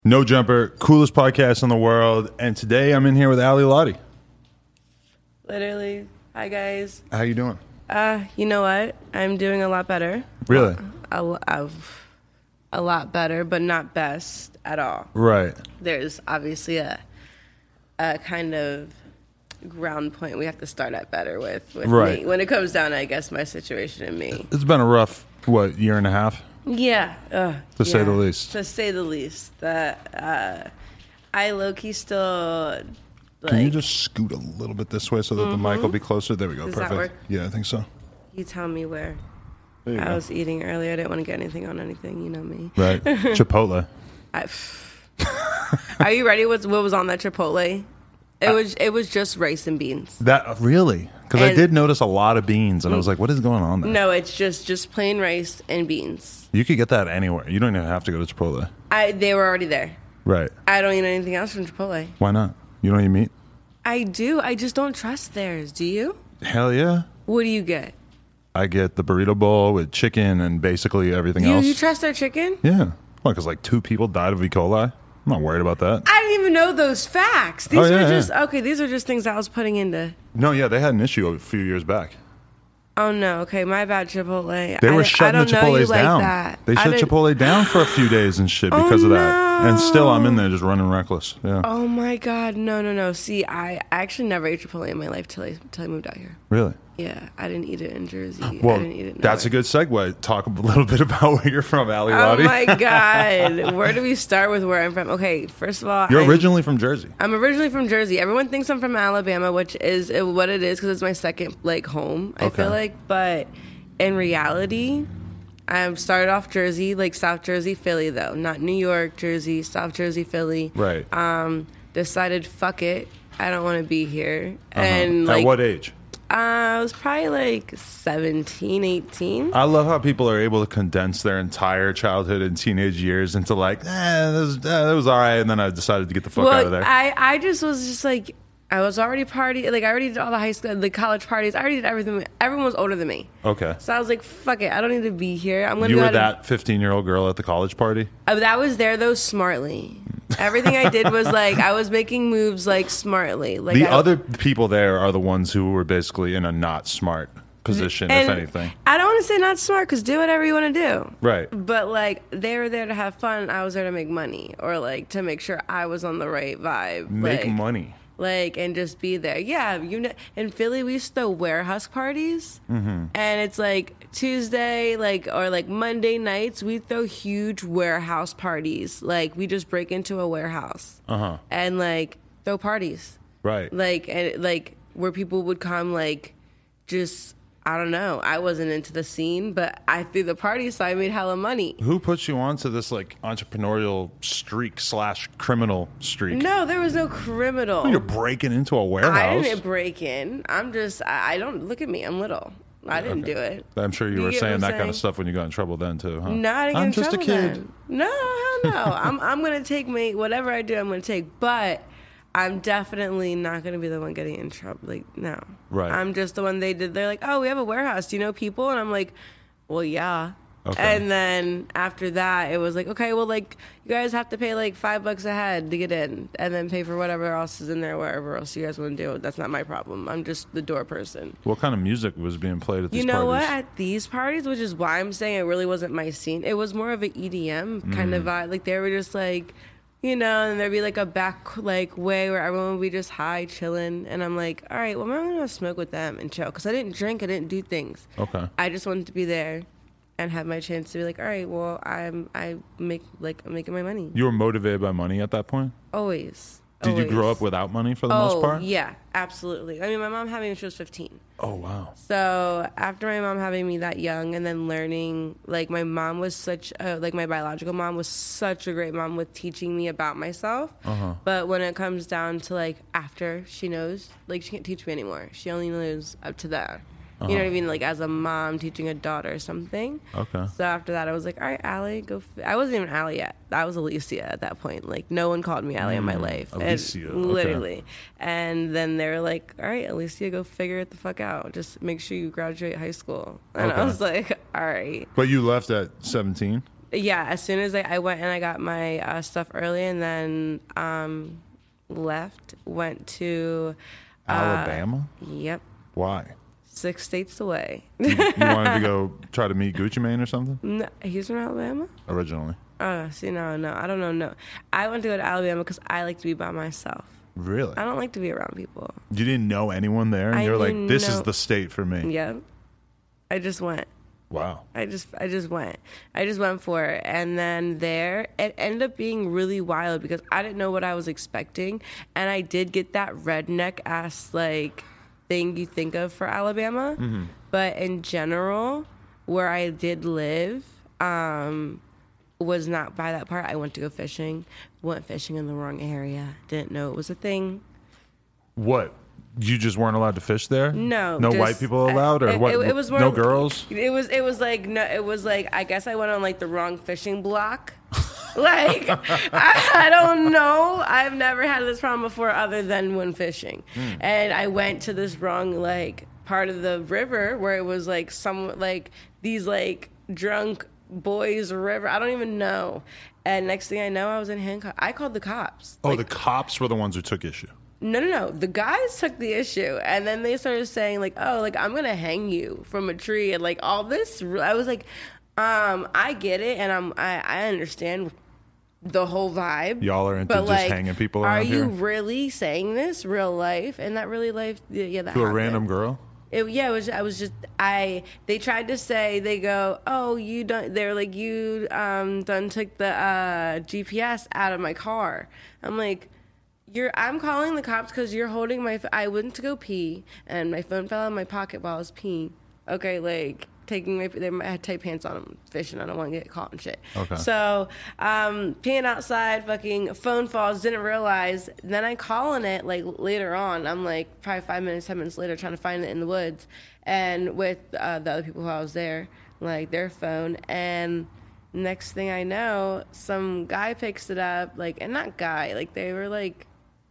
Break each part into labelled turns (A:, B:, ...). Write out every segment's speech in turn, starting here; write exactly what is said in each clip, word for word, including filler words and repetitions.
A: No Jumper, coolest podcast in the world, and today I'm in here with Ali Lottie.
B: Literally. Hi, guys.
A: How you doing?
B: Uh, you know what? I'm doing a lot better.
A: Really?
B: A, a, a lot better, but not best at all.
A: Right.
B: There's obviously a a kind of ground point we have to start at better with, with
A: right.
B: me. When it comes down to, I guess, my situation and me.
A: It's been a rough, what, year and a half?
B: Yeah. Uh,
A: to
B: yeah.
A: say the least.
B: To say the least. That uh, I low-key still... Like,
A: Can you just scoot a little bit this way so that
B: mm-hmm.
A: the mic will be closer? There we go.
B: Does
A: Perfect.
B: That work?
A: Yeah, I think so.
B: You tell me where.
A: There you
B: I
A: go.
B: was eating earlier. I didn't want to get anything on anything. You know me.
A: Right. Chipotle.
B: I, are you ready? What, what was on that Chipotle? It
A: uh,
B: was it was just rice and beans.
A: That really? Because I did notice a lot of beans, and I was like, "What is going on there?"
B: No, it's just just plain rice and beans.
A: You could get that anywhere. You don't even have to go to Chipotle.
B: I they were already there.
A: Right.
B: I don't eat anything else from Chipotle.
A: Why not? You don't eat meat?
B: I do. I just don't trust theirs. Do you?
A: Hell yeah.
B: What do you get?
A: I get the burrito bowl with chicken and basically everything
B: You,
A: else.
B: you trust their chicken?
A: Yeah. Well, because like two people died of E. coli. I'm not worried about that.
B: I didn't even know those facts. These
A: Oh, yeah,
B: were just
A: yeah.
B: okay. These are just things I was putting into.
A: No, yeah, they had an issue a few years back.
B: Oh no. Okay, my bad, Chipotle.
A: They
B: I,
A: were
B: I
A: shutting
B: don't
A: the
B: know you
A: Chipotle's
B: like
A: down.
B: that.
A: They
B: I
A: shut
B: didn't-
A: Chipotle down for a few days and shit
B: Oh,
A: because of that. And still, I'm in
B: no.
A: there just running reckless. Yeah.
B: Oh my God, no, no, no. See, I actually never ate Chipotle in my life till I, till I moved out here.
A: Really?
B: Yeah, I didn't eat it in Jersey. I
A: Well,
B: didn't eat it
A: that's a good segue. Talk a little bit about where you're from, Ali
B: Oh
A: Lottie.
B: my God. Where do we start with where I'm from? Okay, first of all,
A: You're
B: I'm,
A: originally from Jersey.
B: I'm originally from Jersey. Everyone thinks I'm from Alabama, which is what it is because it's my second like home, I
A: Okay.
B: feel like. But in reality, I started off Jersey, like South Jersey, Philly, though. Not New York, Jersey, South Jersey, Philly.
A: Right.
B: Um, decided, fuck it. I don't want to be here.
A: Uh-huh.
B: And
A: At
B: like,
A: what age?
B: Uh, I was probably like seventeen, eighteen.
A: I love how people are able to condense their entire childhood and teenage years into like, eh, that was, eh, that was all right, and then I decided to get the fuck
B: well,
A: out of there.
B: I, I just was just like, I was already partying. Like, I already did all the high school, the college parties. I already did everything. Everyone was older than me.
A: Okay.
B: So I was like, fuck it. I don't need to be here. I'm going to
A: You
B: go
A: were
B: ahead and-
A: that fifteen-year-old girl at the college party?
B: Uh, that was there, though, smartly. Everything I did was like, I was making moves like smartly. Like
A: The
B: I,
A: other people there are the ones who were basically in a not smart position, if
B: and
A: anything.
B: I don't want to say not smart because do whatever you want to do.
A: Right.
B: But like they were there to have fun. I was there to make money or like to make sure I was on the right vibe.
A: Make
B: like,
A: money.
B: Like and just be there. Yeah, you know. In Philly, we used to throw warehouse parties,
A: Mm-hmm.
B: and it's like Tuesday, like or like Monday nights, we throw huge warehouse parties. Like we just break into a warehouse
A: Uh-huh.
B: and like throw parties.
A: Right.
B: Like and like where people would come like just I don't know. I wasn't into the scene, but I threw the party, so I made hella money.
A: Who put you onto this like entrepreneurial streak slash criminal streak?
B: No, there was no criminal.
A: You're breaking into a
B: I
A: warehouse.
B: didn't break in. I'm just I, I don't look at me. I'm little. I didn't
A: Okay.
B: do it.
A: I'm sure you,
B: Do you
A: were
B: get what
A: saying
B: I'm
A: that kind of
B: saying?
A: stuff when you got in trouble then too, huh?
B: No, I didn't get
A: I'm
B: in
A: just a
B: trouble
A: kid.
B: then. No, hell no. I'm I'm gonna take my whatever I do. I'm gonna take, but I'm definitely not gonna be the one getting in trouble. Like no,
A: Right.
B: I'm just the one they did. They're like, oh, we have a warehouse. Do you know people? And I'm like, well, yeah.
A: Okay.
B: And then after that, it was like, okay, well, like you guys have to pay like five bucks a head to get in, and then pay for whatever else is in there, wherever else you guys want to do. That's not my problem. I'm just the door person.
A: What kind of music was being played at these
B: You know
A: parties?
B: what? At these parties, which is why I'm saying it really wasn't my scene. It was more of an E D M kind
A: Mm.
B: of vibe. Like they were just like, you know, and there'd be like a back like way where everyone would be just high chilling, and I'm like, all right, well, I'm gonna smoke with them and chill because I didn't drink, I didn't do things.
A: Okay.
B: I just wanted to be there and have my chance to be like, all right, well, I'm I make like I'm making my money
A: You were motivated by money at that point?
B: always.
A: Did you grow
B: Always.
A: up without money for the
B: Oh,
A: most part?
B: yeah, absolutely. I mean, my mom had me when she was fifteen.
A: Oh, wow.
B: So after my mom having me that young and then learning, like my mom was such a, like my biological mom was such a great mom with teaching me about myself.
A: Uh-huh.
B: But when it comes down to like after she knows, like she can't teach me anymore. She only knows up to that. You know what I mean? Like as a mom teaching a daughter something.
A: Okay.
B: So after that, I was like, all right, Allie, go. F-. I wasn't even Allie yet. I was Alicia at that point. Like no one called me Allie in my life. And
A: Alicia, okay.
B: literally. And then they were like, all right, Alicia, go figure it the fuck out. Just make sure you graduate high school. And
A: Okay.
B: I was like, all right.
A: But you left at seventeen?
B: Yeah, as soon as I, I went and I got my uh, stuff early, and then um, left, went to uh,
A: Alabama?
B: Yep,
A: Why?
B: six states away.
A: You, you wanted to go try to meet Gucci Mane or something?
B: No, he's from Alabama.
A: Originally.
B: Oh, see, no, no, I don't know. No, I went to go to Alabama because I like to be by myself.
A: Really?
B: I don't like to be around people.
A: You didn't know anyone there? And
B: I
A: you're like,
B: knew
A: this
B: no-
A: is the state for me.
B: Yeah, I just went.
A: Wow.
B: I just I just went. I just went for it. And then there, it ended up being really wild because I didn't know what I was expecting. And I did get that redneck ass, like, thing you think of for Alabama.
A: Mm-hmm.
B: But in general, where I did live, um, was not by that part. I went to go fishing. Went fishing in the wrong area. Didn't know it was a thing.
A: What? You just weren't allowed to fish there?
B: No,
A: No
B: just-
A: white people allowed, or
B: it,
A: what?
B: It, it was more,
A: no girls.
B: It was. It was like no. It was like I guess I went on like the wrong fishing block. Like I, I don't know. I've never had this problem before, other than when fishing.
A: Mm.
B: And I went to this wrong like part of the river where it was like some like these like drunk boys river. I don't even know. And next thing I know, I was in handcuffs. I called the cops.
A: Oh,
B: Like,
A: the cops were the ones who took issue.
B: No, no, no. The guys took the issue, and then they started saying like, "Oh, like I'm gonna hang you from a tree," and like all this. I was like, um, I get it, and I'm I, I understand the whole vibe.
A: Y'all are into
B: but,
A: just
B: like,
A: hanging people
B: Are
A: around
B: you
A: here?
B: really saying this real life? And that really life, yeah, that
A: To a
B: happened.
A: random girl?
B: It, yeah, it was. I was just. I. They tried to say. They go. Oh, you don't. They're like you. Um, done took the uh, G P S out of my car. I'm like, you're. I'm calling the cops because you're holding my. I went to go pee and my phone fell out of my pocket while I was peeing. Okay, like taking my. They I had tight pants on. I'm fishing. I don't want to get caught and shit.
A: Okay.
B: So, um, peeing outside, fucking phone falls. Didn't realize. Then I calling it like later on. I'm like probably five minutes, ten minutes later, trying to find it in the woods, and with uh, the other people who I was there, like their phone. And next thing I know, some guy picks it up. Like, and not guy. Like they were like,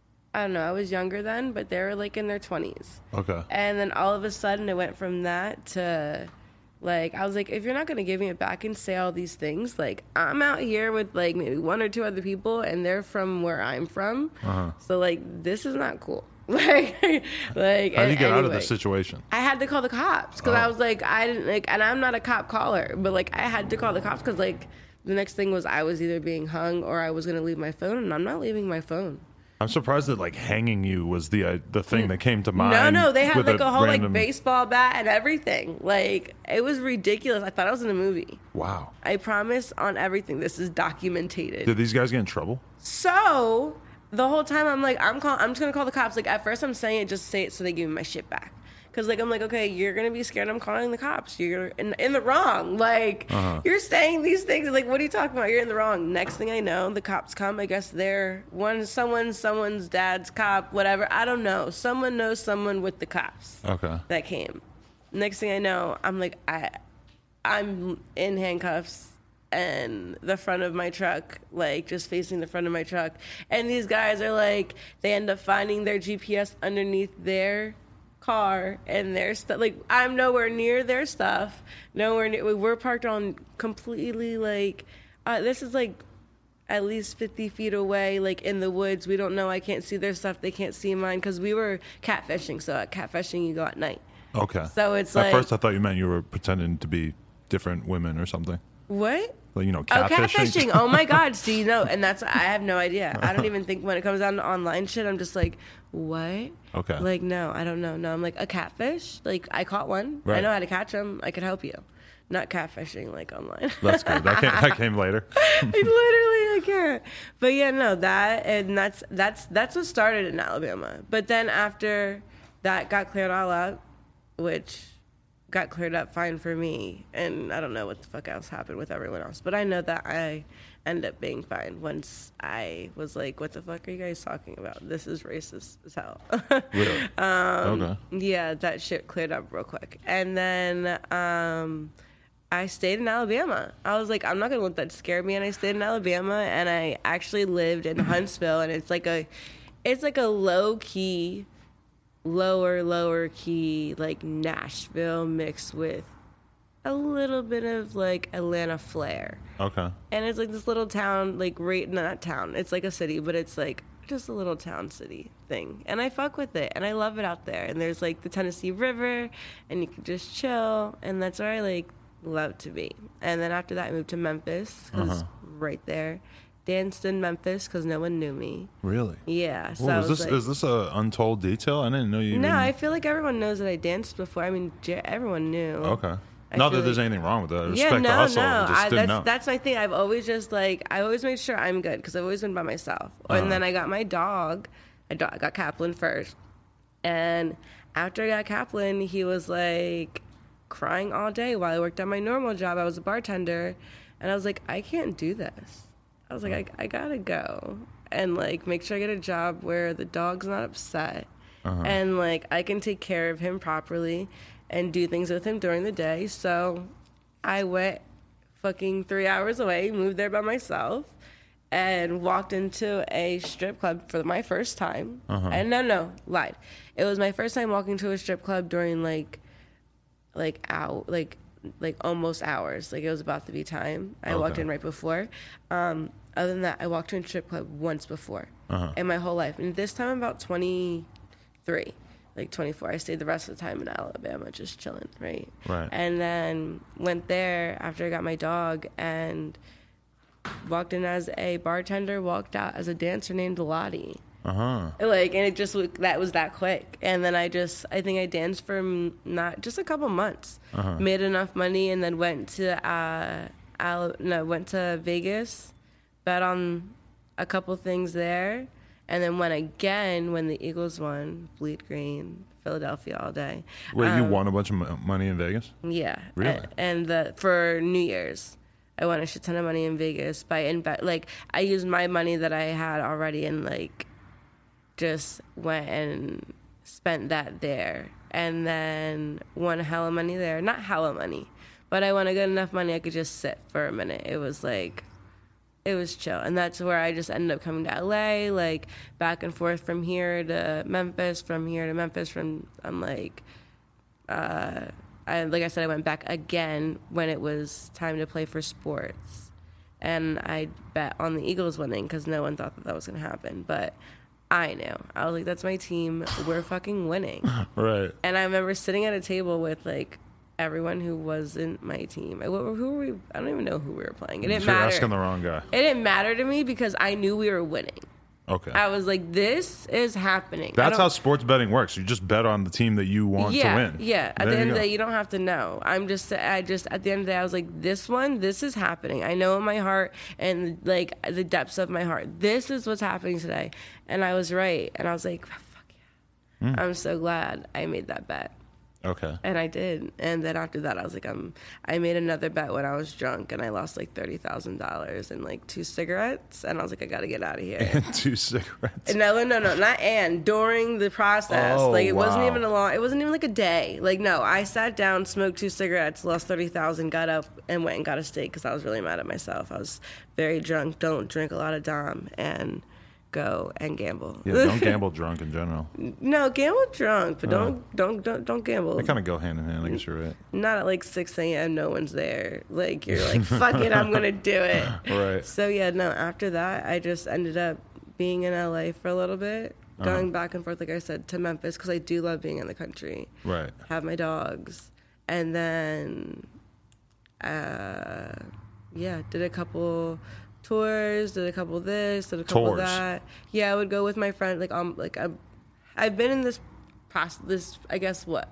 B: I don't know. I was younger then, but they were like in their twenties.
A: Okay.
B: And then all of a sudden, it went from that to, like, I was like, if you're not going to give me it back and say all these things, like, I'm out here with, like, maybe one or two other people, and they're from where I'm from.
A: Uh-huh.
B: So, like, this is not cool. like, like,
A: How do you get out of
B: anyway,
A: this situation?
B: I had to call the cops because
A: Oh.
B: I was like, I didn't, like, and I'm not a cop caller, but, like, I had to call the cops because, like, the next thing was I was either being hung or I was going to leave my phone, and I'm not leaving my phone.
A: I'm surprised that like hanging you was the uh, the thing that came to mind.
B: No, no, they had
A: with
B: like a, whole
A: random-
B: like baseball bat and everything. Like it was ridiculous. I thought I was in a movie.
A: Wow.
B: I promise on everything. This is documented.
A: Did these guys get in trouble?
B: So the whole time I'm like, I'm call- I'm just gonna call the cops. Like at first I'm saying it, just say it so they give me my shit back. Cause like I'm like, okay, you're gonna be scared. I'm calling the cops. You're in, in the wrong. Like
A: Uh-huh.
B: you're saying these things. Like what are you talking about? You're in the wrong. Next thing I know, the cops come. I guess they're one someone someone's dad's cop. Whatever. I don't know. Someone knows someone with the cops
A: Okay.
B: that came. Next thing I know, I'm like I, I'm in handcuffs and the front of my truck, like just facing the front of my truck. And these guys are like, they end up finding their G P S underneath their car and their stuff. Like I'm nowhere near their stuff. Nowhere near. We're parked on completely like. Uh, this is like at least fifty feet away, like in the woods. We don't know. I can't see their stuff. They can't see mine because we were catfishing. So at catfishing, you go at night.
A: Okay.
B: So it's
A: At
B: like
A: first I thought you meant you were pretending to be different women or something.
B: what?
A: Like, you know,
B: Oh,
A: catfishing.
B: catfishing. Oh my God. See, no, and that's I have no idea. I don't even think when it comes down to online shit, I'm just like, what?
A: Okay.
B: Like, no, I don't know. No, I'm like a catfish. Like I caught one. I
A: Right.
B: know how to catch them. I could help you. Not catfishing like online.
A: That's good. That came, that came later.
B: I literally I can't. But yeah, no, that and that's that's that's what started in Alabama. But then after that got cleared all up, which got cleared up fine for me, and I don't know what the fuck else happened with everyone else. But I know that I ended up being fine once I was like, what the fuck are you guys talking about? This is racist as hell.
A: Really?
B: Um,
A: okay.
B: Yeah, that shit cleared up real quick. And then um, I stayed in Alabama. I was like, I'm not gonna let that scare me. And I stayed in Alabama, and I actually lived in Huntsville, and it's like a, it's like a low key, lower lower key like Nashville mixed with a little bit of like Atlanta flair.
A: Okay.
B: And it's like this little town, like right, not town, it's like a city, but it's like just a little town city thing. And I fuck with it, and I love it out there. And there's like the Tennessee River, and you can just chill, and that's where I like love to be. And then after that, I moved to Memphis, because
A: Uh-huh.
B: right there. Danced in Memphis because no one knew me.
A: Really?
B: Yeah. So
A: Whoa,
B: I
A: is
B: was
A: this
B: like,
A: is this a untold detail? I didn't know you.
B: no,
A: even...
B: I feel like everyone knows that I danced before. I mean, j- everyone knew.
A: Okay.
B: I
A: Not
B: feel
A: that there's
B: like-
A: anything wrong with that. I
B: Yeah,
A: respect
B: no,
A: the hustle.
B: no.
A: I just
B: I,
A: didn't
B: that's
A: know.
B: that's my thing. I've always just like I always made sure I'm good because I've always been by myself.
A: Uh-huh.
B: And then I got my dog. I, do- I got Kaplan first, and after I got Kaplan, he was like crying all day while I worked at my normal job. I was a bartender, and I was like, I can't do this. I was like, I, I gotta go and like make sure I get a job where the dog's not upset,
A: Uh-huh.
B: and like I can take care of him properly and do things with him during the day. So I went fucking three hours away, moved there by myself, and walked into a strip club for my first time.
A: Uh-huh.
B: And no, no, lied. It was my first time walking to a strip club during like, like hour, like, like almost hours. Like it was about to be time. I walked
A: Okay.
B: in right before. Um, other than that, I walked to a strip club once before
A: Uh-huh.
B: in my whole life. And this time I'm about twenty-three, like twenty-four. I stayed the rest of the time in Alabama just chilling, right?
A: Right.
B: And then went there after I got my dog and walked in as a bartender, walked out as a dancer named Lottie.
A: Uh huh.
B: Like, and it just, that was that quick. And then I just, I think I danced for m- not, just a couple months.
A: Uh-huh.
B: Made enough money and then went to, uh, Al- no, went to Vegas, bet on a couple things there, and then went again when the Eagles won, Bleed Green, Philadelphia all day.
A: Wait, you
B: Um,
A: won a bunch of mo- money in Vegas?
B: Yeah.
A: Really?
B: And, and the, for New Year's, I won a shit ton of money in Vegas by inve- like I used my money that I had already and like just went and spent that there, and then won hella money there. Not hella money, but I won a good enough money I could just sit for a minute. It was like, it was chill. And that's where I just ended up coming to L A, like back and forth from here to Memphis, from here to Memphis, from, I'm like, uh, I, like I said, I went back again when it was time to play for sports. And I bet on the Eagles winning because no one thought that that was going to happen. But I knew. I was like, that's my team. We're fucking winning.
A: Right.
B: And I remember sitting at a table with like everyone who wasn't my team. I, who who were we? I don't even know who we were playing. It didn't
A: You're
B: matter.
A: asking the wrong guy.
B: It didn't matter to me because I knew we were winning.
A: Okay.
B: I was like, this is happening. I
A: That's
B: don't-
A: how sports betting works. You just bet on the team that you want
B: yeah,
A: to win.
B: Yeah. At
A: There
B: the end
A: you
B: of the
A: go.
B: day, you don't have to know. I'm just, I just, at the end of the day, I was like, this one, this is happening. I know in my heart and like the depths of my heart, this is what's happening today. And I was right. And I was like, fuck yeah.
A: Hmm.
B: I'm so glad I made that bet.
A: Okay.
B: And I did. And then after that, I was like, I'm, I made another bet when I was drunk and I lost like thirty thousand dollars and like two cigarettes. And I was like, I got to get out of here.
A: And two cigarettes.
B: No, no, no, not and during the process.
A: Oh,
B: like it wasn't
A: wow.
B: even a long. It wasn't even like a day. Like no, I sat down, smoked two cigarettes, lost thirty thousand, got up and went and got a steak because I was really mad at myself. I was very drunk. Don't drink a lot of Dom and go and gamble.
A: Yeah, don't gamble drunk in general.
B: No, gamble drunk, but don't don't don't don't gamble.
A: They kind of go hand in hand. I guess you're right.
B: Not at like six a.m. No one's there. Like you're like fuck it, I'm gonna do it.
A: Right.
B: So yeah, no. After that, I just ended up being in L A for a little bit, going
A: Uh-huh.
B: back and forth, like I said, to Memphis because I do love being in the country.
A: Right.
B: Have my dogs, and then, uh, yeah, did a couple tours, did a couple this, did a couple
A: Tours?
B: that. Yeah, I would go with my friend. Like um, like I, I've been in this process. This I guess what,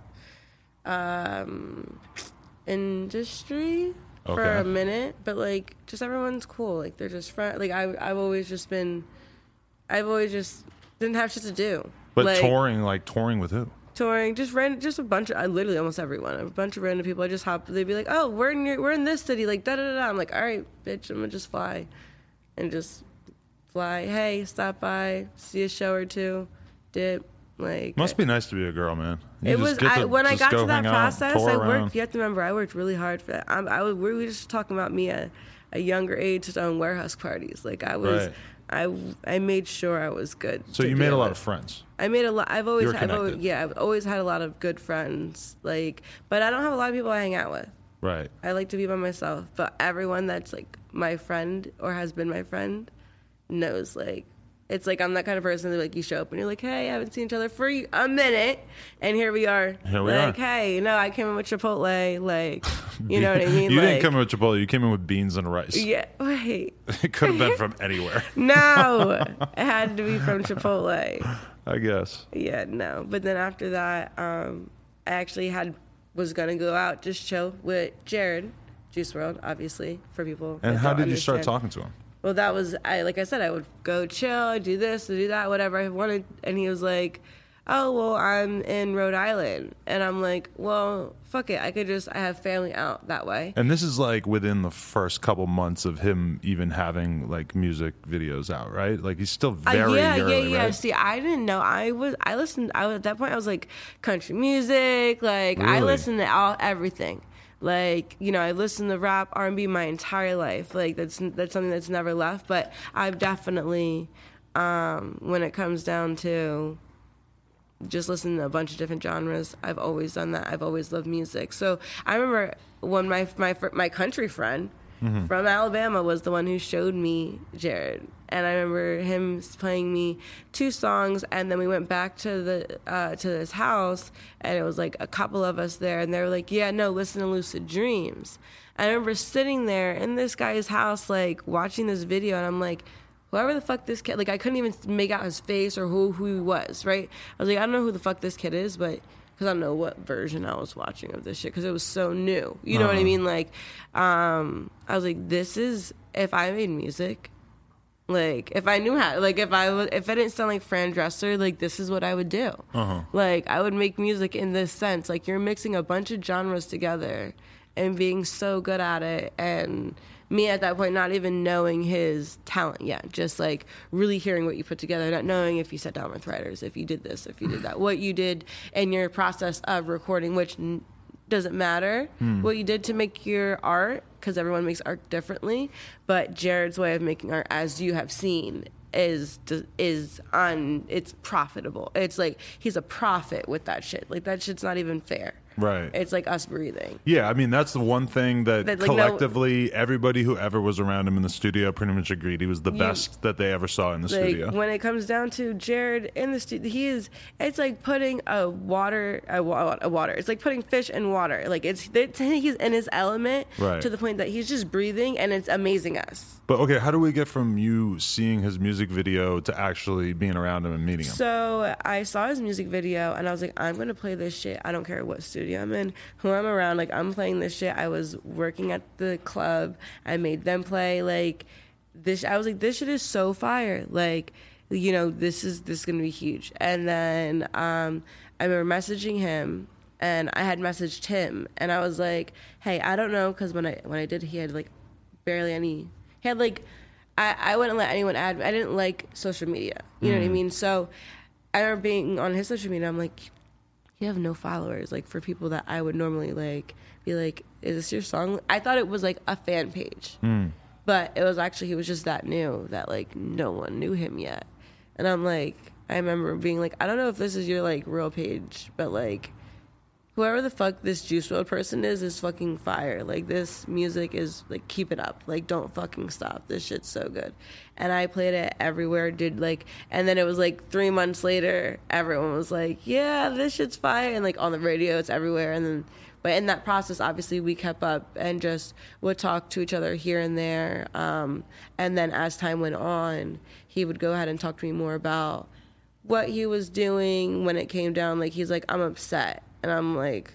B: um, industry for
A: Okay.
B: a minute, but like just everyone's cool. Like they're just friend. Like I, I've always just been, I've always just didn't have shit to do.
A: But
B: like,
A: touring, like touring with who?
B: touring, just ran, just a bunch of, I literally almost everyone, a bunch of random people. I just hop, they'd be like, "Oh, we're in your, we're in this city," like da da da da. I'm like, "All right, bitch, I'm gonna just fly," and just fly. Hey, stop by, see a show or two, dip. Like
A: Must be nice to be a girl, man. You
B: it
A: just
B: was
A: get
B: I,
A: to
B: when I
A: just
B: got
A: go
B: to that
A: hang out,
B: process.
A: tour
B: I
A: around.
B: worked. You have to remember, I worked really hard for that. I'm, I was, we were just talking about me at a younger age throwing warehouse parties. Like I was,
A: Right.
B: I I made sure I was good.
A: So
B: to
A: you made a
B: deal
A: lot
B: with.
A: of friends.
B: I made a lot. I've always,
A: were
B: I've always,
A: connected.
B: yeah, I've always had a lot of good friends. Like, but I don't have a lot of people I hang out with.
A: Right.
B: I like to be by myself. But everyone that's like my friend or has been my friend knows, like, it's like I'm that kind of person that, like, you show up and you're like, hey, I haven't seen each other for a minute, and here we are.
A: Here we
B: like,
A: are.
B: hey, no, I came in with Chipotle, like, you know what I mean?
A: You
B: like,
A: didn't come in with Chipotle. You came in with beans and rice.
B: Yeah, wait.
A: It could have been from anywhere.
B: No, it had to be from Chipotle.
A: I guess.
B: Yeah, no. But then after that, um, I actually had was gonna go out, just chill with Jared, Juice world, obviously, for people.
A: And
B: that
A: how
B: don't
A: did you start
B: understand.
A: talking to him?
B: Well, that was I. Like I said, I would go chill, do this, do that, whatever I wanted, and he was like, "Oh, well, I'm in Rhode Island," and I'm like, "Well, fuck it. I could just I have family out that way."
A: And this is like within the first couple months of him even having like music videos out, right? Like he's still
B: Uh,
A: very
B: yeah,
A: early,
B: yeah, yeah.
A: right?
B: See, I didn't know. I was, I listened. I was at that point. I was like country music. Like I
A: Really?
B: listened to all everything. Like, you know, I listened to rap, R and B my entire life. Like that's that's something that's never left. But I've definitely, um, when it comes down to just listening to a bunch of different genres, I've always done that. I've always loved music. So I remember when my my fr- my country friend
A: Mm-hmm.
B: from Alabama was the one who showed me Jared. And I remember him playing me two songs, and then we went back to the uh, to this house, and it was like a couple of us there, and they were like, "Yeah, no, listen to Lucid Dreams." I remember sitting there in this guy's house, like watching this video, and I'm like, whoever the fuck this kid, like I couldn't even make out his face or who who he was, right? I was like, I don't know who the fuck this kid is, but because I don't know what version I was watching of this shit, because it was so new. You know
A: Uh-huh.
B: what I mean? Like, um, I was like, this is, if I made music, like, if I knew how, like, if I was, if I didn't sound like Fran Dresser, like, this is what I would do.
A: Uh-huh.
B: Like, I would make music in this sense. Like, you're mixing a bunch of genres together and being so good at it. And me at that point not even knowing his talent yet, just like really hearing what you put together, not knowing if you sat down with writers, if you did this, if you did that, what you did in your process of recording, which n- doesn't matter what you did to make your art, because everyone makes art differently. But Jared's way of making art, as you have seen, is is on it's profitable. It's like he's a prophet with that shit. Like that shit's not even fair.
A: Right.
B: It's like us breathing.
A: Yeah, I mean that's the one thing that,
B: That, like, no-
A: collectively everybody who ever was around him in the studio pretty much agreed he was the
B: You-
A: best that they ever saw in the
B: Like
A: studio.
B: when it comes down to Jared in the studio, he is. It's like putting a water, a, wa- a water. It's like putting fish in water. Like it's, it's he's in his element
A: Right.
B: to the point that he's just breathing, and it's amazing us.
A: But okay, how do we get from you seeing his music video to actually being around him and meeting him?
B: So I saw his music video, and I was like, I'm gonna play this shit. I don't care what studio I'm in, who I'm around. Like I'm playing this shit. I was working at the club. I made them play like this. I was like, this shit is so fire. Like, you know, this is this is gonna be huge. And then um, I remember messaging him, and I had messaged him, and I was like, hey, I don't know, because when I when I did, he had like barely any. He had like. I, I wouldn't let anyone add. I didn't like social media. You know what I mean? So I remember being on his social media. I'm like, you have no followers. Like for people that I would normally like be like, is this your song? I thought it was like a fan page,
A: Mm.
B: but it was actually he was just that new that like no one knew him yet. And I'm like, I remember being like, I don't know if this is your like real page, but like. Whoever the fuck this Juice world person is, is fucking fire. Like, this music is, like, keep it up. Like, don't fucking stop. This shit's so good. And I played it everywhere, did, like, and then it was, like, three months later, everyone was like, yeah, this shit's fire. And, like, on the radio, it's everywhere. And then, but in that process, obviously, we kept up and just would talk to each other here and there. Um, and then as time went on, he would go ahead and talk to me more about what he was doing when it came down. Like, he's like, I'm upset. And I'm like,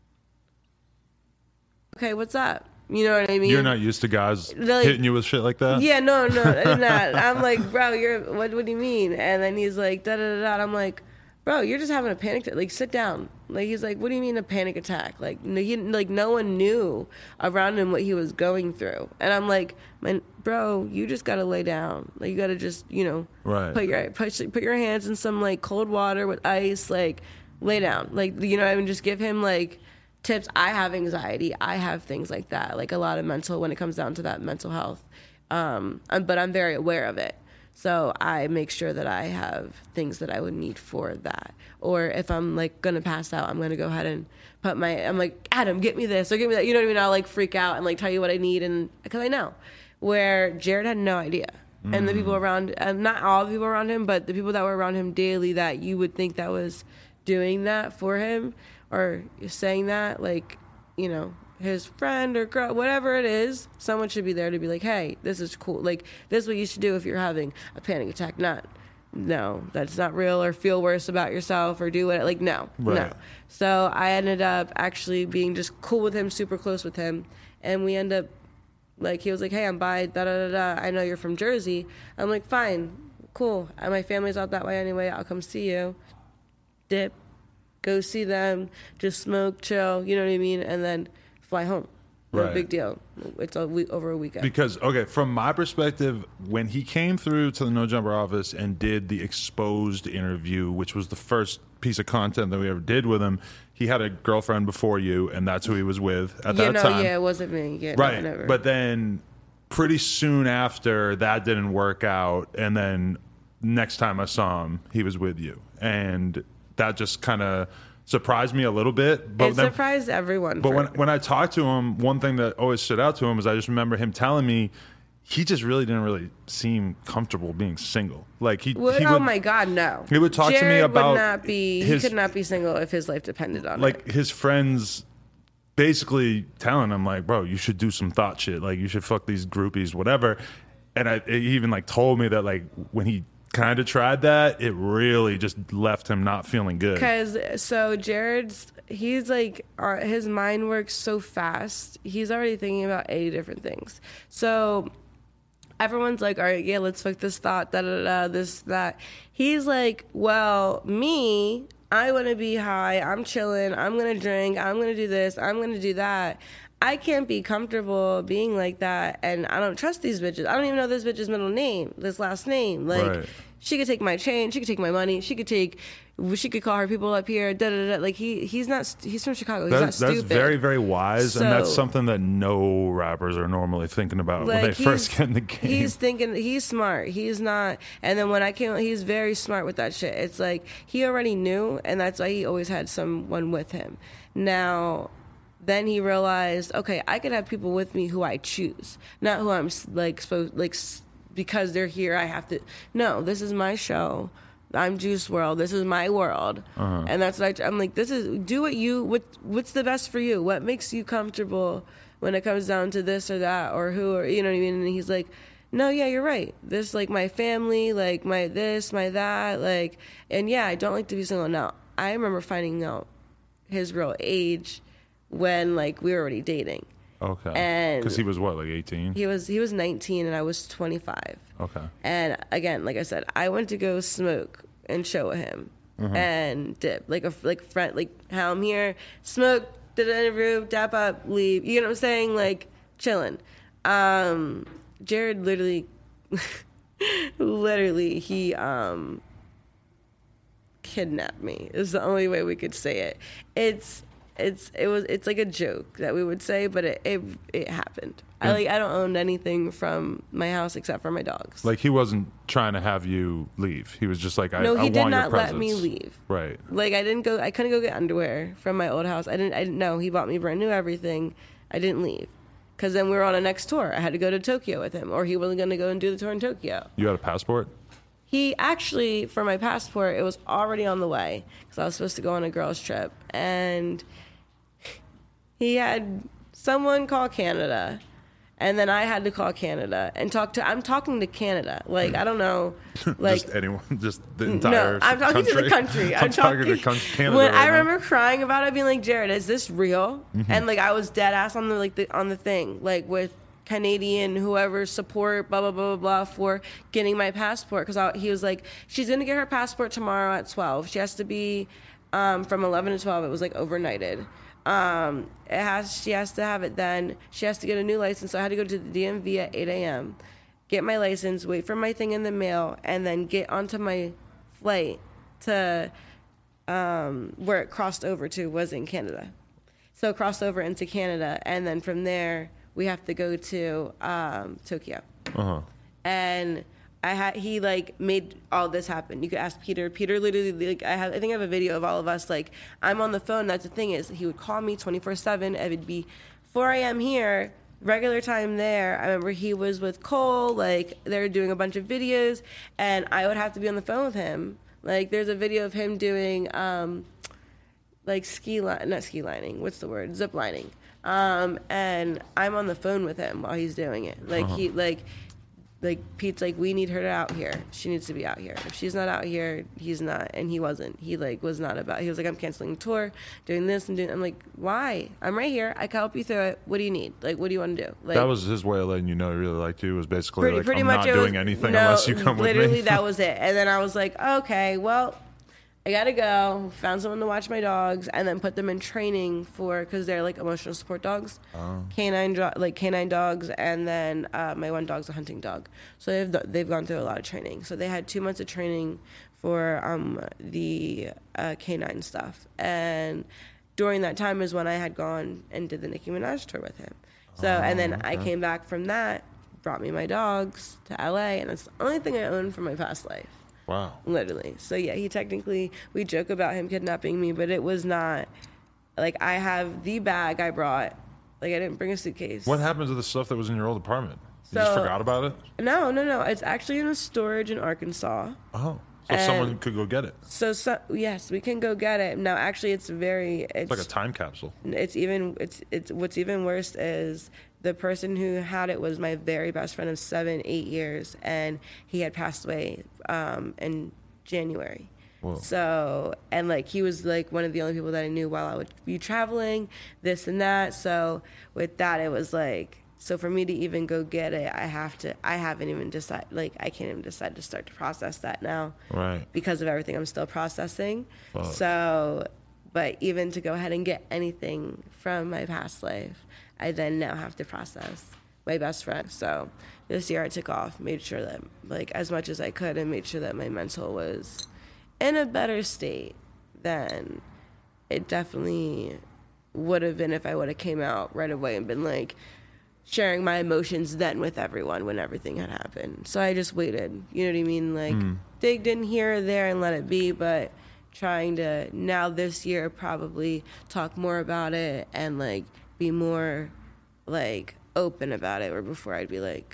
B: okay, what's up? You know what I mean?
A: You're not used to guys
B: Like-
A: hitting you with shit like that?
B: Yeah, no, no, I'm not. I'm like, bro, you're, what, what do you mean? And then he's like, da da da da. And I'm like, bro, you're just having a panic attack. Like, sit down. Like, he's like, what do you mean a panic attack? Like, no, he, like no one knew around him what he was going through. And I'm like, man, bro, you just gotta lay down. Like, you gotta just, you know,
A: Right.
B: put your put, put your hands in some like cold water with ice. Like, lay down. Like, you know, I mean, just give him like tips. I have anxiety. I have things like that. Like a lot of mental when it comes down to that mental health. Um, um, but I'm very aware of it. So I make sure that I have things that I would need for that. Or if I'm like gonna pass out, I'm gonna go ahead and put my, I'm like, Adam, get me this or get me that. You know what I mean? I'll like freak out and like tell you what I need, and because I know. Where Jared had no idea. Mm. And the people around, and not all the people around him, but the people that were around him daily that you would think that was doing that for him or saying that, like, you know, his friend or girl, whatever it is, someone should be there to be like, hey, this is cool. Like, this is what you should do if you're having a panic attack. Not, no, that's not real, or feel worse about yourself or do it. Like, no, right. no. So I ended up actually being just cool with him, super close with him. And we end up, like, he was like, hey, I'm by, da-da-da-da. I know you're from Jersey. I'm like, fine, cool. My family's out that way anyway. I'll come see you. Dip, go see them, just smoke, chill, you know what I mean? And then fly home. No right. big deal. It's a week, over a weekend.
A: Because, okay, from my perspective, when he came through to the No Jumper office and did the exposed interview, which was the first piece of content that we ever did with him, he had a girlfriend before you, and that's who he was with at
B: yeah,
A: that
B: no,
A: time.
B: Yeah, it wasn't me. Yeah,
A: right.
B: No, never.
A: But then pretty soon after, that didn't work out, and then next time I saw him, he was with you. And that just kind of surprised me a little bit. But
B: it
A: then,
B: surprised everyone.
A: But when, when I talked to him, one thing that always stood out to him was I just remember him telling me he just really didn't really seem comfortable being single. Like he,
B: well,
A: he
B: oh
A: would,
B: my God, no.
A: He would talk
B: Jared
A: to me about
B: would not be,
A: his,
B: he could not be single if his life depended on
A: like
B: it.
A: Like his friends basically telling him like, bro, you should do some thought shit. Like you should fuck these groupies, whatever. And I, he even like told me that like when he kind of tried that, it really just left him not feeling good.
B: Because so Jared's, he's like, uh, his mind works so fast. He's already thinking about eighty different things. So everyone's like, all right, yeah, let's fuck this thought, da da da, this, that. He's like, well, me, I want to be high. I'm chilling. I'm going to drink. I'm going to do this. I'm going to do that. I can't be comfortable being like that, and I don't trust these bitches. I don't even know this bitch's middle name, this last name. Like, right. She could take my chain, she could take my money, she could take, she could call her people up here, da da da. Like, he, he's not, he's from Chicago, he's
A: that,
B: not stupid.
A: That's very, very wise,
B: so,
A: and that's something that no rappers are normally thinking about like when they first get in the game.
B: He's thinking, he's smart, he's not, and then when I came, he's very smart with that shit. It's like, he already knew, and that's why he always had someone with him. Now, then he realized, okay, I could have people with me who I choose, not who I'm like supposed like because they're here. I have to. No, this is my show. I'm Juice world. This is my world, uh-huh. and that's what I, I'm like. This is do what you what what's the best for you. What makes you comfortable when it comes down to this or that or who or you know what I mean. And he's like, no, yeah, you're right. This like my family, like my this, my that, like, and yeah, I don't like to be single. Now I remember finding out his real age when like we were already dating.
A: Okay.
B: And
A: because he was what, like eighteen?
B: He was he was nineteen and I was twenty-five.
A: Okay.
B: And again, like I said, I went to go smoke and show him uh-huh. and dip like a like friend like how I'm here, smoke, did an interview, dap up, leave. You know what I'm saying? Like chilling. Um, Jared literally, literally he um kidnapped me. Is the only way we could say it. It's. It's it was it's like a joke that we would say, but it it, it happened. Yeah. I like I don't own anything from my house except for my dogs.
A: Like he wasn't trying to have you leave. He was just like, I,
B: no, he
A: I
B: did
A: want
B: not
A: your
B: let me leave.
A: Right.
B: Like I didn't go. I couldn't go get underwear from my old house. I didn't. I didn't know. He bought me brand new everything. I didn't leave because then we were on a next tour. I had to go to Tokyo with him, or he wasn't going to go and do the tour in Tokyo.
A: You had a passport?
B: He actually, for my passport, it was already on the way because I was supposed to go on a girls' trip, and he had someone call Canada, and then I had to call Canada and talk to. I'm talking to Canada, like I don't know, like
A: just anyone, just the entire.
B: No, I'm talking
A: country.
B: to the country. I'm,
A: I'm talking, talking to con- Canada.
B: When
A: right
B: I remember
A: now.
B: crying about it, being like, Jared, is this real? Mm-hmm. And like I was dead ass on the like the on the thing, like with Canadian whoever support blah blah blah blah blah for getting my passport because he was like, she's gonna get her passport tomorrow at twelve. She has to be um, from eleven to twelve. It was like overnighted. Um, it has, she has to have it then. She has to get a new license. So I had to go to the D M V at eight a.m., get my license, wait for my thing in the mail, and then get onto my flight to um, where it crossed over to was in Canada. So it crossed over into Canada, and then from there, we have to go to um, Tokyo.
A: Uh-huh.
B: And I had he like made all this happen. You could ask Peter. Peter literally like I have I think I have a video of all of us like I'm on the phone. That's the thing is he would call me twenty-four seven. It would be four a.m. here, regular time there. I remember he was with Cole, like they were doing a bunch of videos, and I would have to be on the phone with him. Like there's a video of him doing um, like ski line, not ski lining. What's the word? Zip lining. Um, and I'm on the phone with him while he's doing it. Like uh-huh. he like. Like, Pete's like, we need her out here. She needs to be out here. If she's not out here, he's not. And he wasn't. He, like, was not about, he was like, I'm canceling the tour, doing this and doing, I'm like, why? I'm right here. I can help you through it. What do you need? Like, what do you want to do? Like,
A: that was his way of letting you know he really liked you, was basically
B: pretty,
A: like,
B: pretty
A: I'm
B: much
A: not doing
B: was,
A: anything
B: no,
A: unless you come with me.
B: Literally, that was it. And then I was like, okay, well, I gotta go. Found someone to watch my dogs, and then put them in training for because they're like emotional support dogs, oh. canine like canine dogs, and then uh, my one dog's a hunting dog. So they've they've gone through a lot of training. So they had two months of training for um, the uh, canine stuff, and during that time is when I had gone and did the Nicki Minaj tour with him. So oh, and then okay. I came back from that, brought me my dogs to L A, and it's the only thing I own from my past life.
A: Wow.
B: Literally. So yeah, he technically, we joke about him kidnapping me, but it was not, like I have the bag I brought. Like I didn't bring a suitcase.
A: What happened to the stuff that was in your old apartment? You
B: so,
A: just forgot about it?
B: No, no, no. It's actually in a storage in Arkansas.
A: Oh. So and someone could go get it.
B: So, so yes, we can go get it. Now actually it's very, it's,
A: it's like a time capsule.
B: It's even, it's, it's, what's even worse is the person who had it was my very best friend of seven, eight years, and he had passed away um, in January. Whoa. So, and like he was like one of the only people that I knew while I would be traveling, this and that. So with that, it was like, so for me to even go get it, I have to, I haven't even decided, like I can't even decide to start to process that now.
A: Right.
B: Because of everything I'm still processing.
A: Fuck.
B: So, but even to go ahead and get anything from my past life, I then now have to process my best friend. So this year I took off, made sure that, like, as much as I could, and made sure that my mental was in a better state than it definitely would have been if I would have came out right away and been, like, sharing my emotions then with everyone when everything had happened. So I just waited. You know what I mean? Like, mm. digged in here or there and let it be, but trying to now this year probably talk more about it and, like, be more like open about it, where before I'd be like,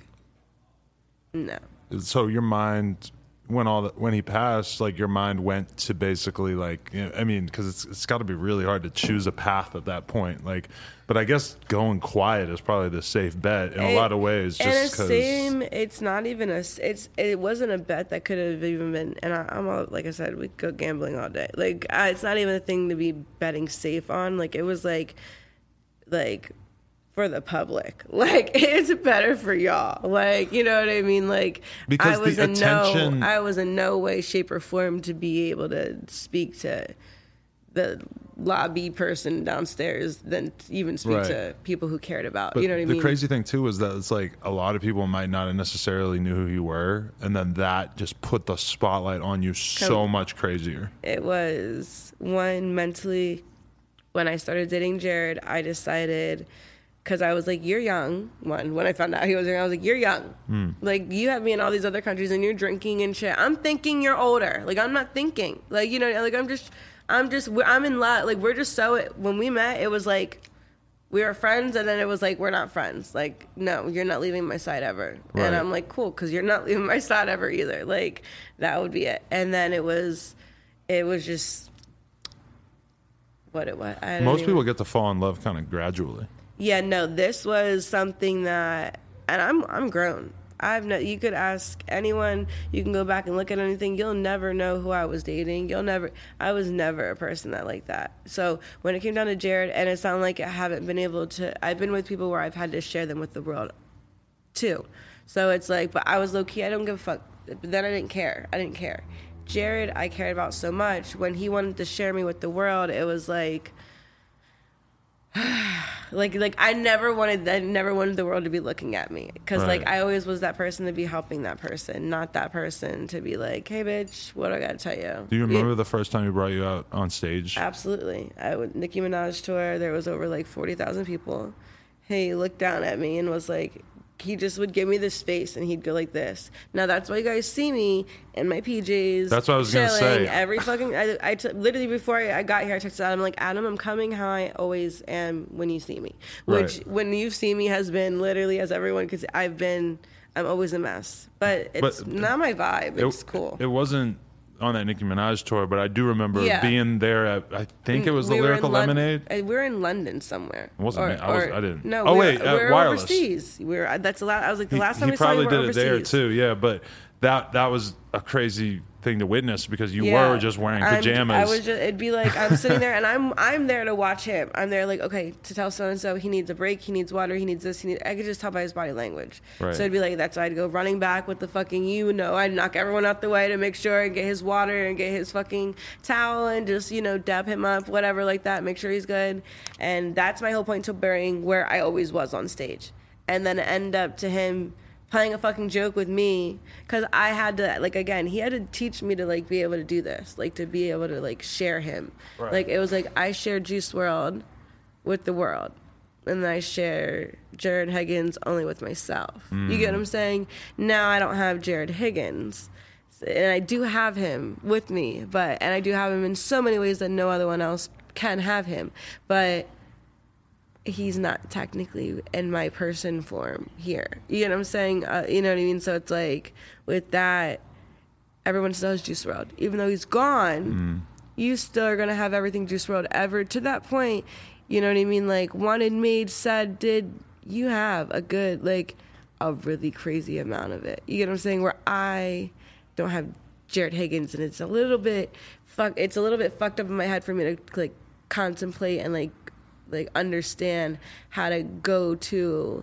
B: no.
A: So your mind, when all the, when he passed, like your mind went to basically like, you know, I mean, because it's it's got to be really hard to choose a path at that point. Like, but I guess going quiet is probably the safe bet in it, a lot of ways. Just because
B: same, it's not even a, it's it wasn't a bet that could have even been. And I, I'm all, like I said, we could go gambling all day. Like I, it's not even a thing to be betting safe on. Like it was like. like for the public, like it's better for y'all, like you know what I mean, like because I was in attention... no I was in no way, shape, or form to be able to speak to the lobby person downstairs than even speak right. to people who cared about
A: but
B: you know what I
A: the
B: mean.
A: The crazy thing too is that it's like a lot of people might not have necessarily knew who you were, and then that just put the spotlight on you so Come, much crazier.
B: It was one mentally. When I started dating Jared, I decided, because I was like, you're young. One, when I found out he was young, I was like, you're young. Mm. Like, you have me in all these other countries and you're drinking and shit. I'm thinking you're older. Like, I'm not thinking. Like, you know, like, I'm just, I'm just, I'm in love. Like, we're just so, when we met, it was like, we were friends, and then it was like, we're not friends. Like, no, you're not leaving my side ever. Right. And I'm like, cool, because you're not leaving my side ever either. Like, that would be it. And then it was, it was just, what it was. I
A: Most
B: even...
A: people get to fall in love kind of gradually.
B: Yeah, no, this was something that, and I'm I'm grown. I've no, you could ask anyone. You can go back and look at anything. You'll never know who I was dating. You'll never. I was never a person that like that. So when it came down to Jared, and it sounded like I haven't been able to. I've been with people where I've had to share them with the world, too. So it's like, but I was low key. I don't give a fuck. But then I didn't care. I didn't care. Jared, I cared about so much. When he wanted to share me with the world, it was like, like, like I never wanted, I never wanted the world to be looking at me, because right. like I always was that person to be helping that person, not that person to be like, hey, bitch, what do I gotta tell you?
A: Do you remember
B: yeah.
A: the first time he brought you out on stage?
B: Absolutely. I would Nicki Minaj tour. There was over like forty thousand people. He looked down at me and was like, he just would give me this face and he'd go like this. Now that's why you guys see me in my P Js.
A: That's what I was gonna
B: chilling
A: say.
B: Every fucking I, I t- literally before I, I got here, I texted Adam like, Adam, I'm coming how I always am when you see me. Which
A: Right.
B: when you've seen me has been literally as everyone because I've been I'm always a mess. But it's
A: But
B: not my vibe. It's
A: it,
B: cool.
A: It wasn't on that Nicki Minaj tour, but I do remember
B: Yeah.
A: being there at, I think it was the
B: We were in
A: Lyrical
B: Lon-
A: Lemonade.
B: uh, We were in London somewhere.
A: It wasn't
B: Or-
A: me. I was-
B: or-
A: I didn't-
B: No.
A: Oh,
B: we
A: wait,
B: were,
A: at
B: we were
A: Wireless.
B: overseas. We were. That's the last. I was like the
A: He-
B: last time
A: he
B: I saw you
A: probably
B: were
A: did
B: overseas.
A: it there too, yeah. But that that was a crazy thing to witness because you
B: Yeah.
A: were just wearing
B: I'm-
A: pajamas.
B: I was just. It'd be like I'm sitting there and I'm I'm there to watch him. I'm there like okay to tell so and so he needs a break, he needs water, he needs this. He needs. I could just tell by his body language.
A: Right.
B: So it'd be like that's why I'd go running back with the fucking you know I'd knock everyone out the way to make sure and get his water and get his fucking towel and just you know dab him up whatever like that. Make sure he's good. And that's my whole point to burying where I always was on stage. And then end up to him playing a fucking joke with me because I had to like again he had to teach me to like be able to do this like to be able to like share him
A: Right.
B: like it was like I share Juice world with the world and then I share Jared Higgins only with myself.
A: Mm.
B: You get what I'm saying? Now I don't have Jared Higgins and I do have him with me but and I do have him in so many ways that no other one else can have him but he's not technically in my person form here. You know what I'm saying? Uh, you know what I mean? So it's like with that, everyone still has Juice world. Even though he's gone,
A: Mm.
B: you still are going to have everything Juice world ever. To that point, you know what I mean? Like wanted, made, said, did, you have a good, like a really crazy amount of it. You get what I'm saying? Where I don't have Jared Higgins and it's a little bit, fuck, it's a little bit fucked up in my head for me to like contemplate and like like understand how to go to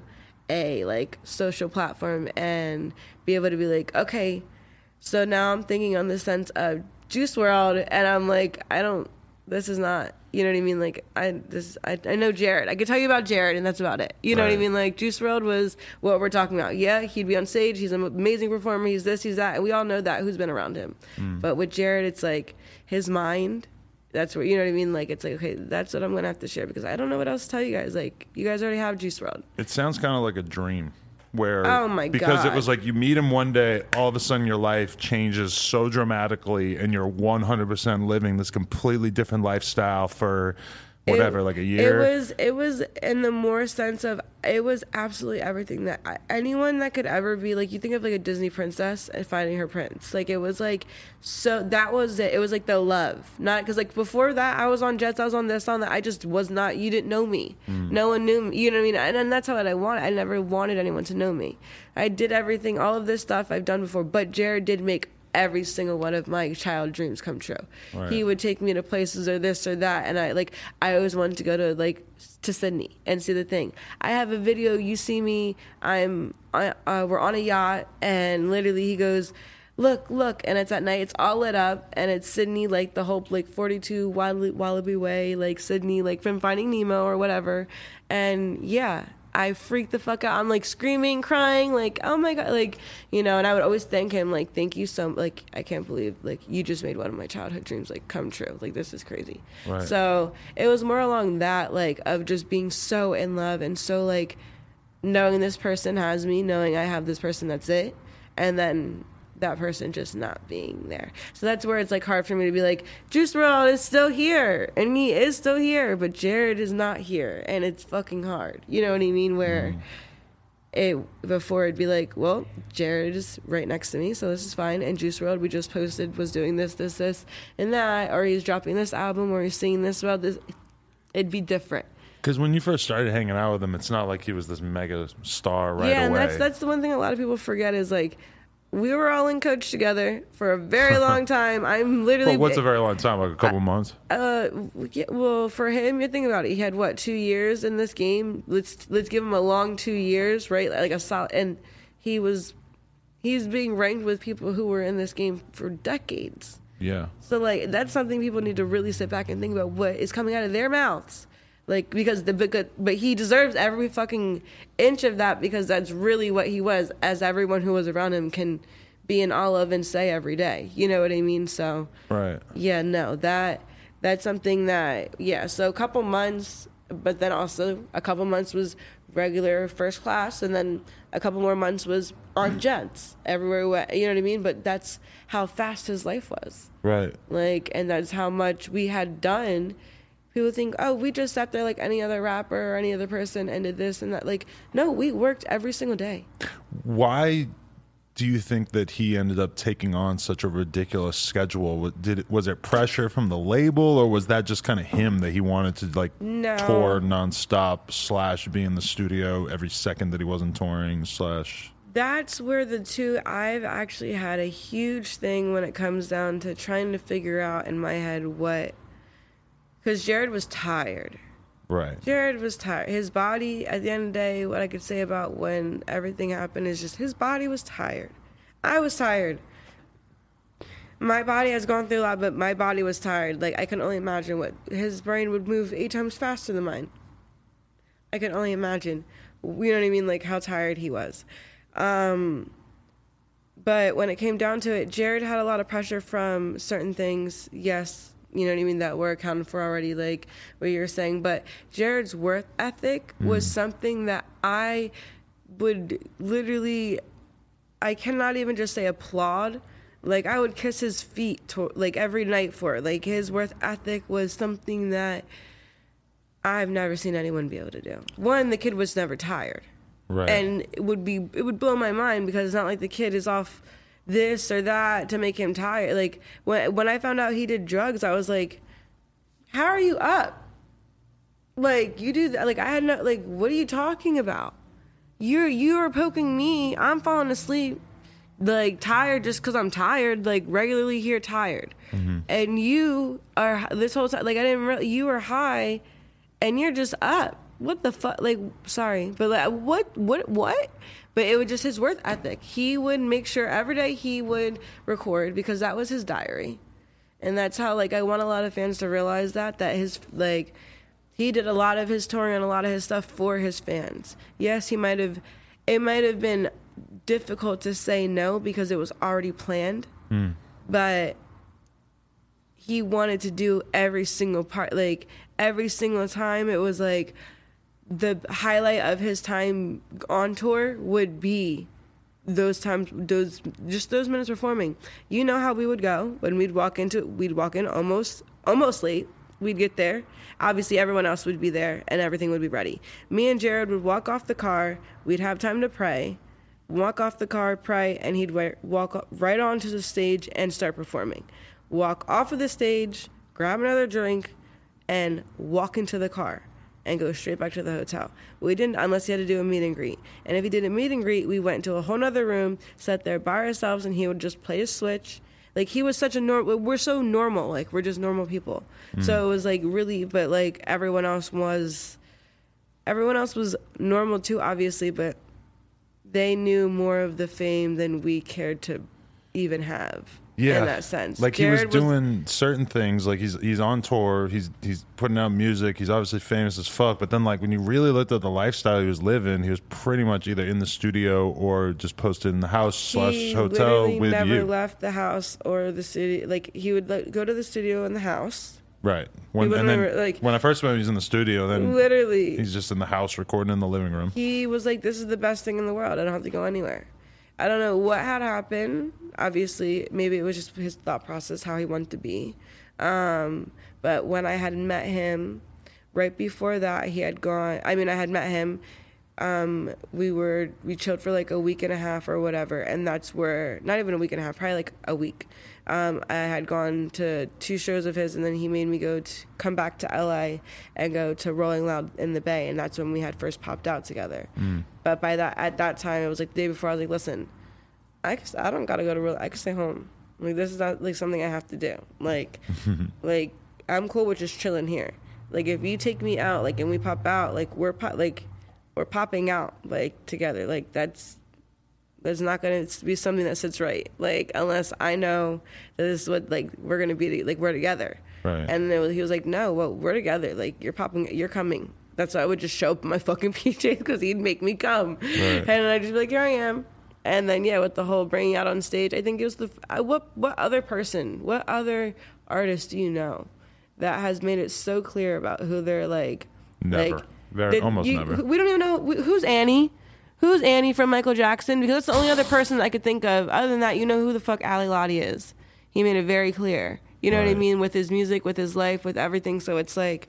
B: a like social platform and be able to be like, okay, so now I'm thinking on the sense of Juice world and I'm like, I don't this is not you know what I mean? Like I this I, I know Jared. I could tell you about Jared and that's about it. You know
A: Right.
B: what I mean? Like Juice world was what we're talking about. Yeah, he'd be on stage, he's an amazing performer, he's this, he's that, and we all know that who's been around him.
A: Mm.
B: But with Jared it's like his mind. That's where, you know what I mean? Like, it's like, okay, that's what I'm going to have to share because I don't know what else to tell you guys. Like, you guys already have Juice world.
A: It sounds kind of like a dream where
B: Oh, my
A: because it
B: God.
A: was like you meet him one day, all of a sudden your life changes so dramatically and you're one hundred percent living this completely different lifestyle for whatever,
B: It-
A: like a year.
B: It was, it was in the more sense of, it was absolutely everything that I, anyone that could ever be, like, you think of like a Disney princess and finding her prince. Like, it was like, so that was it. It was like the love. Not, because like before that, I was on Jets, I was on this, on that. I just was not, you didn't know me.
A: Mm.
B: No one knew me. You know what I mean? And, and that's how I wanted. I never wanted anyone to know me. I did everything, all of this stuff I've done before, but Jared did make every single one of my child dreams come true.
A: Right.
B: He would take me to places or this or that, and I like I always wanted to go to like to Sydney and see the thing. I have a video. You see me. I'm uh, uh, we're on a yacht, and literally he goes, "Look, look," and it's at night. It's all lit up, and it's Sydney, like the whole like forty-two Wallaby, Wallaby Way, like Sydney, like from Finding Nemo or whatever. And yeah. I freaked the fuck out. I'm like screaming, crying, like, oh my God, like, you know, and I would always thank him, like, thank you so like, I can't believe, like, you just made one of my childhood dreams, like, come true. Like, this is crazy.
A: Right.
B: So it was more along that, like, of just being so in love and so, like, knowing this person has me, knowing I have this person, that's it. And then that person just not being there. So that's where it's like hard for me to be like, Juice world is still here and he is still here, but Jared is not here, and it's fucking hard. You know what I mean? Where
A: Mm.
B: it before it'd be like, well, Jared is right next to me, so this is fine. And Juice world we just posted was doing this, this, this, and that, or he's dropping this album, or he's singing this about this. It'd be different.
A: Because when you first started hanging out with him, it's not like he was this mega star right
B: yeah, and
A: away.
B: that's that's the one thing a lot of people forget is like, we were all in coach together for a very long time. I'm literally.
A: But what's a very long time? Like a couple months?
B: Uh, yeah, well, for him, you're thinking about it. He had what, two years in this game. Let's let's give him a long two years, right? Like a solid, and he was, he's being ranked with people who were in this game for decades.
A: Yeah.
B: So like that's something people need to really sit back and think about what is coming out of their mouths. Like, because the because, but he deserves every fucking inch of that, because that's really what he was, as everyone who was around him can be in awe of and say every day. You know what I mean? So
A: Right.
B: yeah, no, that that's something that yeah. So a couple months but then also a couple months was regular first class, and then a couple more months was on jets everywhere. we went, You know what I mean? But that's how fast his life was.
A: Right.
B: Like, and that's how much we had done. People think, oh, we just sat there like any other rapper or any other person and did this and that. Like, no, we worked every single day.
A: Why do you think that he ended up taking on such a ridiculous schedule? Was- Did it, was it pressure from the label, or was that just kind of him that he wanted to like
B: No.
A: tour nonstop slash be in the studio every second that he wasn't touring slash?
B: That's where the two, I've actually had a huge thing when it comes down to trying to figure out in my head what, because Jared was tired.
A: Right.
B: Jared was tired. His body, at the end of the day, what I could say about when everything happened is just his body was tired. I was tired. My body has gone through a lot, but my body was tired. Like, I can only imagine what his brain would move eight times faster than mine. I can only imagine. You know what I mean? Like, how tired he was. Um, but when it came down to it, Jared had a lot of pressure from certain things. Yes, you know what I mean, that were accounted for already, like what you were saying. But Jared's work ethic was something that I would literally, I cannot even just say applaud. Like, I would kiss his feet, to, like, every night for it. Like, his work ethic was something that I've never seen anyone be able to do. One, the kid was never tired.
A: Right.
B: And it would be, it would blow my mind because it's not like the kid is off this or that to make him tired. Like, when when I found out he did drugs, I was like, how are you up? Like, you do that. Like, I had no, like, what are you talking about? You're, you are poking me. I'm falling asleep, like, tired just because I'm tired, like, regularly here tired. Mm-hmm. And you are, this whole time, like, I didn't really, you were high and you're just up. What the fuck? Like, sorry, but like, what, what, what? But it was just his work ethic. He would make sure every day he would record because that was his diary. And that's how, like, I want a lot of fans to realize that, that his, like, he did a lot of his touring and a lot of his stuff for his fans. Yes, he might have, it might have been difficult to say no because it was already planned, mm. but he wanted to do every single part, like, every single time. It was like, the highlight of his time on tour would be those times, those just those minutes performing. You know how we would go when we'd walk into, we'd walk in almost almost late. We'd get there. Obviously, everyone else would be there, and everything would be ready. Me and Jared would walk off the car. We'd have time to pray, walk off the car, pray, and he'd walk right onto the stage and start performing. Walk off of the stage, grab another drink, and walk into the car and go straight back to the hotel. We didn't, unless he had to do a meet and greet. And if he did a meet and greet, we went into a whole nother room, sat there by ourselves, and he would just play his Switch. Like, he was such a normal, we're so normal, like, we're just normal people. Mm. So it was, like, really, but, like, everyone else was, everyone else was normal too, obviously, but they knew more of the fame than we cared to even have. Yeah, in that sense.
A: Like,
B: Jared
A: he was doing was, certain things. Like, he's he's on tour. He's he's putting out music. He's obviously famous as fuck. But then, like, when you really looked at the lifestyle he was living, he was pretty much either in the studio or just posted in the house slash hotel with you. He
B: never left the house or the studio. Like, he would like, go to the studio in the house.
A: Right. When, and then never, like, when I first met him, he was in the studio. Then
B: literally,
A: he's just in the house recording in the living room.
B: He was like, "This is the best thing in the world. I don't have to go anywhere." I don't know what had happened. Obviously, maybe it was just his thought process, how he wanted to be. Um, but when I had met him, right before that, he had gone, I mean, I had met him. Um, we were, we chilled for like a week and a half or whatever. And that's where, not even a week and a half, probably like a week. Um, I had gone to two shows of his, and then he made me go to come back to L A and go to Rolling Loud in the Bay, and that's when we had first popped out together. Mm. But by that, at that time, it was like the day before. I was like, "Listen, I can, I don't gotta go to Roll. I can stay home. Like, this is not like something I have to do. Like, like I'm cool with just chilling here. Like, if you take me out, like, and we pop out, like we're pop, like we're popping out like together. Like that's." There's not going to be something that sits right, like, unless I know that this is what, like, we're going to be, like, we're together.
A: Right.
B: And it was, he was like, no, well, we're together. Like, you're popping, you're coming. That's why I would just show up in my fucking P Js because he'd make me come. Right. And I'd just be like, here I am. And then, yeah, with the whole bringing out on stage, I think it was the, what, what other person, what other artist do you know that has made it so clear about who they're, like,
A: Never.
B: Like,
A: Very,
B: did
A: almost
B: you,
A: never.
B: We don't even know who's Annie. Who's Annie from Michael Jackson? Because that's the only other person I could think of. Other than that, you know who the fuck Ali Lottie is. He made it very clear. You know right. what I mean? With his music, with his life, with everything. So it's like,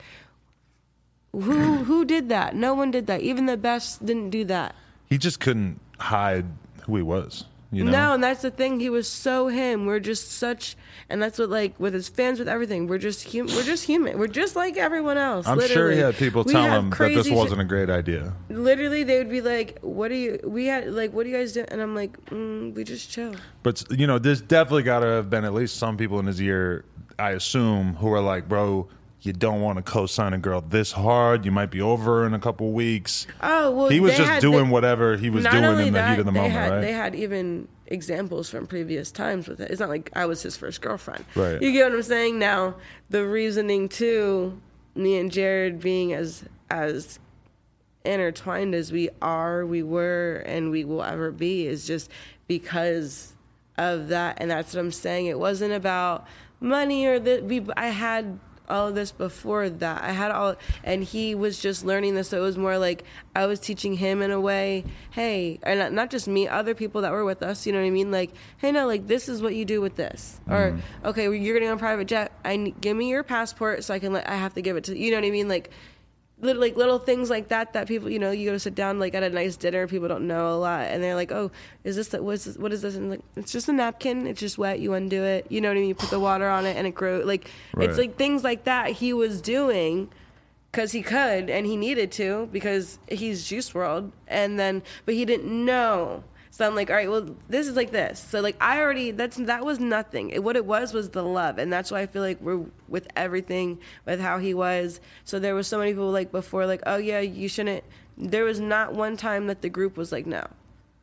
B: who who did that? No one did that. Even the best didn't do that.
A: He just couldn't hide who he was. You know?
B: No, and that's the thing. He was so him. We're just such, and that's what, like, with his fans, with everything. We're just hum- We're just human. We're just like everyone else.
A: I'm
B: literally.
A: sure he had people
B: we
A: tell him that this wasn't
B: sh-
A: a great idea.
B: Literally, they would be like, "What are you?" We had like, "What do you guys do?" And I'm like, mm, "We just chill."
A: But you know, there's definitely got to have been at least some people in his ear, I assume, who are like, "Bro, you don't want to co-sign a girl this hard. You might be over in a couple weeks."
B: Oh well,
A: he was
B: they
A: just
B: had,
A: doing
B: they,
A: whatever he was
B: not
A: doing
B: only
A: in the
B: that,
A: heat of the
B: they
A: moment,
B: had,
A: right?
B: They had even examples from previous times with it. It's not like I was his first girlfriend.
A: Right.
B: You get what I'm saying? Now, the reasoning too, me and Jared being as as intertwined as we are, we were, and we will ever be, is just because of that. And that's what I'm saying. It wasn't about money or that. We I had all of this before that. I had all, and he was just learning this. So it was more like I was teaching him in a way, hey, and not, not just me, other people that were with us, you know what I mean? Like, hey, no, like, this is what you do with this. Mm. Or, okay, well, you're getting on a private jet. I need, give me your passport so I can let, I have to give it to, you know what I mean? Like, little, like little things like that that people, you know, you go to sit down like at a nice dinner, people don't know a lot, and they're like, oh, is this, the, what's this, what is this? And like, it's just a napkin, it's just wet, you undo it, you know what I mean? You put the water on it and it grows. Like, right. It's like things like that he was doing because he could and he needed to because he's Juice world, and then, but he didn't know. So I'm like, all right, well, this is like this. So like, I already, that's, that was nothing. It, what it was was the love. And that's why I feel like we're with everything, with how he was. So there was so many people like before, like, oh yeah, you shouldn't. There was not one time that the group was like, no.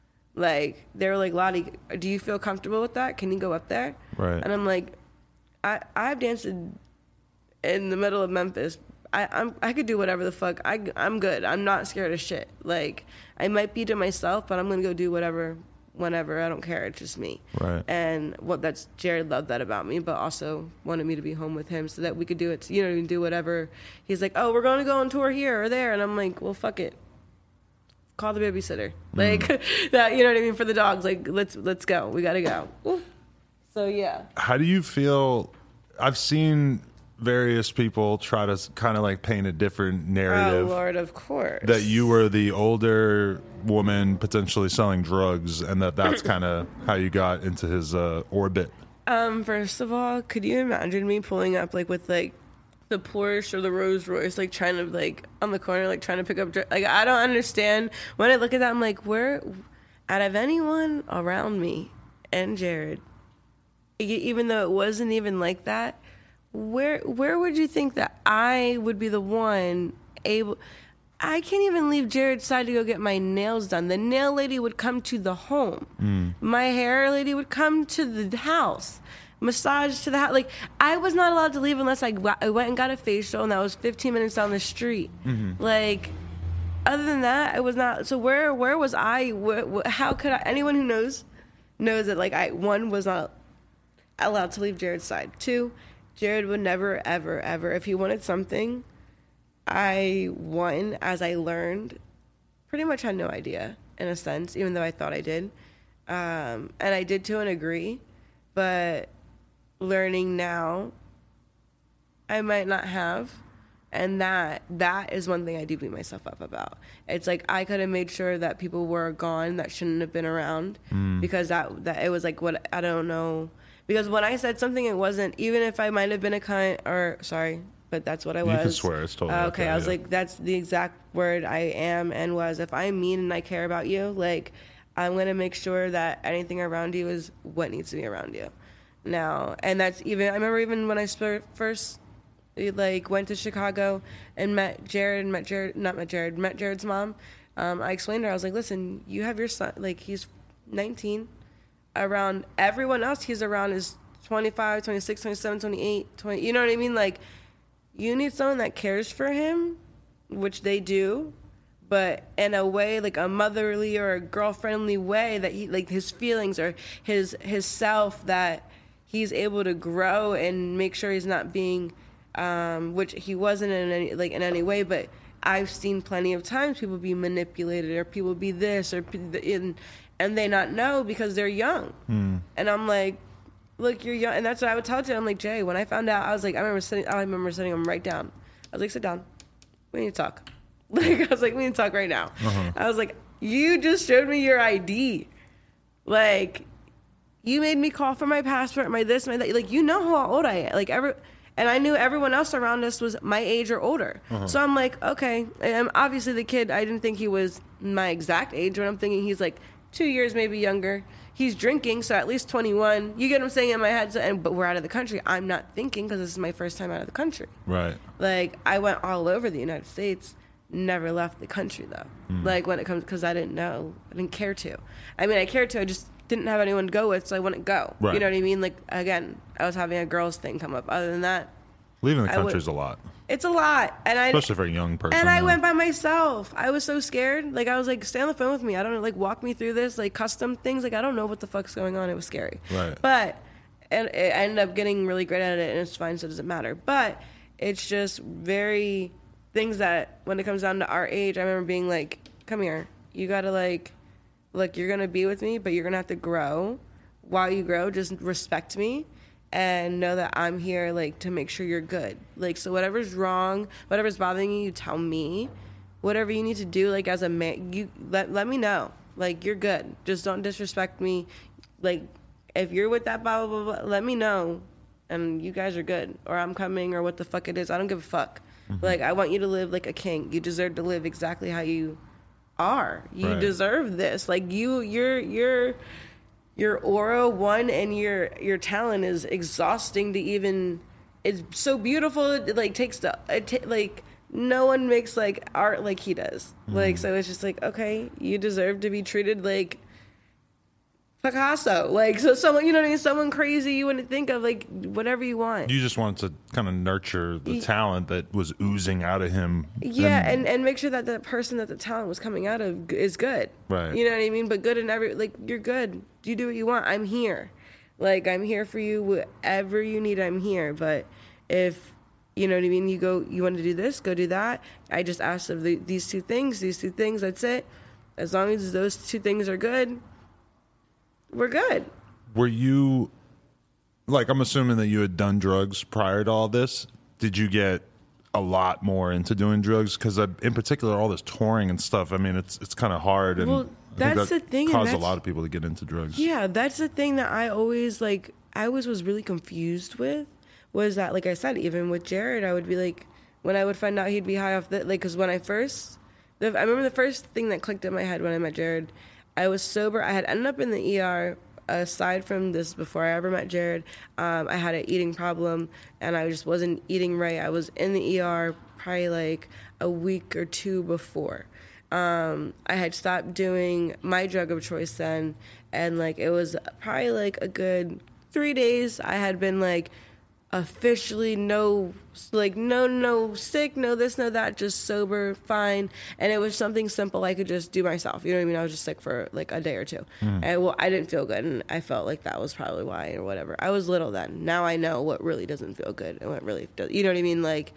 B: Like, they were like, Lottie, do you feel comfortable with that? Can you go up there?
A: Right.
B: And I'm like, I, I've danced in the middle of Memphis. I, I'm, I could do whatever the fuck. I, I'm good. I'm not scared of shit. Like, I might be to myself, but I'm going to go do whatever, whenever. I don't care. It's just me.
A: Right.
B: And what that's, Jared loved that about me, but also wanted me to be home with him so that we could do it, you know, do whatever. He's like, oh, we're going to go on tour here or there. And I'm like, well, fuck it. Call the babysitter. Like, mm. that, you know what I mean? For the dogs. Like, let's, let's go. We got to go. Ooh. So, yeah.
A: How do you feel? I've seen various people try to kind of like paint a different narrative.
B: Oh, Lord, of course.
A: That you were the older woman potentially selling drugs, and that that's kind of how you got into his uh, orbit.
B: Um, first of all, could you imagine me pulling up like with like the Porsche or the Rolls Royce, like trying to like on the corner, like trying to pick up dr- like I don't understand. When I look at that, I'm like, where, out of anyone around me and Jared, even though it wasn't even like that, Where where would you think that I would be the one able? I can't even leave Jared's side to go get my nails done. The nail lady would come to the home. Mm. My hair lady would come to the house. Massage to the house. Like, I was not allowed to leave unless I, I went and got a facial, and that was fifteen minutes down the street. Mm-hmm. Like, other than that, I was not. So where where was I? Where, where, how could I? Anyone who knows knows that, like, I, one, was not allowed to leave Jared's side. Two, Jared would never, ever, ever, if he wanted something, I, one, as I learned, pretty much had no idea, in a sense, even though I thought I did. Um, and I did to an degree, but learning now, I might not have. And that that is one thing I do beat myself up about. It's like I could have made sure that people were gone that shouldn't have been around mm. because that, that it was like, what, I don't know. Because when I said something, it wasn't, even if I might have been a cunt, or, sorry, but that's what I was.
A: You can swear, it's totally
B: uh, okay.
A: okay.
B: I was
A: yeah.
B: like, that's the exact word I am and was. If I'm mean and I care about you, like, I'm going to make sure that anything around you is what needs to be around you. Now, and that's even, I remember even when I first, like, went to Chicago and met Jared, and met Jared, not met Jared, met Jared's mom, um, I explained to her, I was like, listen, you have your son, like, he's nineteen. Around everyone else he's around is twenty-five, twenty-six, twenty-seven, twenty-eight, twenty, you know what I mean? Like, you need someone that cares for him, which they do, but in a way, like a motherly or a girl-friendly way that he, like, his feelings or his his self, that he's able to grow and make sure he's not being, um, which he wasn't in any, like, in any way, but I've seen plenty of times people be manipulated or people be this or in, and they not know because they're young. Mm. And I'm like, look, you're young. And that's what I would tell Jay. I'm like, Jay, when I found out, I was like, I remember sitting, I remember sitting him right down. I was like, sit down. We need to talk. Like, I was like, we need to talk right now. Uh-huh. I was like, you just showed me your I D. Like, you made me call for my passport, my this, my that. Like, you know how old I am. Like, every, and I knew everyone else around us was my age or older. Uh-huh. So I'm like, okay. And obviously the kid, I didn't think he was my exact age, but I'm thinking he's like two years maybe younger. He's drinking, so at least twenty-one. You get what I'm saying in my head? So, and, but we're out of the country. I'm not thinking because this is my first time out of the country.
A: Right.
B: Like, I went all over the United States, never left the country, though. Mm. Like, when it comes, because I didn't know. I didn't care to. I mean, I cared to. I just didn't have anyone to go with, so I wouldn't go. Right. You know what I mean? Like, again, I was having a girls thing come up. Other than that,
A: leaving the country is a lot.
B: It's a lot. And I,
A: especially for a young person.
B: And I though. went by myself. I was so scared. Like, I was like, stay on the phone with me. I don't know, like, walk me through this, like, custom things. Like, I don't know what the fuck's going on. It was scary.
A: Right.
B: But, and I ended up getting really great at it, and it's fine, so it doesn't matter. But it's just very things that, when it comes down to our age, I remember being like, come here. You got to, like, look, you're going to be with me, but you're going to have to grow. While you grow, just respect me. And know that I'm here, like, to make sure you're good. Like, so whatever's wrong, whatever's bothering you, you tell me. Whatever you need to do, like, as a man, you let let me know. Like, you're good. Just don't disrespect me. Like, if you're with that blah, blah, blah, blah, let me know. And you guys are good. Or I'm coming, or what the fuck it is. I don't give a fuck. Mm-hmm. Like, I want you to live like a king. You deserve to live exactly how you are. You right. deserve this. Like, you, you're, you're... Your aura, one, and your your talent is exhausting to even. It's so beautiful. It like takes the it ta- like no one makes like art like he does. Mm. Like so, it's just like okay, you deserve to be treated like Picasso. Like so, someone you know what I mean. Someone crazy you wouldn't think of like whatever you want.
A: You just wanted to kind of nurture the yeah. talent that was oozing out of him.
B: Yeah, and, and and make sure that the person that the talent was coming out of is good.
A: Right.
B: You know what I mean. But good in every like you're good. You do what you want. I'm here. Like, I'm here for you. Whatever you need, I'm here. But if, you know what I mean, you go, you want to do this, go do that. I just asked of the, these two things, these two things, that's it. As long as those two things are good, we're good.
A: Were you, like, I'm assuming that you had done drugs prior to all this. Did you get a lot more into doing drugs? Because in particular, all this touring and stuff, I mean, it's it's kind of hard. And
B: well, that's that the thing.
A: Caused a lot of people to get into drugs.
B: Yeah, that's the thing that I always, like, I always was really confused with, was that, like I said, even with Jared, I would be like, when I would find out he'd be high off the, like, because when I first, the, I remember the first thing that clicked in my head when I met Jared, I was sober. I had ended up in the E R. Aside from this, before I ever met Jared, um, I had an eating problem, and I just wasn't eating right. I was in the E R probably like a week or two before. Um, I had stopped doing my drug of choice then, and like it was probably like a good three days. I had been like officially no, like no, no sick, no this, no that, just sober, fine. And it was something simple I could just do myself. You know what I mean? I was just sick for like a day or two. Mm. And well, I didn't feel good, and I felt like that was probably why or whatever. I was little then. Now I know what really doesn't feel good and what really does. You know what I mean? Like,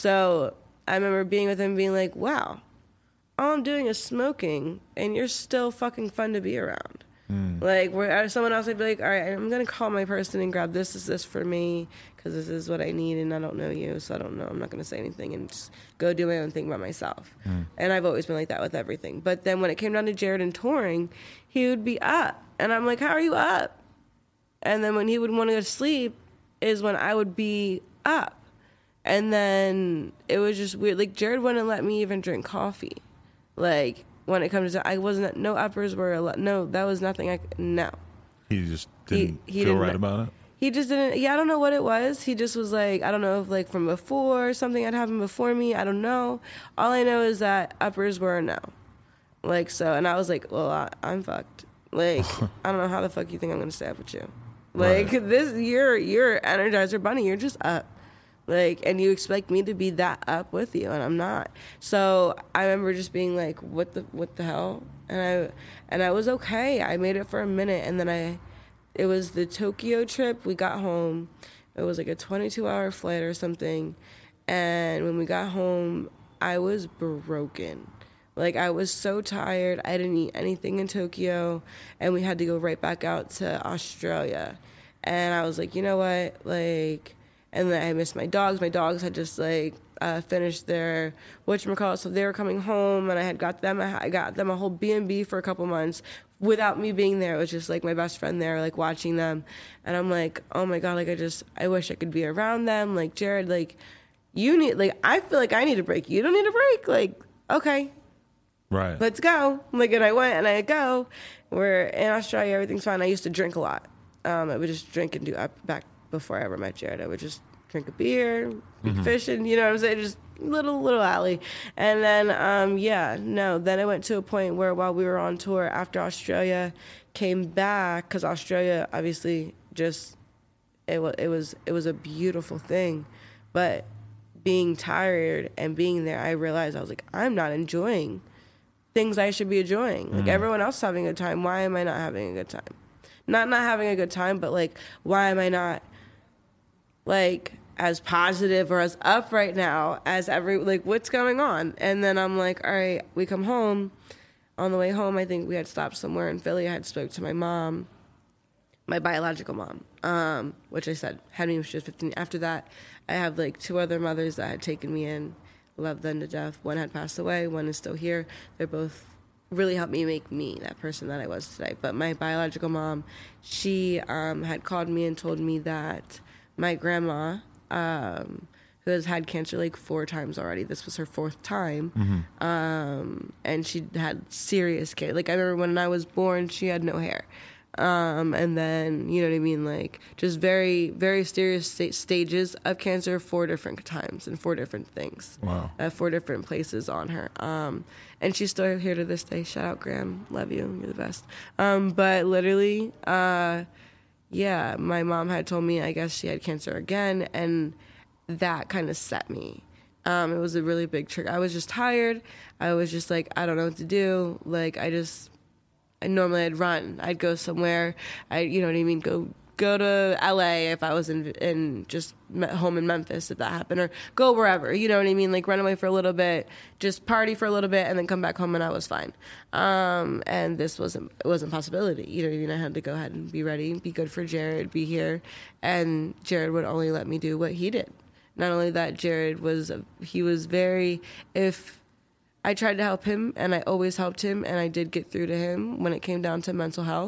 B: so I remember being with him being like, wow, all I'm doing is smoking, and you're still fucking fun to be around. Mm. Like, where someone else would be like, all right, I'm going to call my person and grab this, is this for me, because this is what I need, and I don't know you, so I don't know. I'm not going to say anything and just go do my own thing by myself. Mm. And I've always been like that with everything. But then when it came down to Jared and touring, he would be up. And I'm like, how are you up? And then when he would want to go to sleep is when I would be up. And then it was just weird. Like, Jared wouldn't let me even drink coffee. Like, when it comes to, I wasn't, no uppers were, allowed, no, that was nothing, I, no.
A: He just didn't he, he feel
B: didn't,
A: right about it?
B: He just didn't, yeah, I don't know what it was. He just was like, I don't know if like from before, something had happened before me, I don't know. All I know is that uppers were a no. Like, so, and I was like, well, I, I'm fucked. Like, I don't know how the fuck you think I'm going to stay up with you. Like, right. this, you're, you're Energizer Bunny, you're just up. Like, and you expect me to be that up with you, and I'm not. So I remember just being like, what the what the hell? And I and I was okay. I made it for a minute, and then I, it was the Tokyo trip. We got home. It was like a twenty-two hour flight or something. And when we got home, I was broken. Like, I was so tired. I didn't eat anything in Tokyo, and we had to go right back out to Australia. And I was like, you know what? Like, and then I missed my dogs. My dogs had just, like, uh, finished their whatchamacallit, so they were coming home, and I had got them, a, I got them a whole B and B for a couple months without me being there. It was just, like, my best friend there, like, watching them. And I'm like, oh, my God, like, I just, I wish I could be around them. Like, Jared, like, you need, like, I feel like I need a break. You don't need a break? Like, okay.
A: Right.
B: Let's go. Like, and I went and I go. We're in Australia, everything's fine. I used to drink a lot. Um, I would just drink and do up back before I ever met Jared. I would just drink a beer, mm-hmm. fishing, you know what I'm saying? Just little, little alley. And then, um, yeah, no. Then I went to a point where while we were on tour after Australia, came back, because Australia obviously just, it was, it was, it was a beautiful thing. But being tired and being there, I realized I was like, I'm not enjoying things I should be enjoying. Like, mm. everyone else is having a good time. Why am I not having a good time? Not not having a good time, but, like, why am I not, like, as positive or as up right now as every, like, what's going on? And then I'm like, all right, we come home. On the way home, I think we had stopped somewhere in Philly. I had spoke to my mom, my biological mom, um, which I said had me when she was fifteen. After that, I have, like, two other mothers that had taken me in. Love them to death. One had passed away. One is still here. They're both really helped me make me that person that I was today. But my biological mom, she um, had called me and told me that my grandma, um, who has had cancer like four times already, this was her fourth time, mm-hmm. um, and she had serious cancer. Like, I remember when I was born, she had no hair. Um, and then, you know what I mean, like, just very, very serious st- stages of cancer, four different times and four different things.
A: Wow.
B: At four different places on her. Um, and she's still here to this day. Shout out, Graham. Love you. You're the best. Um, but literally, uh, yeah, my mom had told me, I guess she had cancer again, and that kind of set me. Um, it was a really big trigger. I was just tired. I was just like, I don't know what to do. Like, I just... And normally I'd run. I'd go somewhere. I, you know what I mean? Go go to L A if I was in in just home in Memphis if that happened, or go wherever. You know what I mean? Like, run away for a little bit, just party for a little bit, and then come back home, and I was fine. Um, and this wasn't it wasn't a possibility. You know what I mean? I had to go ahead and be ready, be good for Jared, be here, and Jared would only let me do what he did. Not only that, Jared was he was very if. I tried to help him, and I always helped him, and I did get through to him when it came down to mental health.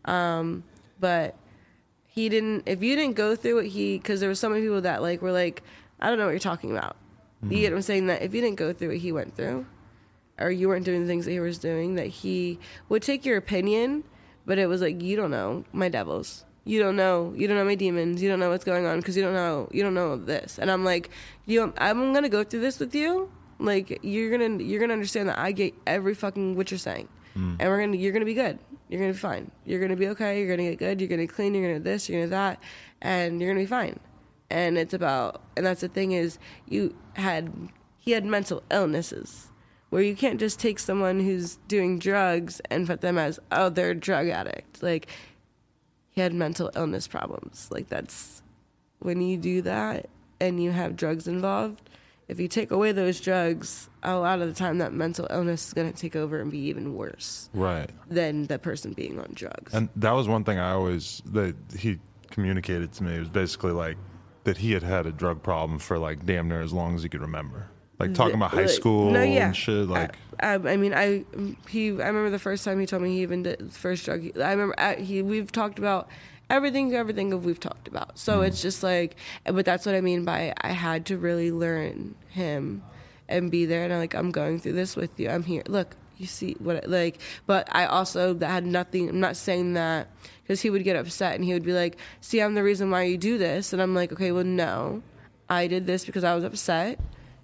B: Um, but he didn't, if you didn't go through what he, because there were so many people that, like, were like, I don't know what you're talking about. Mm-hmm. You get what I'm saying? That if you didn't go through what he went through, or you weren't doing the things that he was doing, that he would take your opinion, but it was like, you don't know my devils. You don't know, you don't know my demons. You don't know what's going on, because you don't know, you don't know this. And I'm like, you, I'm going to go through this with you. Like, you're gonna you're gonna understand that I get every fucking what you're saying, mm. and we're gonna you're gonna be good. You're gonna be fine. You're gonna be okay. You're gonna get good. You're gonna clean. You're gonna do this. You're gonna do that, and you're gonna be fine. And it's about and that's the thing is you had he had mental illnesses where you can't just take someone who's doing drugs and put them as oh they're a drug addict. Like, he had mental illness problems. Like, that's when you do that and you have drugs involved. If you take away those drugs, a lot of the time that mental illness is going to take over and be even worse,
A: right,
B: than the person being on drugs.
A: And that was one thing I always that he communicated to me. It was basically like that he had had a drug problem for like damn near as long as he could remember. Like, talking about high school no, yeah. and shit. Like,
B: I, I, I mean, I he I remember the first time he told me he even did the first drug. He, I remember I, he we've talked about. Everything, everything of we've talked about. So mm. it's just like, but that's what I mean by I had to really learn him and be there. And I'm like, I'm going through this with you. I'm here. Look, you see what, like, but I also that had nothing, I'm not saying that because he would get upset and he would be like, see, I'm the reason why you do this. And I'm like, okay, well, no, I did this because I was upset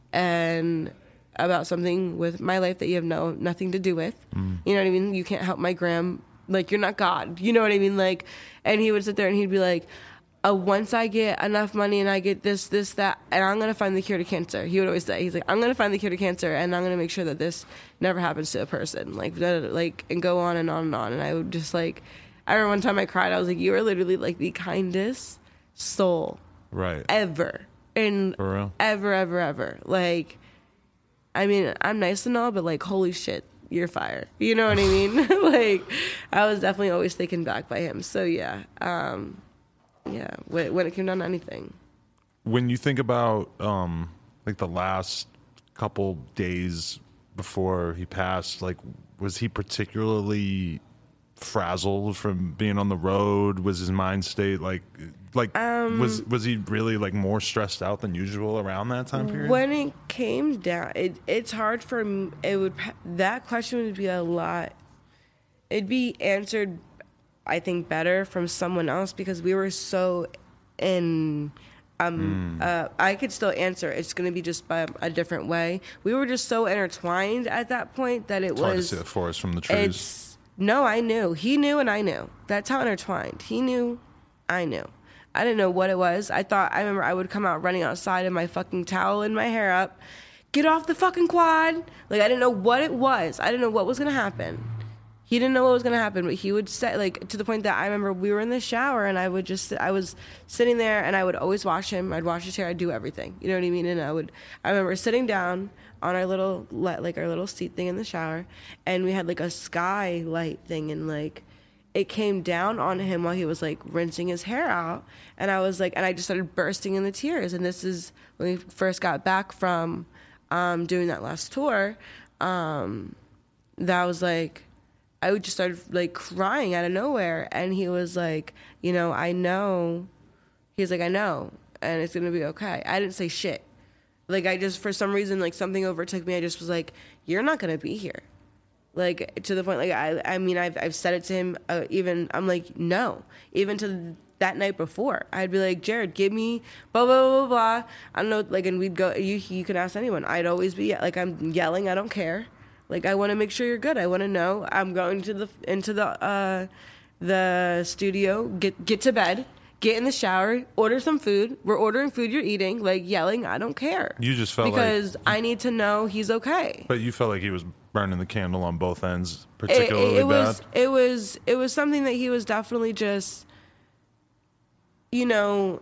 B: and about something with my life that you have no, nothing to do with. Mm. You know what I mean? You can't help my gram. Like, you're not God. You know what I mean? Like, and he would sit there and he'd be like, uh, once I get enough money and I get this, this, that, and I'm going to find the cure to cancer. He would always say, he's like, I'm going to find the cure to cancer and I'm going to make sure that this never happens to a person. Like, like, and go on and on and on. And I would just like, I remember one time I cried. I was like, you are literally like the kindest soul
A: right,
B: ever. And
A: for real?
B: ever, ever, ever. Like, I mean, I'm nice and all, but like, holy shit, you're fire. You know what I mean? Like, I was definitely always taken back by him. So yeah, um, yeah. When, when it came down to anything,
A: when you think about um, like the last couple days before he passed, like, was he particularly frazzled from being on the road? Was his mind state like like um, was was he really like more stressed out than usual around that time period?
B: When it came down, it it's hard for me. It would that question would be a lot. It'd be answered, I think, better from someone else because we were so in. Um, mm. uh, I could still answer. It's going to be just by a different way. We were just so intertwined at that point that it
A: it's
B: was
A: hard to see the forest from the trees.
B: It's, no, I knew. He knew and I knew. That's how intertwined. He knew, I knew. I didn't know what it was. I thought, I remember I would come out running outside in my fucking towel and my hair up. Get off the fucking quad. Like, I didn't know what it was. I didn't know what was going to happen. He didn't know what was going to happen, but he would say, like, to the point that I remember we were in the shower and I would just, I was sitting there and I would always watch him. I'd wash his hair. I'd do everything. You know what I mean? And I would, I remember sitting down on our little, like, our little seat thing in the shower, and we had, like, a skylight thing, and, like, it came down on him while he was, like, rinsing his hair out. And I was, like, and I just started bursting into tears. And this is when we first got back from um, doing that last tour. Um, that was, like, I would just start like crying out of nowhere. And he was like, you know, I know. He was like, I know. And it's going to be okay. I didn't say shit. Like, I just, for some reason, like something overtook me. I just was like, you're not going to be here. Like, to the point, like, I I mean, I've, I've said it to him, uh, even, I'm like, no. Even to that night before, I'd be like, Jared, give me blah, blah, blah, blah. I don't know, like, and we'd go, you, you can ask anyone. I'd always be, like, I'm yelling, I don't care. Like, I want to make sure you're good. I want to know. I'm going to the into the uh, the studio. Get get to bed. Get in the shower. Order some food. We're ordering food. You're eating. Like, yelling. I don't care.
A: You just felt
B: because
A: like,
B: I need to know he's okay.
A: But you felt like he was burning the candle on both ends, particularly
B: it, it, it
A: bad.
B: Was, it was it was something that he was definitely just, you know.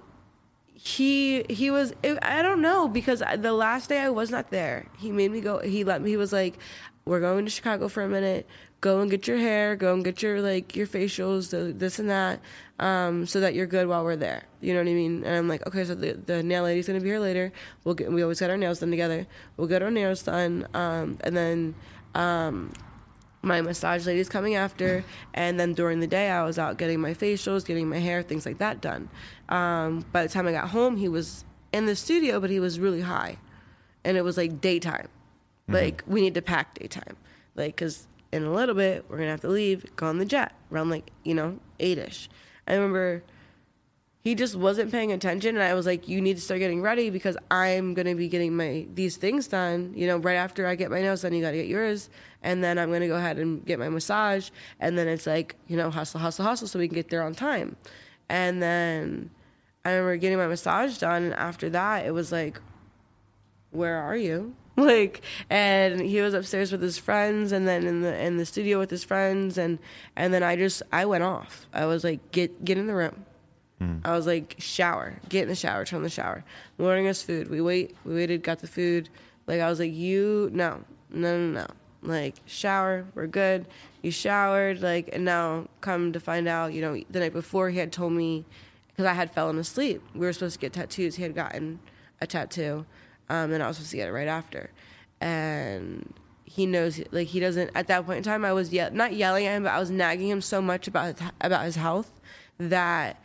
B: He he was it, I don't know, because the last day I was not there. He made me go. He let me. He was like, we're going to Chicago for a minute. Go and get your hair. Go and get your like your facials, the, this and that, um, so that you're good while we're there. You know what I mean? And I'm like, okay, so the, the nail lady's gonna be here later. We'll get. We always get our nails done together. We'll get our nails done, um, and then. Um, My massage lady's coming after, and then during the day I was out getting my facials, getting my hair, things like that done. Um, by the time I got home, he was in the studio, but he was really high, and it was like daytime. Mm-hmm. Like, we need to pack daytime, like, because in a little bit we're gonna have to leave, go on the jet around like you know eight-ish. I remember he just wasn't paying attention, and I was like, you need to start getting ready because I'm going to be getting my these things done, you know, right after I get my nails done, you got to get yours, and then I'm going to go ahead and get my massage, and then it's like, you know, hustle, hustle, hustle so we can get there on time. And then I remember getting my massage done, and after that, it was like, where are you? Like, and he was upstairs with his friends, and then in the in the studio with his friends, and, and then I just, I went off. I was like, get get in the room. I was like, shower, get in the shower, turn on the shower. Ordering us food. We wait, we waited, got the food. Like, I was like, you, no, no, no, no. Like, shower, we're good. You showered, like, and now come to find out, you know, the night before he had told me, because I had fallen asleep. We were supposed to get tattoos. He had gotten a tattoo, um, and I was supposed to get it right after. And he knows, like, he doesn't, at that point in time, I was ye- not yelling at him, but I was nagging him so much about his, about his health that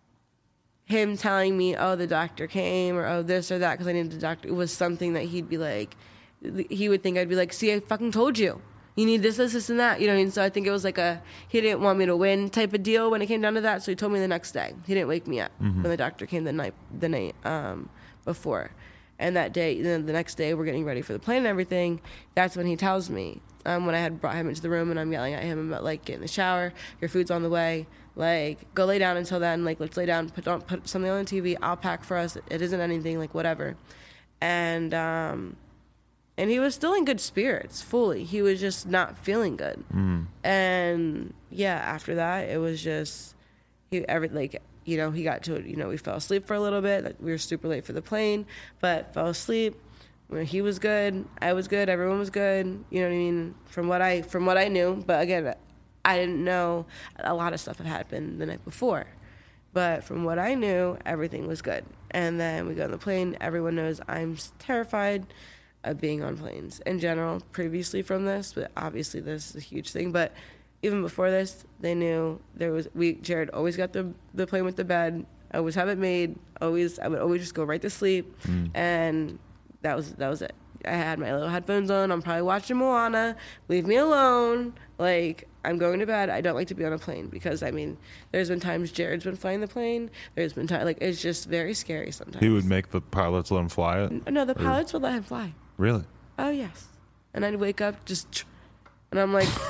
B: him telling me, oh, the doctor came, or oh, this or that, because I needed the doctor, it was something that he'd be like, he would think I'd be like, see, I fucking told you. You need this, this, this, and that. You know what I mean? So I think it was like a, he didn't want me to win type of deal when it came down to that, so he told me the next day. He didn't wake me up mm-hmm. when the doctor came the night the night um, before. And that day, then the next day, we're getting ready for the plane and everything. That's when he tells me, um, when I had brought him into the room and I'm yelling at him about, like, get in the shower, your food's on the way. Like, go lay down until then. Like, let's lay down, put on, put something on the T V. I'll pack for us. It isn't anything, like, whatever. And um, and he was still in good spirits, fully. He was just not feeling good. Mm. And, yeah, after that, it was just, he every like, you know, he got to it. You know, we fell asleep for a little bit. We were super late for the plane, but fell asleep. When he was good, I was good, everyone was good. You know what I mean? From what I from what I knew, but again, I didn't know a lot of stuff had happened the night before. But from what I knew, everything was good. And then we go on the plane. Everyone knows I'm terrified of being on planes in general, previously from this, but obviously this is a huge thing. But even before this, they knew there was, we, Jared always got the, the plane with the bed. I always have it made. Always, I would always just go right to sleep. Mm. And that was, that was it. I had my little headphones on. I'm probably watching Moana. Leave me alone. Like, I'm going to bed. I don't like to be on a plane because, I mean, there's been times Jared's been flying the plane. There's been times, like, it's just very scary sometimes.
A: He would make the pilots let him fly it?
B: No, the pilots or? would let him fly.
A: Really?
B: Oh, yes. And I'd wake up just, and I'm like,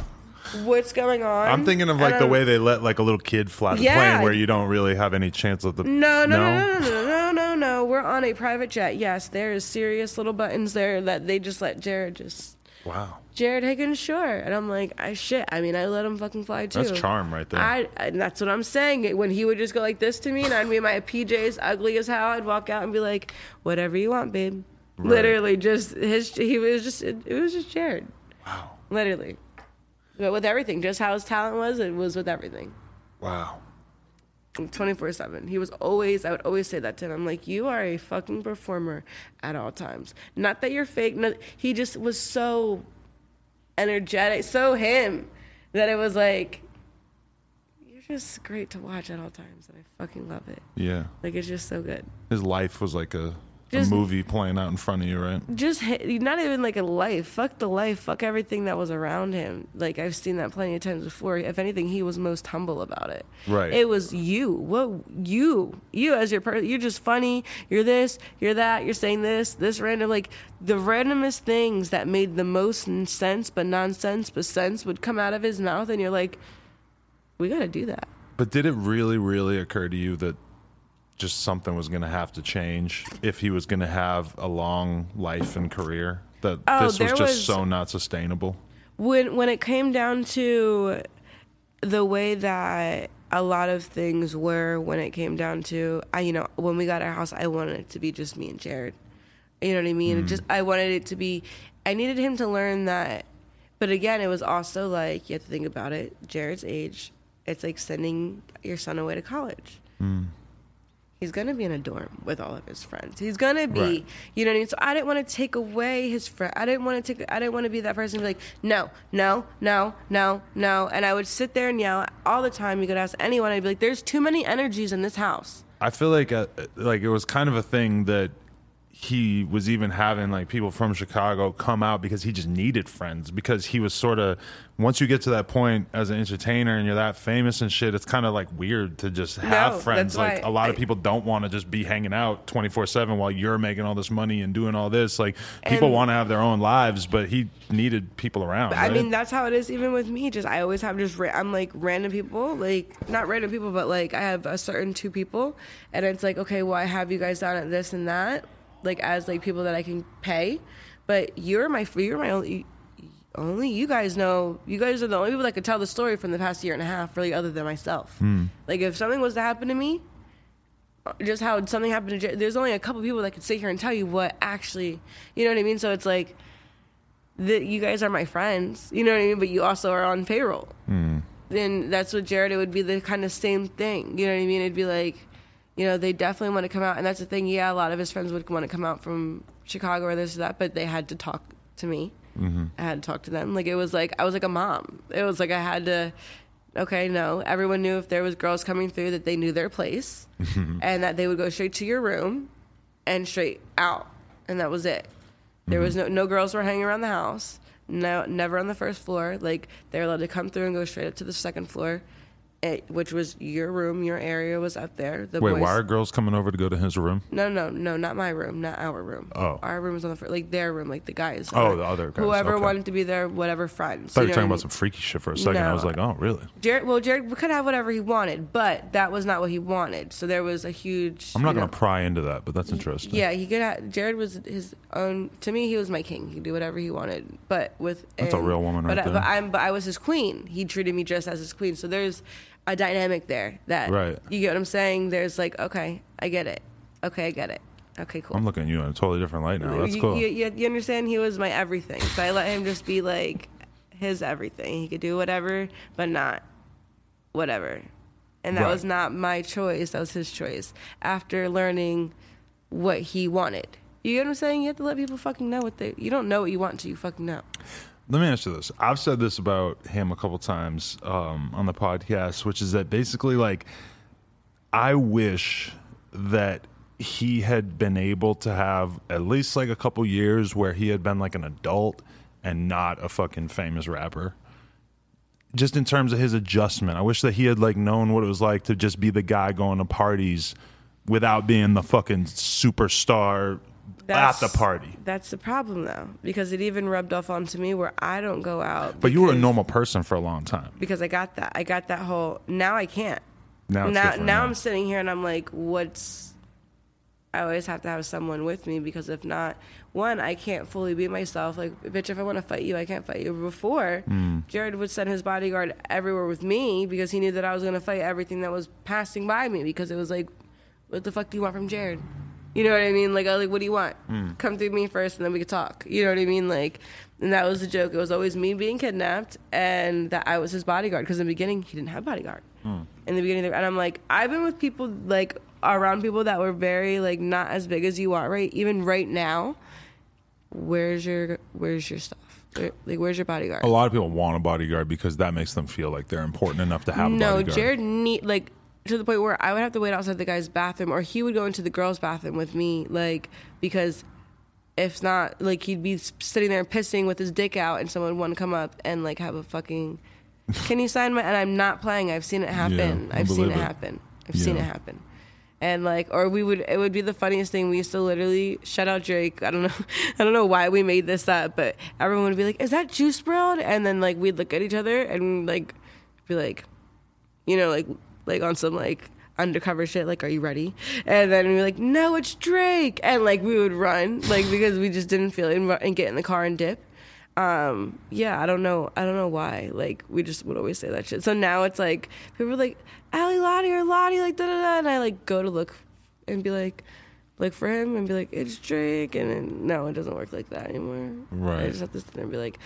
B: what's going on?
A: I'm thinking of, like, the way they let, like, a little kid fly the
B: yeah.
A: plane where you don't really have any chance of the...
B: No, no, no, no, no, no, no, no, no. We're on a private jet. Yes, there is serious little buttons there that they just let Jared just...
A: Wow.
B: Jared Higgins, sure. And I'm like, I shit. I mean, I let him fucking fly too.
A: That's charm right there.
B: I, and that's what I'm saying. When he would just go like this to me and I'd be in my P Js, ugly as hell, I'd walk out and be like, whatever you want, babe. Right. Literally just his, he was just, it, it was just Jared.
A: Wow.
B: Literally. But with everything, just how his talent was, it was with everything.
A: Wow.
B: twenty-four seven. He was always, I would always say that to him. I'm like, you are a fucking performer at all times. Not that you're fake. No, he just was so energetic, so him, that it was like, you're just great to watch at all times. And I fucking love it.
A: Yeah.
B: Like, it's just so good.
A: His life was like a...
B: Just,
A: a movie playing out in front of you, right?
B: Just not even like a life. Fuck the life. Fuck everything that was around him. Like, I've seen that plenty of times before. If anything, he was most humble about it.
A: Right.
B: It was you. What you? You as your person. You're just funny. You're this. You're that. You're saying this. This random. Like, the randomest things that made the most sense, but nonsense, but sense would come out of his mouth, and you're like, we gotta do that.
A: But did it really, really occur to you that just something was going to have to change if he was going to have a long life and career, that
B: oh,
A: this was just
B: was,
A: so not sustainable?
B: When when it came down to the way that a lot of things were, when it came down to, I, you know, when we got our house, I wanted it to be just me and Jared. You know what I mean? Mm. It just I wanted it to be, I needed him to learn that. But again, it was also like, you have to think about it, Jared's age, it's like sending your son away to college. Mm. He's going to be in a dorm with all of his friends. He's going to be, right. You know what I mean? So I didn't want to take away his friend. I didn't want to take, I didn't want to be that person to be like, no, no, no, no, no. And I would sit there and yell all the time. You could ask anyone. I'd be like, there's too many energies in this house.
A: I feel like, uh, like it was kind of a thing that he was even having like people from Chicago come out because he just needed friends, because he was sort of, once you get to that point as an entertainer and you're that famous and shit, it's kind of like weird to just have
B: no,
A: friends. Like a lot
B: I,
A: of people don't want to just be hanging out twenty-four seven while you're making all this money and doing all this. Like people want to have their own lives, but he needed people around.
B: I
A: right?
B: mean, that's how it is even with me. Just I always have just ra- I'm like random people, like not random people, but like I have a certain two people, and it's like, okay, well, I have you guys down at this and that, like as like people that I can pay, but you're my you're my only only you guys know you guys are the only people that could tell the story from the past year and a half, really, other than myself. Hmm. Like if something was to happen to me, just how something happened to J- there's only a couple people that could sit here and tell you what actually, you know what I mean? So it's like that you guys are my friends, you know what I mean? But you also are on payroll. Hmm. Then that's what Jared, it would be the kind of same thing, you know what I mean? It'd be like, you know, they definitely want to come out, and that's the thing. Yeah, a lot of his friends would want to come out from Chicago or this or that, but they had to talk to me. Mm-hmm. I had to talk to them. Like it was like I was like a mom. It was like I had to. Okay, no. Everyone knew if there was girls coming through that they knew their place, and that they would go straight to your room, and straight out, and that was it. There mm-hmm. was no no girls were hanging around the house. No, never on the first floor. Like they were allowed to come through and go straight up to the second floor. It, which was your room, your area was up there. The
A: Wait,
B: boys,
A: why are girls coming over to go to his room?
B: No, no, no, not my room, not our room.
A: Oh.
B: Our room was on the first, like their room, like the guys.
A: Oh, the other guys.
B: Whoever
A: okay.
B: wanted to be there, whatever friends.
A: I thought you were
B: know
A: talking
B: what
A: about
B: I mean?
A: some freaky shit for a second.
B: No.
A: I was like, oh, really?
B: Jared, well, Jared could have whatever he wanted, but that was not what he wanted. So there was a huge...
A: I'm not going to pry into that, but that's interesting.
B: Yeah, he could have... Jared was his own... To me, he was my king. He could do whatever he wanted, but with...
A: That's
B: and,
A: a real woman right
B: but,
A: there.
B: But, I'm, but I was his queen. He treated me just as his queen. So there's a dynamic there that...
A: Right.
B: You get what I'm saying? There's like, okay, I get it. Okay, I get it. Okay, cool.
A: I'm looking at you in a totally different light now. That's
B: you,
A: cool.
B: You, you, you understand? He was my everything. So I let him just be like his everything. He could do whatever, but not whatever. And that
A: Right.
B: was not my choice. That was his choice. After learning what he wanted. You get what I'm saying? You have to let people fucking know what they... You don't know what you want until you fucking know.
A: Let me ask you this. I've said this about him a couple times um, on the podcast, which is that basically, like, I wish that he had been able to have at least, like, a couple years where he had been, like, an adult and not a fucking famous rapper. Just in terms of his adjustment. I wish that he had, like, known what it was like to just be the guy going to parties without being the fucking superstar
B: That's,
A: at the party.
B: That's the problem, though, because it even rubbed off onto me where I don't go out.
A: But you were a
B: because-
A: normal person for a long time.
B: Because I got that. I got that whole... Now I can't.
A: Now it's
B: now,
A: different,
B: now
A: yeah.
B: I'm sitting here and I'm like, what's... I always have to have someone with me because if not, one, I can't fully be myself. Like, bitch, if I want to fight you, I can't fight you. Before,
A: Mm.
B: Jared would send his bodyguard everywhere with me because he knew that I was going to fight everything that was passing by me because it was like, what the fuck do you want from Jared? You know what I mean? Like, I was like, what do you want?
A: Mm.
B: Come through me first and then we could talk. You know what I mean? Like, and that was the joke. It was always me being kidnapped and that I was his bodyguard because in the beginning, he didn't have a bodyguard.
A: Mm.
B: In the beginning, and I'm like, I've been with people, like, around people that were very, like, not as big as you are, right? Even right now, where's your, where's your stuff? Where, like, where's your bodyguard?
A: A lot of people want a bodyguard because that makes them feel like they're important enough to have a
B: No,
A: bodyguard.
B: Jared need, like, to the point where I would have to wait outside the guy's bathroom, or he would go into the girl's bathroom with me, like, because if not, like, he'd be sitting there pissing with his dick out, and someone would want to come up and, like, have a fucking, can you sign my, and I'm not playing, I've seen it happen.
A: Yeah, I
B: I've seen
A: believe
B: it
A: it.
B: happen. I've seen
A: Yeah.
B: it happen. And, like, or we would, it would be the funniest thing. We used to literally, shout out Drake. I don't know, I don't know why we made this up, but everyone would be like, is that Juice world? And then, like, we'd look at each other and, like, be like, you know, like, like on some, like, undercover shit, like, are you ready? And then we'd be like, no, it's Drake. And, like, we would run, like, because we just didn't feel it and, ru- and get in the car and dip. Um, yeah, I don't know. I don't know why. Like, we just would always say that shit. So now it's like, people are like, Ali Lottie or Lottie, like, da da da. And I, like, go to look and be like, look for him and be like, it's Drake. And then, no, it doesn't work like that anymore.
A: Right.
B: I just have to sit there and be like,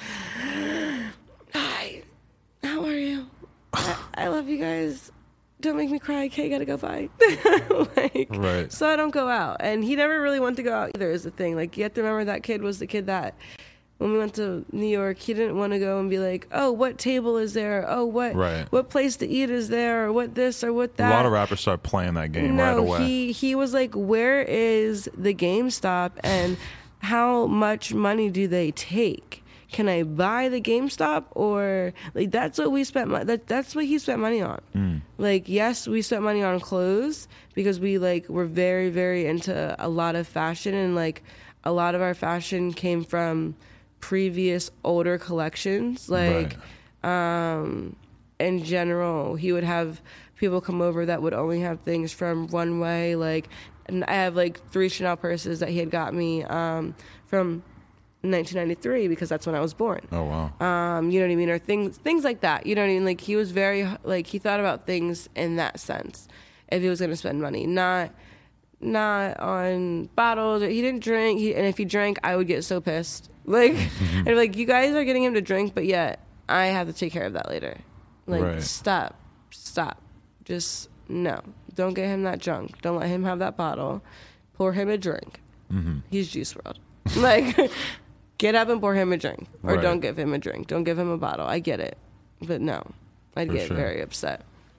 B: hi, how are you? I, I love you guys. Don't make me cry. Okay, gotta go. Bye. Like,
A: Right.
B: so I don't go out. And he never really wanted to go out either, is the thing. Like, you have to remember that kid was the kid that, when we went to New York, he didn't want to go and be like, oh, what table is there? Oh, what
A: Right.
B: what place to eat is there? Or what this or what that?
A: A lot of rappers start playing that game
B: no,
A: right away.
B: he he was like, where is the GameStop and how much money do they take? Can I buy the GameStop? Or, like, that's what we spent mo- that that's what he spent money on.
A: Mm.
B: Like, yes, we spent money on clothes because we, like, were very very into a lot of fashion, and, like, a lot of our fashion came from previous older collections. Like, um in general, he would have people come over that would only have things from One Way. Like, and I have, like, three Chanel purses that he had got me um from nineteen ninety-three because that's when I was born.
A: Oh, wow.
B: Um, you know what I mean? Or things things like that. You know what I mean? Like, he was very, like, he thought about things in that sense if he was going to spend money. Not not on bottles. He didn't drink. He, and if he drank, I would get so pissed. Like, and like, you guys are getting him to drink, but yet I have to take care of that later. Like,
A: Right.
B: stop. Stop. Just, no. Don't get him that drunk. Don't let him have that bottle. Pour him a drink.
A: Mm-hmm.
B: He's Juice world. Like, get up and pour him a drink. Or
A: Right.
B: don't give him a drink. Don't give him a bottle. I get it. But no. I'd
A: For
B: get
A: sure.
B: very upset.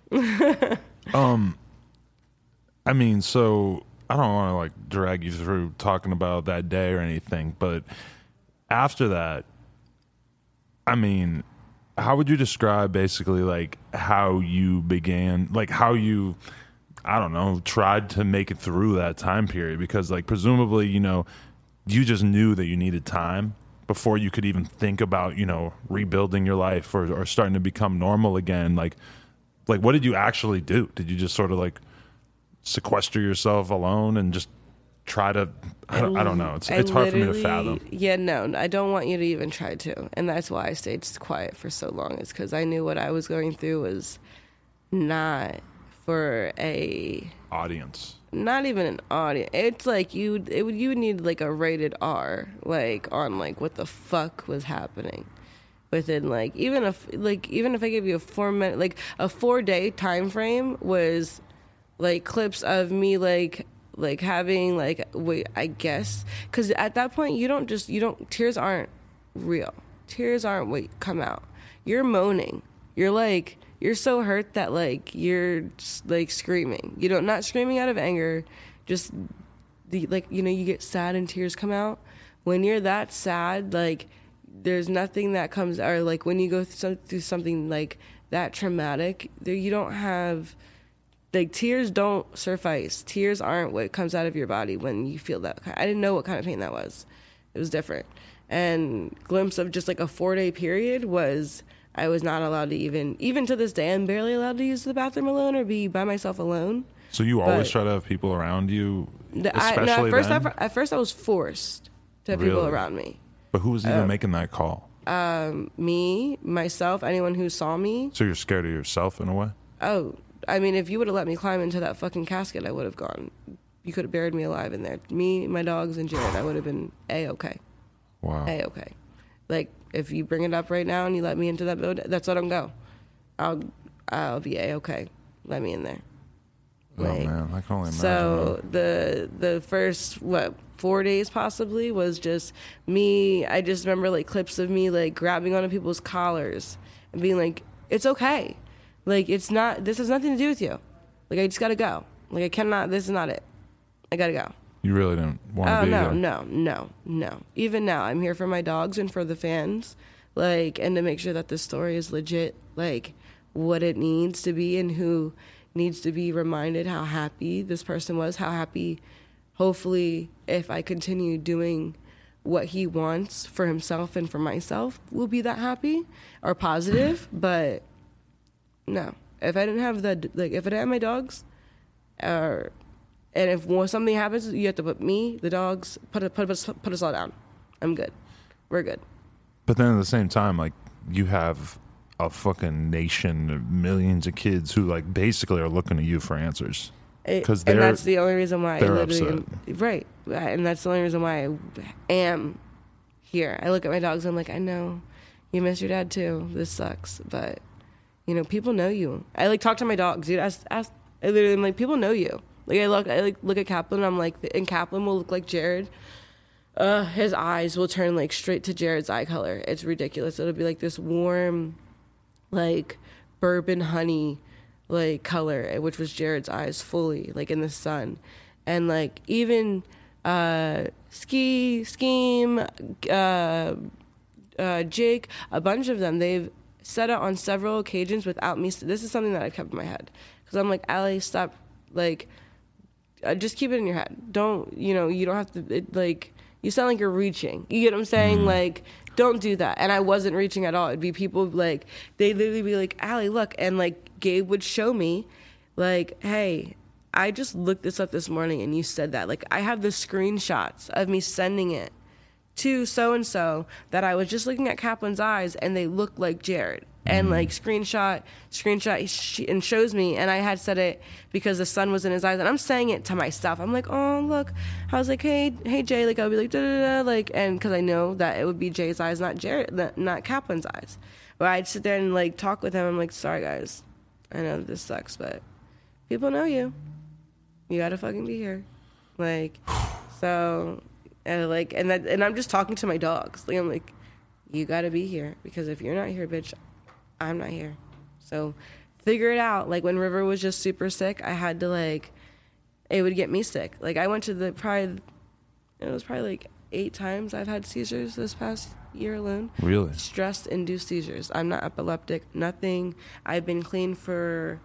A: Um, I mean, so I don't want to, like, drag you through talking about that day or anything, but after that, I mean, how would you describe basically, like, how you began, like, how you, I don't know, tried to make it through that time period? Because, like, presumably, you know, you just knew that you needed time before you could even think about, you know, rebuilding your life or, or starting to become normal again. Like, like, what did you actually do? Did you just sort of, like, sequester yourself alone and just try to, I don't, I don't know. It's,
B: I
A: it's hard for me to
B: literally-
A: fathom.
B: Yeah, no, I don't want you to even try to. And that's why I stayed just quiet for so long, is because I knew what I was going through was not for a,
A: Audience.
B: not even an audio. It's like you it would you would need like a rated R, like on like what the fuck was happening within like even if like even if I give you a four minute like a four day time frame was like clips of me like like having like wait I guess because at that point you don't just you don't tears aren't real. Tears aren't what come out. You're moaning. You're like. You're so hurt that, like, you're, just, like, screaming. You know, not screaming out of anger, just, the like, you know, you get sad and tears come out. When you're that sad, like, there's nothing that comes, or, like, when you go through something, like, that traumatic, there you don't have, like, tears don't suffice. Tears aren't what comes out of your body when you feel that. I didn't know what kind of pain that was. It was different. And glimpse of just, like, a four-day period was... I was not allowed to even, even to this day, I'm barely allowed to use the bathroom alone or be by myself alone.
A: So you always but try to have people around you,
B: the,
A: especially
B: I, no, at first,
A: then?
B: I, at first I was forced to have really? people around me.
A: But who was even
B: um,
A: making that call?
B: Um, me, myself, anyone who saw me.
A: So you're scared of yourself in a way?
B: Oh, I mean, if you would have let me climb into that fucking casket, I would have gone. You could have buried me alive in there. Me, my dogs, and Jared, I would have been A-okay.
A: Wow.
B: A-okay. Like, if you bring it up right now and you let me into that building, that's let them go. I'll I'll be A-okay. Let me in there.
A: Like, oh man, I can only imagine.
B: So the the first what four days possibly was just me. I just remember like clips of me like grabbing onto people's collars and being like, "It's okay. Like it's not. This has nothing to do with you. Like I just gotta go. Like I cannot. This is not it. I gotta go."
A: You really didn't want to
B: oh,
A: be
B: no,
A: here?
B: no, no, no. Even now, I'm here for my dogs and for the fans, like, and to make sure that this story is legit, like, what it needs to be and who needs to be reminded how happy this person was, how happy, hopefully, if I continue doing what he wants for himself and for myself, will be that happy or positive. But, no. If I didn't have the, like, if I didn't have my dogs, or... And if something happens, you have to put me, the dogs, put it, put us, put us all down. I'm good. We're good.
A: But then at the same time, like you have a fucking nation of millions of kids who like basically are looking to you for answers.
B: Because and that's the only reason why
A: they're
B: I literally
A: upset.
B: Am, right. And that's the only reason why I am here. I look at my dogs and I'm like, I know you miss your dad too. This sucks, but you know, people know you. I like talk to my dogs, dude. Ask, ask, I literally am like, people know you. Like I look, I like look at Kaplan. I'm like, and Kaplan will look like Jared. Uh, his eyes will turn like straight to Jared's eye color. It's ridiculous. It'll be like this warm, like bourbon honey, like color, which was Jared's eyes fully, like in the sun, and like even uh, Ski, Scheme, uh, uh, Jake, a bunch of them. They've said it on several occasions without me. This is something that I've kept in my head because I'm like, Allie, stop, like. Uh, just keep it in your head. Don't, you know, you don't have to, it, like, you sound like you're reaching. You get what I'm saying? Mm-hmm. Like, don't do that. And I wasn't reaching at all. It'd be people, like, they'd literally be like, Allie, look. And, like, Gabe would show me, like, hey, I just looked this up this morning and you said that. Like, I have the screenshots of me sending it to so-and-so that I was just looking at Kaplan's eyes and they look like Jared. And like screenshot, screenshot, sh- and shows me. And I had said it because the sun was in his eyes. And I'm saying it to myself. I'm like, oh look. I was like, hey, hey Jay. Like I'll be like, da da da. Like, and because I know that it would be Jay's eyes, not Jared, not Kaplan's eyes. But I'd sit there and like talk with him. I'm like, sorry guys, I know this sucks, but people know you. You gotta fucking be here. Like, so, and like, and that, and I'm just talking to my dogs. Like I'm like, you gotta be here because if you're not here, bitch, I'm not here. So figure it out. Like when River was just super sick, I had to like, it would get me sick. Like I went to the probably, it was probably like eight times I've had seizures this past year alone.
A: Really?
B: Stress-induced seizures. I'm not epileptic, nothing. I've been clean for,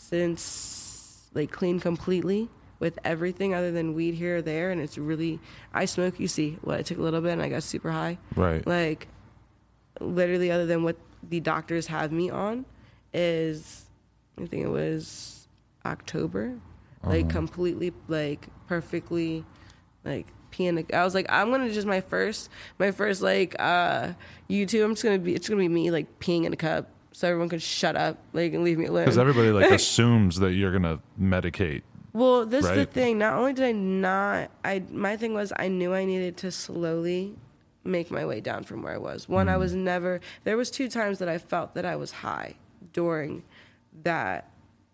B: since like clean completely with everything other than weed here or there. And it's really, I smoke, you see, what, I took a little bit and I got super high.
A: Right.
B: Like literally other than what the doctors have me on is, I think it was October, uh-huh. like completely, like perfectly, like peeing. I was like, I'm gonna just my first, my first like uh YouTube. I'm just gonna be, it's gonna be me like peeing in a cup, so everyone can shut up, like and leave me alone.
A: Because everybody like assumes that you're gonna medicate.
B: Well, this is the
A: Right.
B: thing. Not only did I not, I my thing was I knew I needed to slowly make my way down from where I was. One, I was never. There was two times that I felt that I was high during that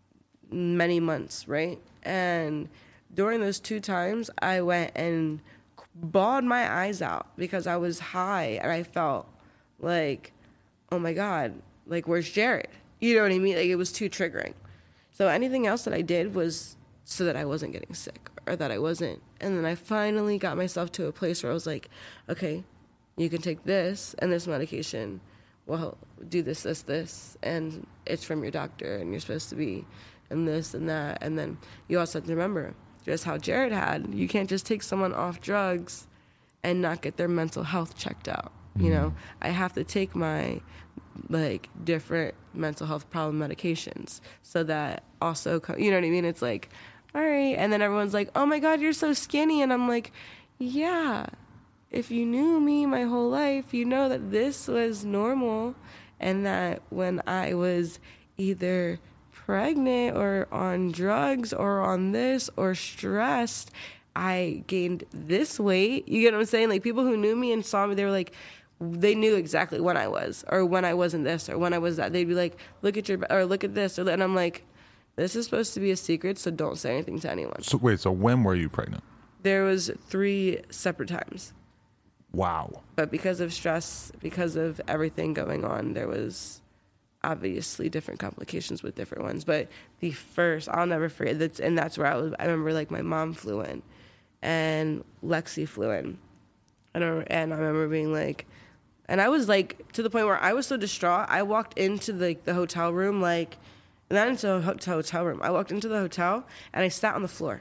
B: many months, right? And during those two times, I went and bawled my eyes out because I was high and I felt like, oh my God, like where's Jared? You know what I mean? Like it was too triggering. So anything else that I did was so that I wasn't getting sick or that I wasn't. And then I finally got myself to a place where I was like, okay, you can take this and this medication. Well, do this, this, this, and it's from your doctor, and you're supposed to be, and this and that. And then you also have to remember, just how Jared had, you can't just take someone off drugs and not get their mental health checked out. You know, I have to take my, like, different mental health problem medications so that also, co- you know what I mean? It's like, all right. And then everyone's like, oh my God, you're so skinny. And I'm like, yeah. If you knew me my whole life, you know that this was normal and that when I was either pregnant or on drugs or on this or stressed, I gained this weight. You get what I'm saying? Like people who knew me and saw me, they were like, they knew exactly when I was or when I wasn't this or when I was that. They'd be like, look at your, or look at this. Or, and I'm like, this is supposed to be a secret, so don't say anything to anyone.
A: So wait, so when were you pregnant?
B: There was three separate times.
A: Wow.
B: But because of stress, because of everything going on, there was obviously different complications with different ones. But the first, I'll never forget, that's, and that's where I was, I remember like my mom flew in and Lexi flew in. And I, and I remember being like, and I was like, to the point where I was so distraught, I walked into the, the hotel room, like, not into a hotel, hotel room. I walked into the hotel and I sat on the floor.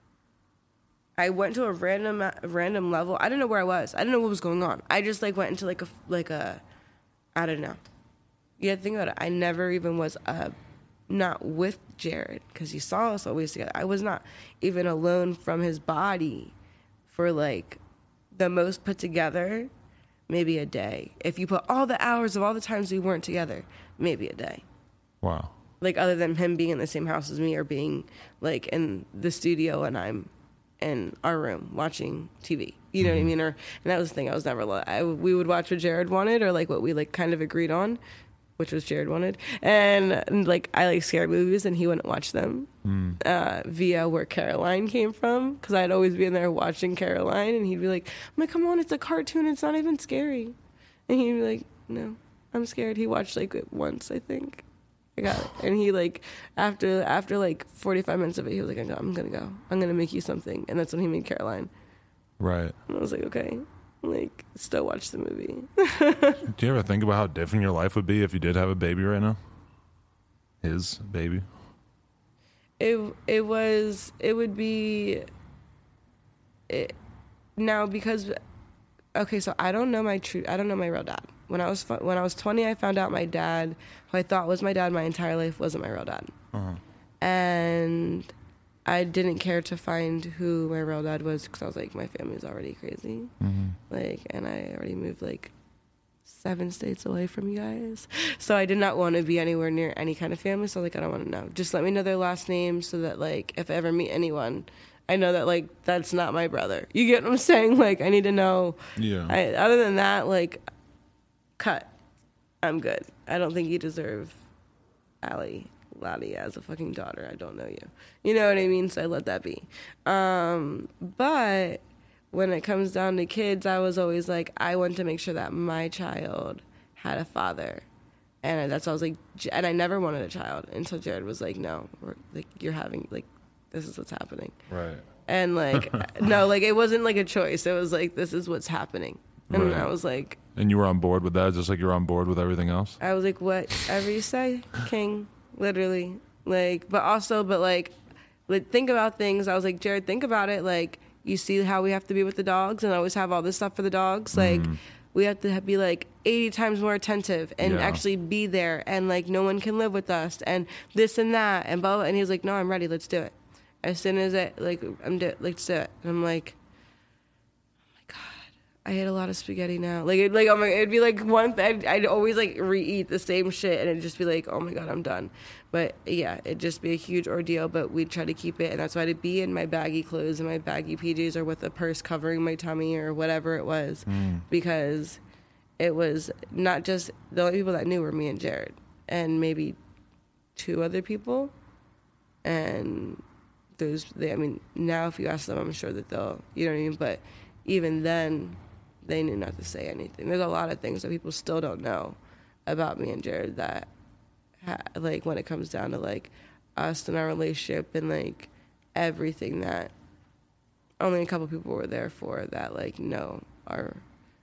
B: I went to a random a random level. I didn't know where I was. I didn't know what was going on. I just like went into like a like a, I don't know. You have to think about it. I never even was uh, not with Jared because he saw us always together. I was not even alone from his body for like the most put together, maybe a day. If you put all the hours of all the times we weren't together, maybe a day.
A: Wow.
B: Like other than him being in the same house as me or being like in the studio and I'm in our room watching T V, you know mm-hmm. what I mean? Or and that was the thing. I was never. I, we would watch what Jared wanted, or like what we like kind of agreed on, which was Jared wanted. And, and like I like scary movies, and he wouldn't watch them mm. uh, via where Caroline came from, because I'd always be in there watching Caroline, and he'd be like, "I'm like, come on, it's a cartoon. It's not even scary." And he'd be like, "No, I'm scared." He watched like it once, I think. I got it. And he like after after like forty-five minutes of it, he was like, I'm gonna go. I'm gonna make you something. And that's when he made Caroline.
A: Right.
B: And I was like, okay. Like, still watch the movie.
A: Do you ever think about how different your life would be if you did have a baby right now? His baby.
B: It it was it would be it, now because okay, so I don't know my true I don't know my real dad. When I was when I was twenty, I found out my dad, who I thought was my dad my entire life, wasn't my real dad. Uh-huh. And I didn't care to find who my real dad was because I was like, my family's already crazy. Mm-hmm. Like, and I already moved like seven states away from you guys. So I did not want to be anywhere near any kind of family. So like, I don't want to know. Just let me know their last names so that like, if I ever meet anyone, I know that like, that's not my brother. You get what I'm saying? Like, I need to know. Yeah. I, other than that, like, cut. I'm good. I don't think you deserve Allie Lottie as a fucking daughter. I don't know you. You know what I mean? So I let that be. Um, but when it comes down to kids, I was always like, I want to make sure that my child had a father. And that's why I was like, and I never wanted a child until Jared was like, no, we're, like you're having, like, this is what's happening.
A: Right.
B: And like, no, like it wasn't like a choice. It was like, this is what's happening. And right. I was like...
A: And you were on board with that, just like you're on board with everything else?
B: I was like, whatever you say, king. Literally. Like, but also, but like, like, think about things. I was like, Jared, think about it. Like, you see how we have to be with the dogs and always have all this stuff for the dogs? Like, mm. we have to be like eighty times more attentive and yeah. actually be there. And like, no one can live with us and this and that and blah, blah. And he was like, no, I'm ready. Let's do it. As soon as it, like, I'm do, let's do it. And I'm like, I ate a lot of spaghetti now. Like, it, like oh my, it'd be like one. I'd, I'd always like re-eat the same shit, and it'd just be like, oh my god, I'm done. But yeah, it'd just be a huge ordeal. But we'd try to keep it, and that's why I'd be in my baggy clothes and my baggy P Js, or with a purse covering my tummy or whatever it was, mm. because it was not just the only people that knew were me and Jared, and maybe two other people, and those. They, I mean, now if you ask them, I'm sure that they'll, you know what I mean. But even then, they knew not to say anything. There's a lot of things that people still don't know about me and Jared that, ha- like, when it comes down to, like, us and our relationship and, like, everything that only a couple people were there for that, like, know are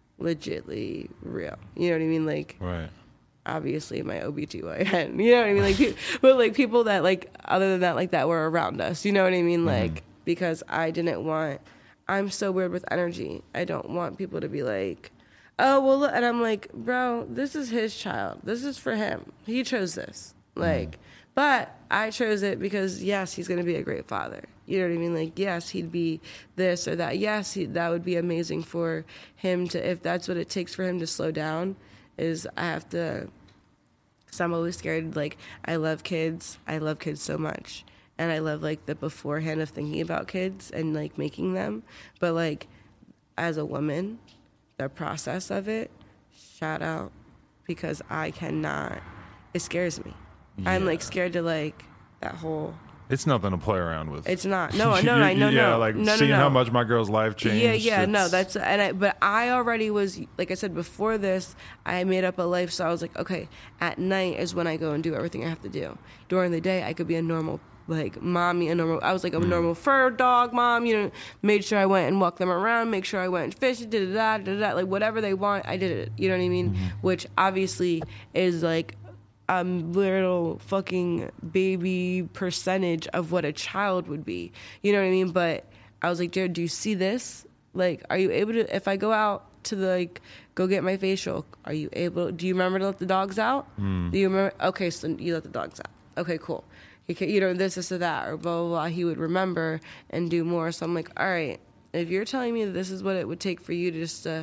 B: legitly real. You know what I mean? Like,
A: right.
B: Obviously my O B G Y N, you know what I mean? Like, pe- but, like, people that, like, other than that, like, that were around us, you know what I mean? Like, mm-hmm. because I didn't want... I'm so weird with energy. I don't want people to be like, oh, well, look. And I'm like, bro, this is his child. This is for him. He chose this. Like, mm. but I chose it because, yes, he's going to be a great father. You know what I mean? Like, yes, he'd be this or that. Yes, he, that would be amazing for him to, if that's what it takes for him to slow down, is I have to, because I'm always scared. Like, I love kids. I love kids so much. And I love, like, the beforehand of thinking about kids and, like, making them. But, like, as a woman, the process of it, shout out, because I cannot, it scares me. Yeah. I'm, like, scared to, like, that whole...
A: It's nothing to play around with.
B: It's not. No, no, no, no,
A: yeah,
B: no.
A: like,
B: no,
A: seeing
B: no, no.
A: how much my girl's life changed.
B: Yeah, yeah,
A: it's...
B: no, that's... and I, But I already was, like I said, before this, I made up a life, so I was like, okay, at night is when I go and do everything I have to do. During the day, I could be a normal like mommy, a normal, I was like a mm. normal fur dog mom, you know, made sure I went and walked them around, make sure I went and fished, da da da da da, like whatever they want, I did it, you know what I mean? Mm-hmm. Which obviously is like a little fucking baby percentage of what a child would be, you know what I mean? But I was like, Jared, do you see this? Like, are you able to, if I go out to the, like, go get my facial, are you able, do you remember to let the dogs out? Mm. Do you remember? Okay, so you let the dogs out. Okay, cool. You know, this, this, or that, or blah, blah, blah. He would remember and do more. So I'm like, all right, if you're telling me that this is what it would take for you to just, uh,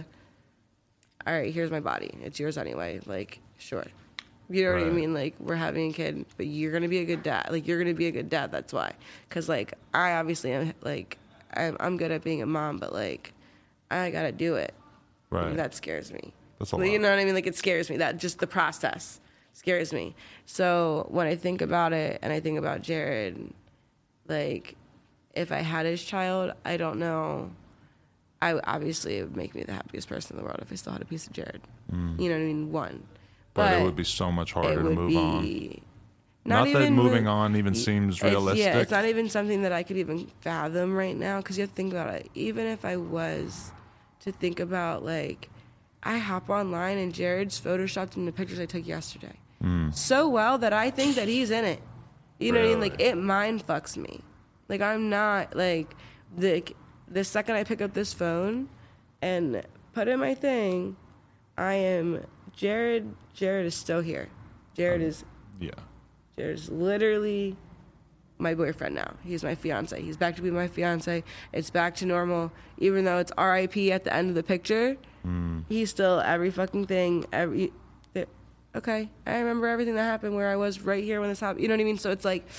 B: all right, here's my body. It's yours anyway. Like, sure. You know right. what I mean? Like, we're having a kid, but you're going to be a good dad. Like, you're going to be a good dad. That's why. Because, like, I obviously am, like, I'm, I'm good at being a mom, but, like, I got to do it. Right. And that scares me.
A: That's a
B: like,
A: lot.
B: You know what I mean? Like, it scares me. That just the process scares me. So when I think about it and I think about Jared, like, if I had his child, I don't know. I obviously it would make me the happiest person in the world if I still had a piece of Jared. Mm. You know what I mean? One.
A: But,
B: but
A: it would be so much harder to move on.
B: Not,
A: not
B: even
A: that moving
B: mo-
A: on even seems
B: it's,
A: realistic.
B: Yeah, it's not even something that I could even fathom right now, because you have to think about it. Even if I was to think about, like, I hop online and Jared's photoshopped in the pictures I took yesterday. Mm. So well that I think that he's in it. You know really? what I mean? Like, it mind fucks me. Like, I'm not, like, the, the second I pick up this phone and put in my thing, I am, Jared, Jared is still here. Jared um, is,
A: yeah.
B: Jared's literally my boyfriend now. He's my fiance. He's back to be my fiance. It's back to normal. Even though it's R I P at the end of the picture, mm. he's still every fucking thing, every... Okay, I remember everything that happened where I was right here when this happened. You know what I mean? So it's like,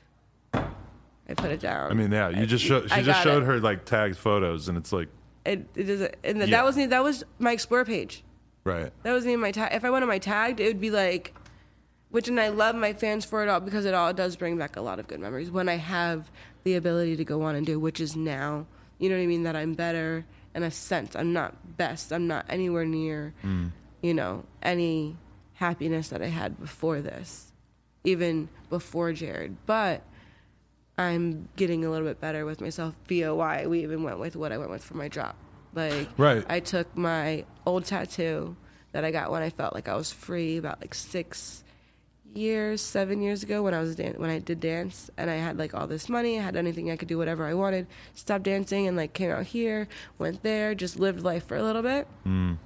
B: I put it down.
A: I mean, yeah, you just showed, she just showed it. her like tagged photos, and it's like
B: it. It doesn't. And yeah. that wasn't. That was my Explore page.
A: Right.
B: That wasn't even my tag. If I went on my tagged, it would be like, which, and I love my fans for it all, because it all does bring back a lot of good memories when I have the ability to go on and do, which is now. You know what I mean? That I'm better in a sense. I'm not best. I'm not anywhere near. Mm. You know, any happiness that I had before this, even before Jared, but I'm getting a little bit better with myself via why we even went with what I went with for my drop. Like,
A: right.
B: I took my old tattoo that I got when I felt like I was free about like six years, seven years ago when I was dan- when I did dance, and I had like all this money, I had anything, I could do whatever I wanted, stopped dancing and like came out here, went there, just lived life for a little bit. Mm.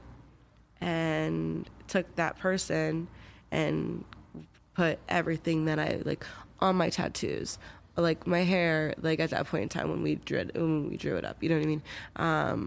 B: And took that person and put everything that I like on my tattoos, like my hair, like at that point in time when we drew when we drew it up, you know what I mean? Um,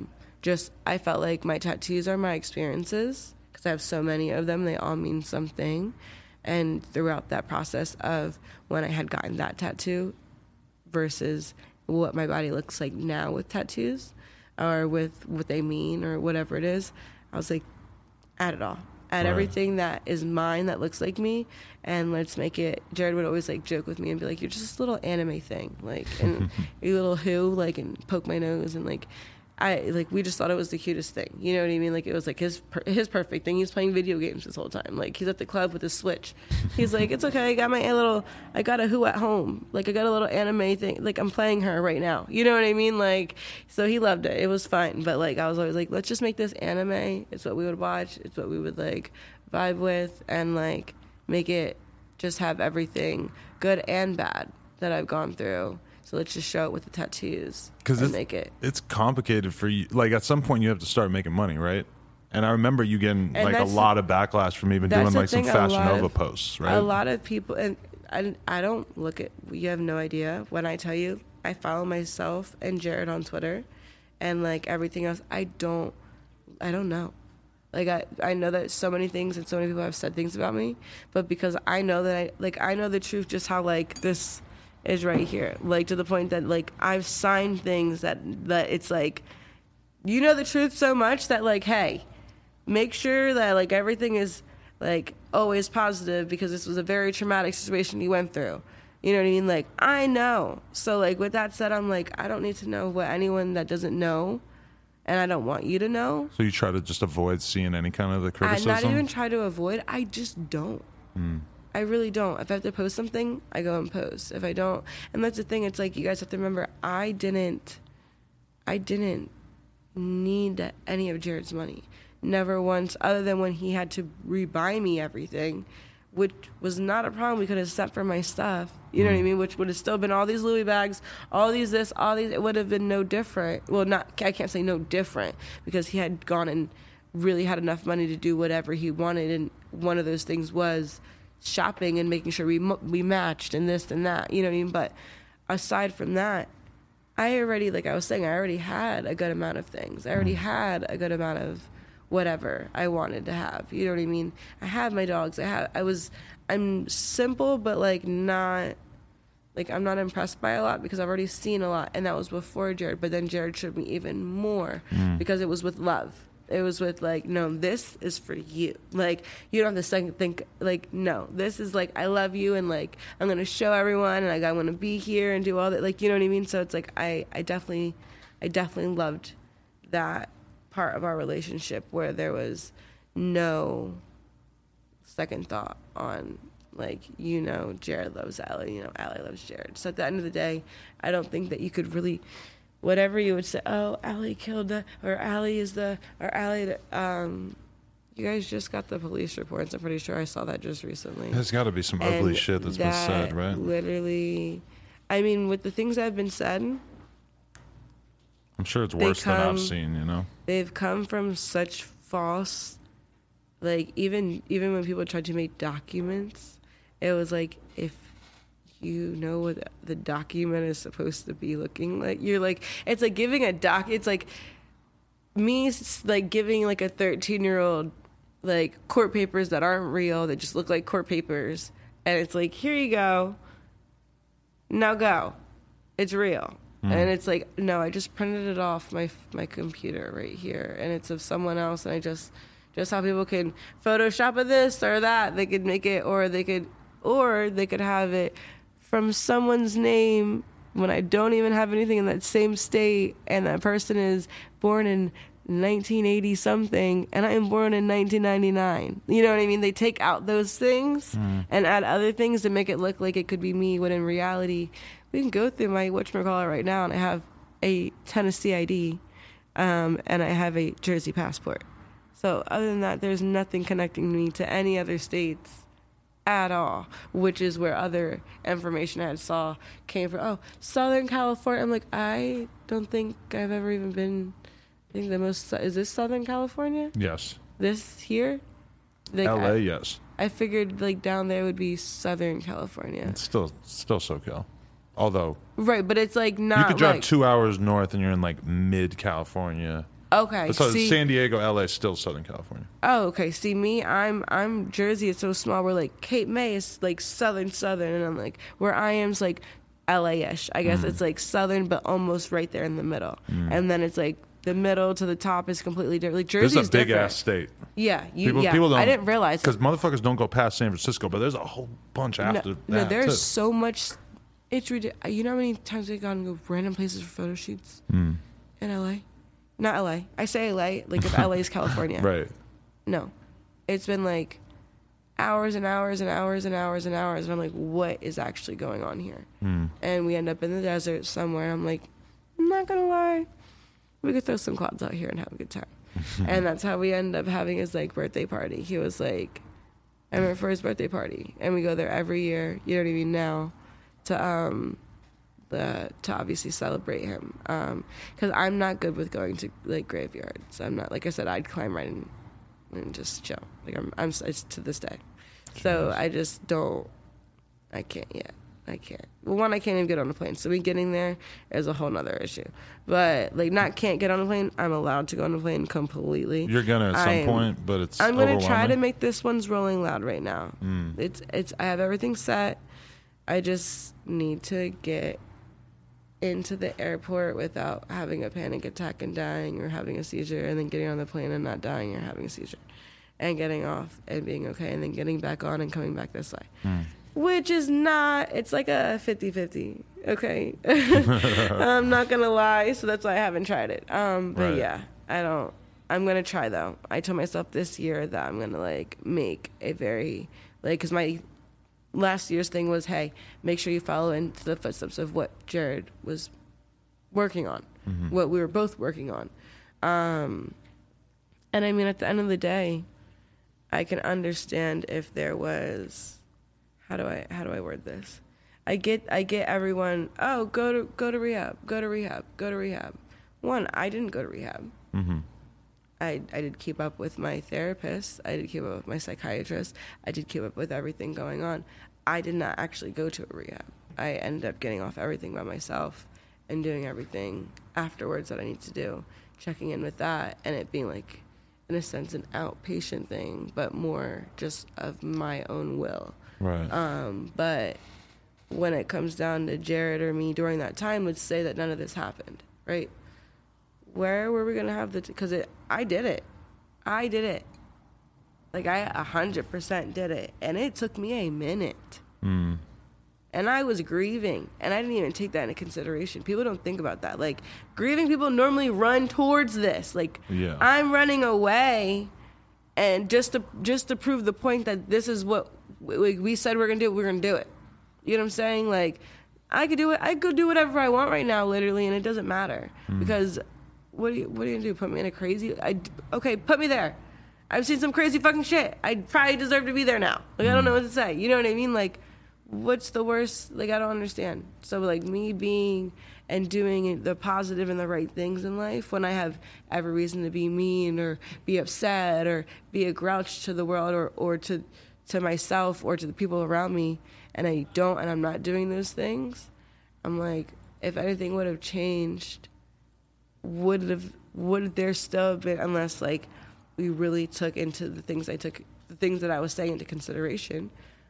B: just, I felt like my tattoos are my experiences because I have so many of them. They all mean something. And throughout that process of when I had gotten that tattoo versus what my body looks like now with tattoos or with what they mean or whatever it is, I was like, add it all. Add
A: right.
B: everything that is mine that looks like me, and let's make it. Jared would always like joke with me and be like, "You're just this little anime thing, like, and you little who, like, and poke my nose and like." I like we just thought it was the cutest thing, you know what I mean? Like it was like his his perfect thing. He's playing video games this whole time. Like he's at the club with his Switch. He's like, it's okay. I got my little, I got a Who at home. Like I got a little anime thing. Like I'm playing her right now. You know what I mean? Like so he loved it. It was fine. But like I was always like, let's just make this anime. It's what we would watch. It's what we would like vibe with, and like make it just have everything good and bad that I've gone through. So let's just show it with the tattoos and
A: it's,
B: make it.
A: It's complicated for you. Like at some point you have to start making money, right? And I remember you getting
B: and
A: like a lot of backlash from even doing like some Fashion Nova
B: of,
A: posts, right?
B: A lot of people, and I, I don't look at, you have no idea when I tell you, I follow myself and Jared on Twitter and like everything else. I don't, I don't know. Like I, I know that so many things and so many people have said things about me, but because I know that I, like I know the truth, just how like this is right here, like to the point that like I've signed things that that it's like, you know the truth so much that like, hey, make sure that like everything is like always positive because this was a very traumatic situation you went through. You know what I mean? Like I know. So like with that said, I'm like I don't need to know what anyone that doesn't know, and I don't want you to know.
A: So you try to just avoid seeing any kind of the criticism?
B: I not even try to avoid. I just don't.
A: Mm.
B: I really don't. If I have to post something, I go and post. If I don't, and that's the thing, it's like you guys have to remember, I didn't, I didn't need any of Jared's money. Never once, other than when he had to rebuy me everything, which was not a problem. We could have sent for my stuff. You know mm. what I mean? Which would have still been all these Louis bags, all these this, all these. It would have been no different. Well, not I can't say no different because he had gone and really had enough money to do whatever he wanted, and one of those things was shopping and making sure we we matched and this and that, you know what I mean? But aside from that, I already, like I was saying, I already had a good amount of things. I already had a good amount of whatever I wanted to have, you know what I mean? I had my dogs. I had, I was, I'm simple, but like not, like I'm not impressed by a lot because I've already seen a lot, and that was before Jared. But then Jared showed me even more mm. because it was with love. It was with like, no, this is for you. Like, you don't have to second think, like, no, this is like, I love you, and like, I'm going to show everyone, and like, I want to be here and do all that. Like, you know what I mean? So it's like, I, I definitely, I definitely loved that part of our relationship where there was no second thought on, like, you know, Jared loves Allie, you know, Allie loves Jared. So at the end of the day, I don't think that you could really, whatever you would say, oh, Allie killed the, or Allie is the, or Allie, um, you guys just got the police reports. I'm pretty sure I saw that just recently.
A: There's got to be some ugly
B: and
A: shit that's
B: that
A: been said, right?
B: Literally, I mean, with the things that have been said,
A: I'm sure it's worse
B: come,
A: than I've seen, you know?
B: They've come from such false, like, even even when people tried to make documents, it was like, if you know what the document is supposed to be looking like, you're like, it's like giving a doc, it's like me like giving like a thirteen year old like court papers that aren't real, that just look like court papers, and it's like, here you go, now go, it's real. Mm. And it's like, no, I just printed it off my my computer right here, and it's of someone else, and I just just how people can Photoshop of this or that, they could make it, or they could or they could have it from someone's name when I don't even have anything in that same state, and that person is born in nineteen eighty something, and I am born in nineteen ninety-nine. You know what I mean? They take out those things mm. and add other things to make it look like it could be me, when in reality, we can go through my whatchamacallit right now, and I have a Tennessee I D, um, and I have a Jersey passport. So other than that, there's nothing connecting me to any other states at all, which is where other information I had saw came from. Oh, Southern California. I'm like, I don't think I've ever even been. I think the most is this Southern California?
A: Yes.
B: This here? Like,
A: L A,
B: I,
A: yes.
B: I figured like down there would be Southern California.
A: It's still still SoCal, although
B: right, but it's like not.
A: You could drive
B: like,
A: two hours north and you're in like mid California.
B: Okay,
A: So
B: see,
A: San Diego, L A, still Southern California.
B: Oh, okay. See, me, I'm I'm Jersey. It's so small. We're like Cape May is like southern, southern, and I'm like where I am's like L A-ish. I guess mm. it's like southern, but almost right there in the middle. Mm. And then it's like the middle to the top is completely different. Like Jersey's
A: This is a big
B: different.
A: ass state.
B: Yeah, you,
A: people,
B: yeah.
A: people don't,
B: I didn't realize
A: because motherfuckers don't go past San Francisco, but there's a whole bunch after
B: no,
A: that.
B: No, there's
A: too.
B: so much. It's ridiculous. You know how many times we've gone to go random places for photo shoots mm. in L A? Not L A. I say L A like if L A is California.
A: Right.
B: No, it's been like hours and hours and hours and hours and hours, and I'm like, what is actually going on here? Mm. And we end up in the desert somewhere. I'm like, I'm not gonna lie, we could throw some quads out here and have a good time. And that's how we end up having his like birthday party. He was like, I remember for his birthday party, and we go there every year. You know what I mean now, to um. The, to obviously celebrate him, because um, I'm not good with going to like graveyards. I'm not, like I said, I'd climb right in and just chill. Like I'm, I'm it's to this day. So I just don't. I can't yet. I can't. Well, one, I can't even get on a plane. So me getting there is a whole nother issue. But like, not can't get on a plane. I'm allowed to go on a plane completely.
A: You're gonna at some
B: I'm,
A: point, but it's.
B: I'm gonna try to make this one's Rolling Loud right now.
A: Mm.
B: It's it's. I have everything set. I just need to get into the airport without having a panic attack and dying or having a seizure, and then getting on the plane and not dying or having a seizure, and getting off and being okay, and then getting back on and coming back this way. Mm. Which is not, it's like a fifty-fifty, okay? I'm not gonna lie, so that's why I haven't tried it. Um, but right. yeah, I don't, I'm gonna try though. I told myself this year that I'm gonna like make a very, like, cause my last year's thing was, hey, make sure you follow into the footsteps of what Jared was working on, mm-hmm. what we were both working on. Um, and I mean, at the end of the day, I can understand if there was, how do I, how do I word this? I get, I get everyone, oh, go to, go to rehab, go to rehab, go to rehab. One, I didn't go to rehab. Mm-hmm. I, I did keep up with my therapist. I did keep up with my psychiatrist. I did keep up with everything going on. I did not actually go to a rehab. I ended up getting off everything by myself and doing everything afterwards that I need to do, checking in with that, and it being like, in a sense, an outpatient thing, but more just of my own will.
A: Right.
B: Um, but when it comes down to Jared or me during that time, would say that none of this happened, right? Where were we going to have the, because it, I did it. I did it. Like, I one hundred percent did it. And it took me a minute. Mm. And I was grieving. And I didn't even take that into consideration. People don't think about that. Like, grieving people normally run towards this. Like,
A: yeah.
B: I'm running away. And just to just to prove the point that this is what we, we said we're going to do, we're going to do it. You know what I'm saying? Like, I could do it. I could do whatever I want right now, literally, and it doesn't matter. Mm. Because what are you, what are you going to do? Put me in a crazy... I, okay, put me there. I've seen some crazy fucking shit. I probably deserve to be there now. Like, mm. I don't know what to say. You know what I mean? Like, what's the worst? Like, I don't understand. So, like, me being and doing the positive and the right things in life when I have every reason to be mean or be upset or be a grouch to the world or, or to to myself or to the people around me, and I don't, and I'm not doing those things, I'm like, if anything would have changed, would have would there still have been, unless, like, we really took into the things I took, the things that I was saying into consideration,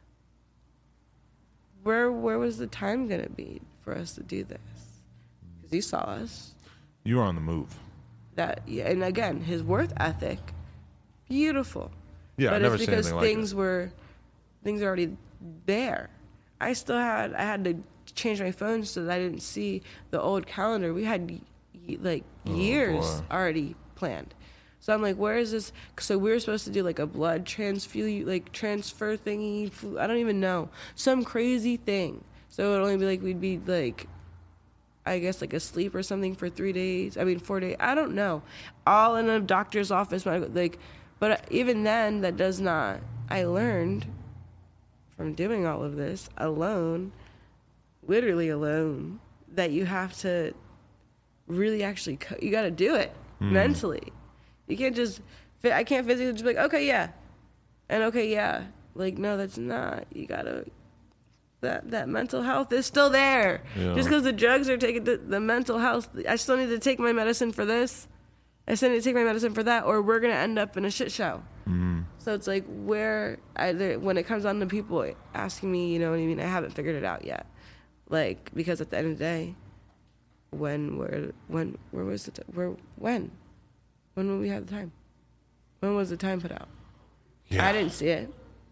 B: where where was the time going to be for us to do this? Because you saw us.
A: You were on the move.
B: That yeah, and again, his work ethic, beautiful.
A: Yeah,
B: but
A: I never
B: it's
A: seen
B: because
A: anything like
B: things
A: it.
B: were, things are already there. I still had, I had to change my phone so that I didn't see the old calendar. We had like years oh, already planned. So I'm like, where is this? So we were supposed to do like a blood transfusion, like transfer thingy. I don't even know. Some crazy thing. So it would only be like, we'd be like, I guess like asleep or something for three days. I mean, four days. I don't know. All in a doctor's office. Like, but even then, that does not, I learned from doing all of this alone, literally alone, that you have to really actually, co- you got to do it mm. mentally. You can't just, I can't physically just be like, okay, yeah. And okay, yeah. Like, no, that's not. You got to, that that mental health is still there. Yeah. Just because the drugs are taking the, the mental health, I still need to take my medicine for this. I still need to take my medicine for that, or we're gonna end up in a shit show.
A: Mm-hmm.
B: So it's like where either when it comes down to people asking me, you know what I mean, I haven't figured it out yet. Like, because at the end of the day, when where when where was the t- where when when will we have the time? When was the time put out?
A: Yeah.
B: I didn't see it,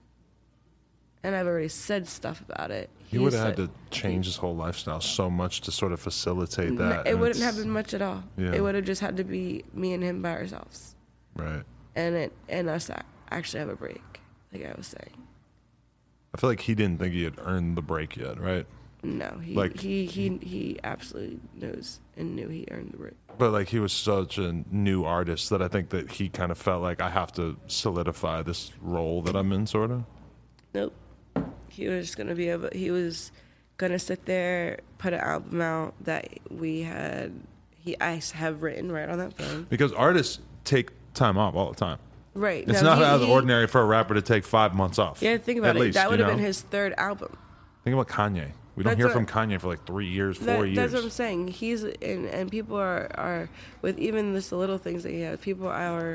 B: and I've already said stuff about it.
A: He would have had to change his whole lifestyle so much to sort of facilitate that.
B: It wouldn't have been much at all.
A: Yeah.
B: It would have just had to be me and him by ourselves.
A: Right.
B: And it and us actually have a break, like I was saying.
A: I feel like he didn't think he had earned the break yet, right?
B: No, he
A: Like-
B: he, he he absolutely knows and knew he earned the break.
A: But like he was such a new artist that I think that he kind of felt like I have to solidify this role that I'm in, sort of.
B: Nope. He was gonna be able. He was gonna sit there, put an album out that we had. He I have written right on that phone.
A: Because artists take time off all the time.
B: Right.
A: It's
B: No,
A: not
B: he-
A: out of the
B: he-
A: ordinary for a rapper to take five months off.
B: Yeah, think about
A: at
B: it.
A: least,
B: that would
A: you
B: have
A: know?
B: been his third album.
A: Think about Kanye. We don't
B: That's
A: hear
B: what-
A: from Kanye for like three years, four
B: That,
A: years.
B: that's what I'm saying. He's and, and people are, are with even this the little things that he has. People are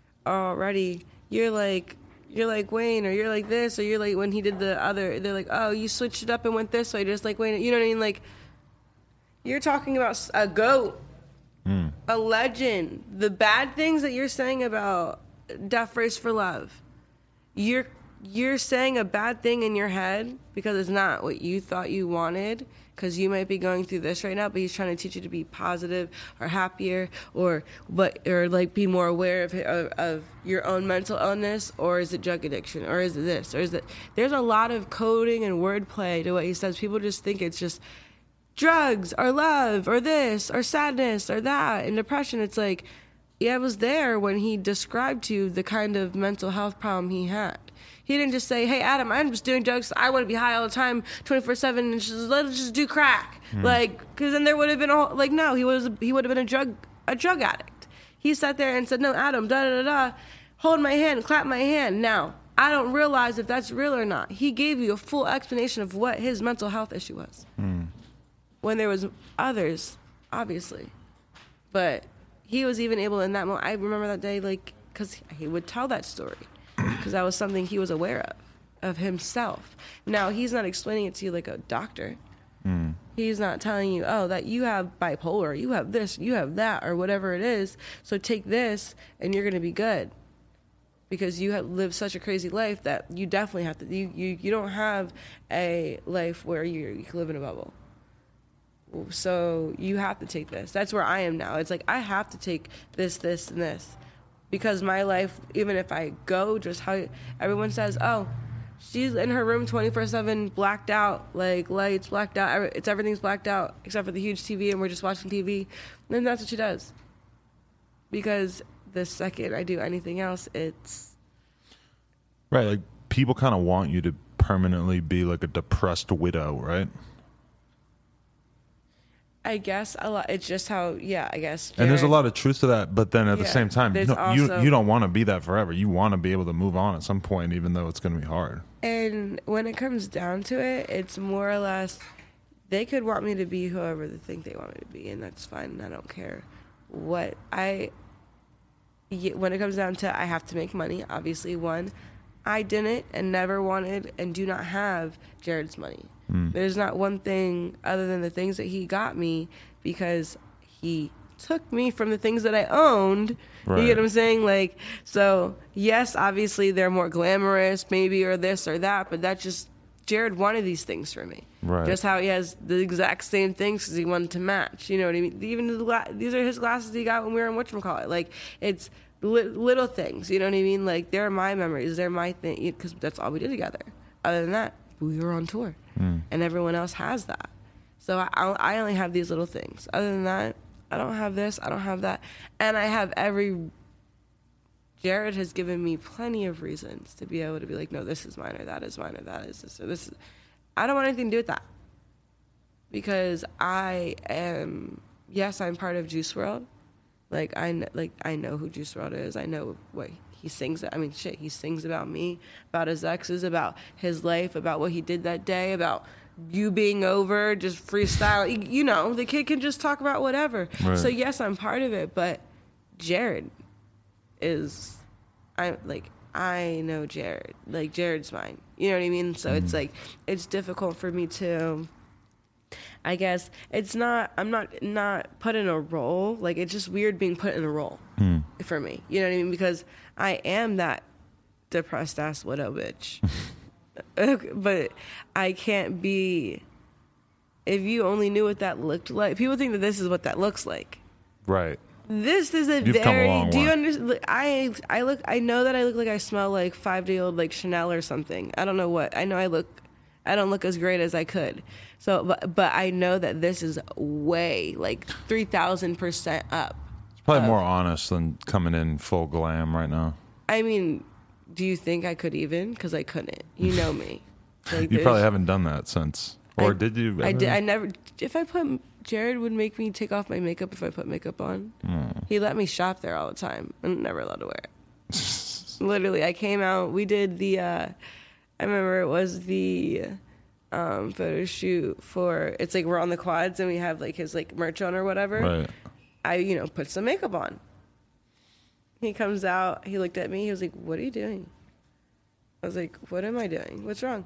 B: already. You're like you're like Wayne, or you're like this, or you're like when he did the other. They're like, oh, you switched it up and went this way, just like Wayne. You know what I mean? Like you're talking about a goat,
A: Mm.
B: a legend. The bad things that you're saying about Death Race for Love, you're. You're saying a bad thing in your head because it's not what you thought you wanted, because you might be going through this right now, but he's trying to teach you to be positive or happier, or but or like be more aware of, of of your own mental illness, or is it drug addiction, or is it this, or is it? There's a lot of coding and wordplay to what he says. People just think it's just drugs or love or this or sadness or that and depression. It's like, yeah, I was there when he described to you the kind of mental health problem he had. He didn't just say, hey, Adam, I'm just doing drugs. I want to be high all the time, twenty-four seven, and just, let's just do crack. Mm. Like, because then there would have been, a, like, no, he was he would have been a drug a drug addict. He sat there and said, no, Adam, da-da-da-da, hold my hand, clap my hand. Now, I don't realize if that's real or not. He gave you a full explanation of what his mental health issue was.
A: Mm.
B: When there was others, obviously. But he was even able in that moment. I remember that day, like, because he would tell that story. Because that was something he was aware of, of himself. Now, he's not explaining it to you like a doctor.
A: Mm.
B: He's not telling you, oh, that you have bipolar, you have this, you have that, or whatever it is. So take this, and you're going to be good. Because you have lived such a crazy life that you definitely have to, you, you, you don't have a life where you, you can live in a bubble. So you have to take this. That's where I am now. It's like I have to take this, this, and this. Because my life, even if I go, just how everyone says, oh, she's in her room twenty-four seven, blacked out, like lights blacked out. It's everything's blacked out except for the huge T V, and we're just watching T V. And that's what she does. Because the second I do anything else, it's
A: right. Like people kind of want you to permanently be like a depressed widow, right?
B: I guess a lot. It's just how, yeah, I guess.
A: And there's a
B: Jared-
A: lot of truth to that, but then at the
B: Yeah,
A: same time, you
B: there's
A: don't, you,
B: also-
A: you don't want to be that forever. You want to be able to move on at some point, even though it's going to be hard.
B: And when it comes down to it, it's more or less they could want me to be whoever they think they want me to be, and that's fine. And I don't care what I. When it comes down to, I have to make money. Obviously, one, I didn't and never wanted and do not have Jared's money. Mm. There's not one thing other than the things that he got me because he took me from the things that I owned. Right. You get what I'm saying? Like, so yes, obviously they're more glamorous, maybe, or this or that, but that's just Jared wanted these things for me.
A: Right.
B: Just how he has the exact same things because he wanted to match. You know what I mean? Even the gla- these are his glasses he got when we were in whatchamacallit. Like, it's li- little things. You know what I mean? Like, they're my memories. They're my thing because that's all we did together. Other than that, we were on tour. Mm. And everyone else has that. So I, I only have these little things. Other than that, I don't have this. I don't have that. And I have every... Jared has given me plenty of reasons to be able to be like, no, this is mine, or that is mine, or that is this, or this is... I don't want anything to do with that. Because I am... Yes, I'm part of Juice world. Like, I, like, I know who Juice world is. I know what he sings... I mean, shit, he sings about me, about his exes, about his life, about what he did that day, about... you being over, just freestyle. You know, the kid can just talk about whatever. Right. So, yes, I'm part of it, but Jared is, I like, I know Jared. Like, Jared's mine. You know what I mean? So mm. it's like, it's difficult for me to, I guess, it's not, I'm not, not put in a role. Like, it's just weird being put in a role mm. for me. You know what I mean? Because I am that depressed ass widow bitch. But I can't be, if you only knew what that looked like, people think that this is what that looks like.
A: Right.
B: This is a
A: You've
B: very.
A: come a long
B: do
A: way.
B: you understand? I I look. I know that I look like I smell like five day old like Chanel or something. I don't know what. I know I look. I don't look as great as I could. So, but but I know that this is way like three thousand percent up.
A: It's probably
B: of,
A: more honest than coming in full glam right now.
B: I mean, do you think I could even? Because I couldn't. You know me. Like,
A: you probably haven't done that since. Or
B: I,
A: did you? Ever?
B: I did. I never. If I put. Jared would make me take off my makeup if I put makeup on. Mm. He let me shop there all the time. I'm never allowed to wear it. Literally, I came out. We did the. Uh, I remember it was the um, photo shoot for. It's like we're on the quads and we have like his like merch on or whatever.
A: Right.
B: I you know put some makeup on. He comes out. He looked at me. He was like, "What are you doing?" I was like, "What am I doing? What's wrong?"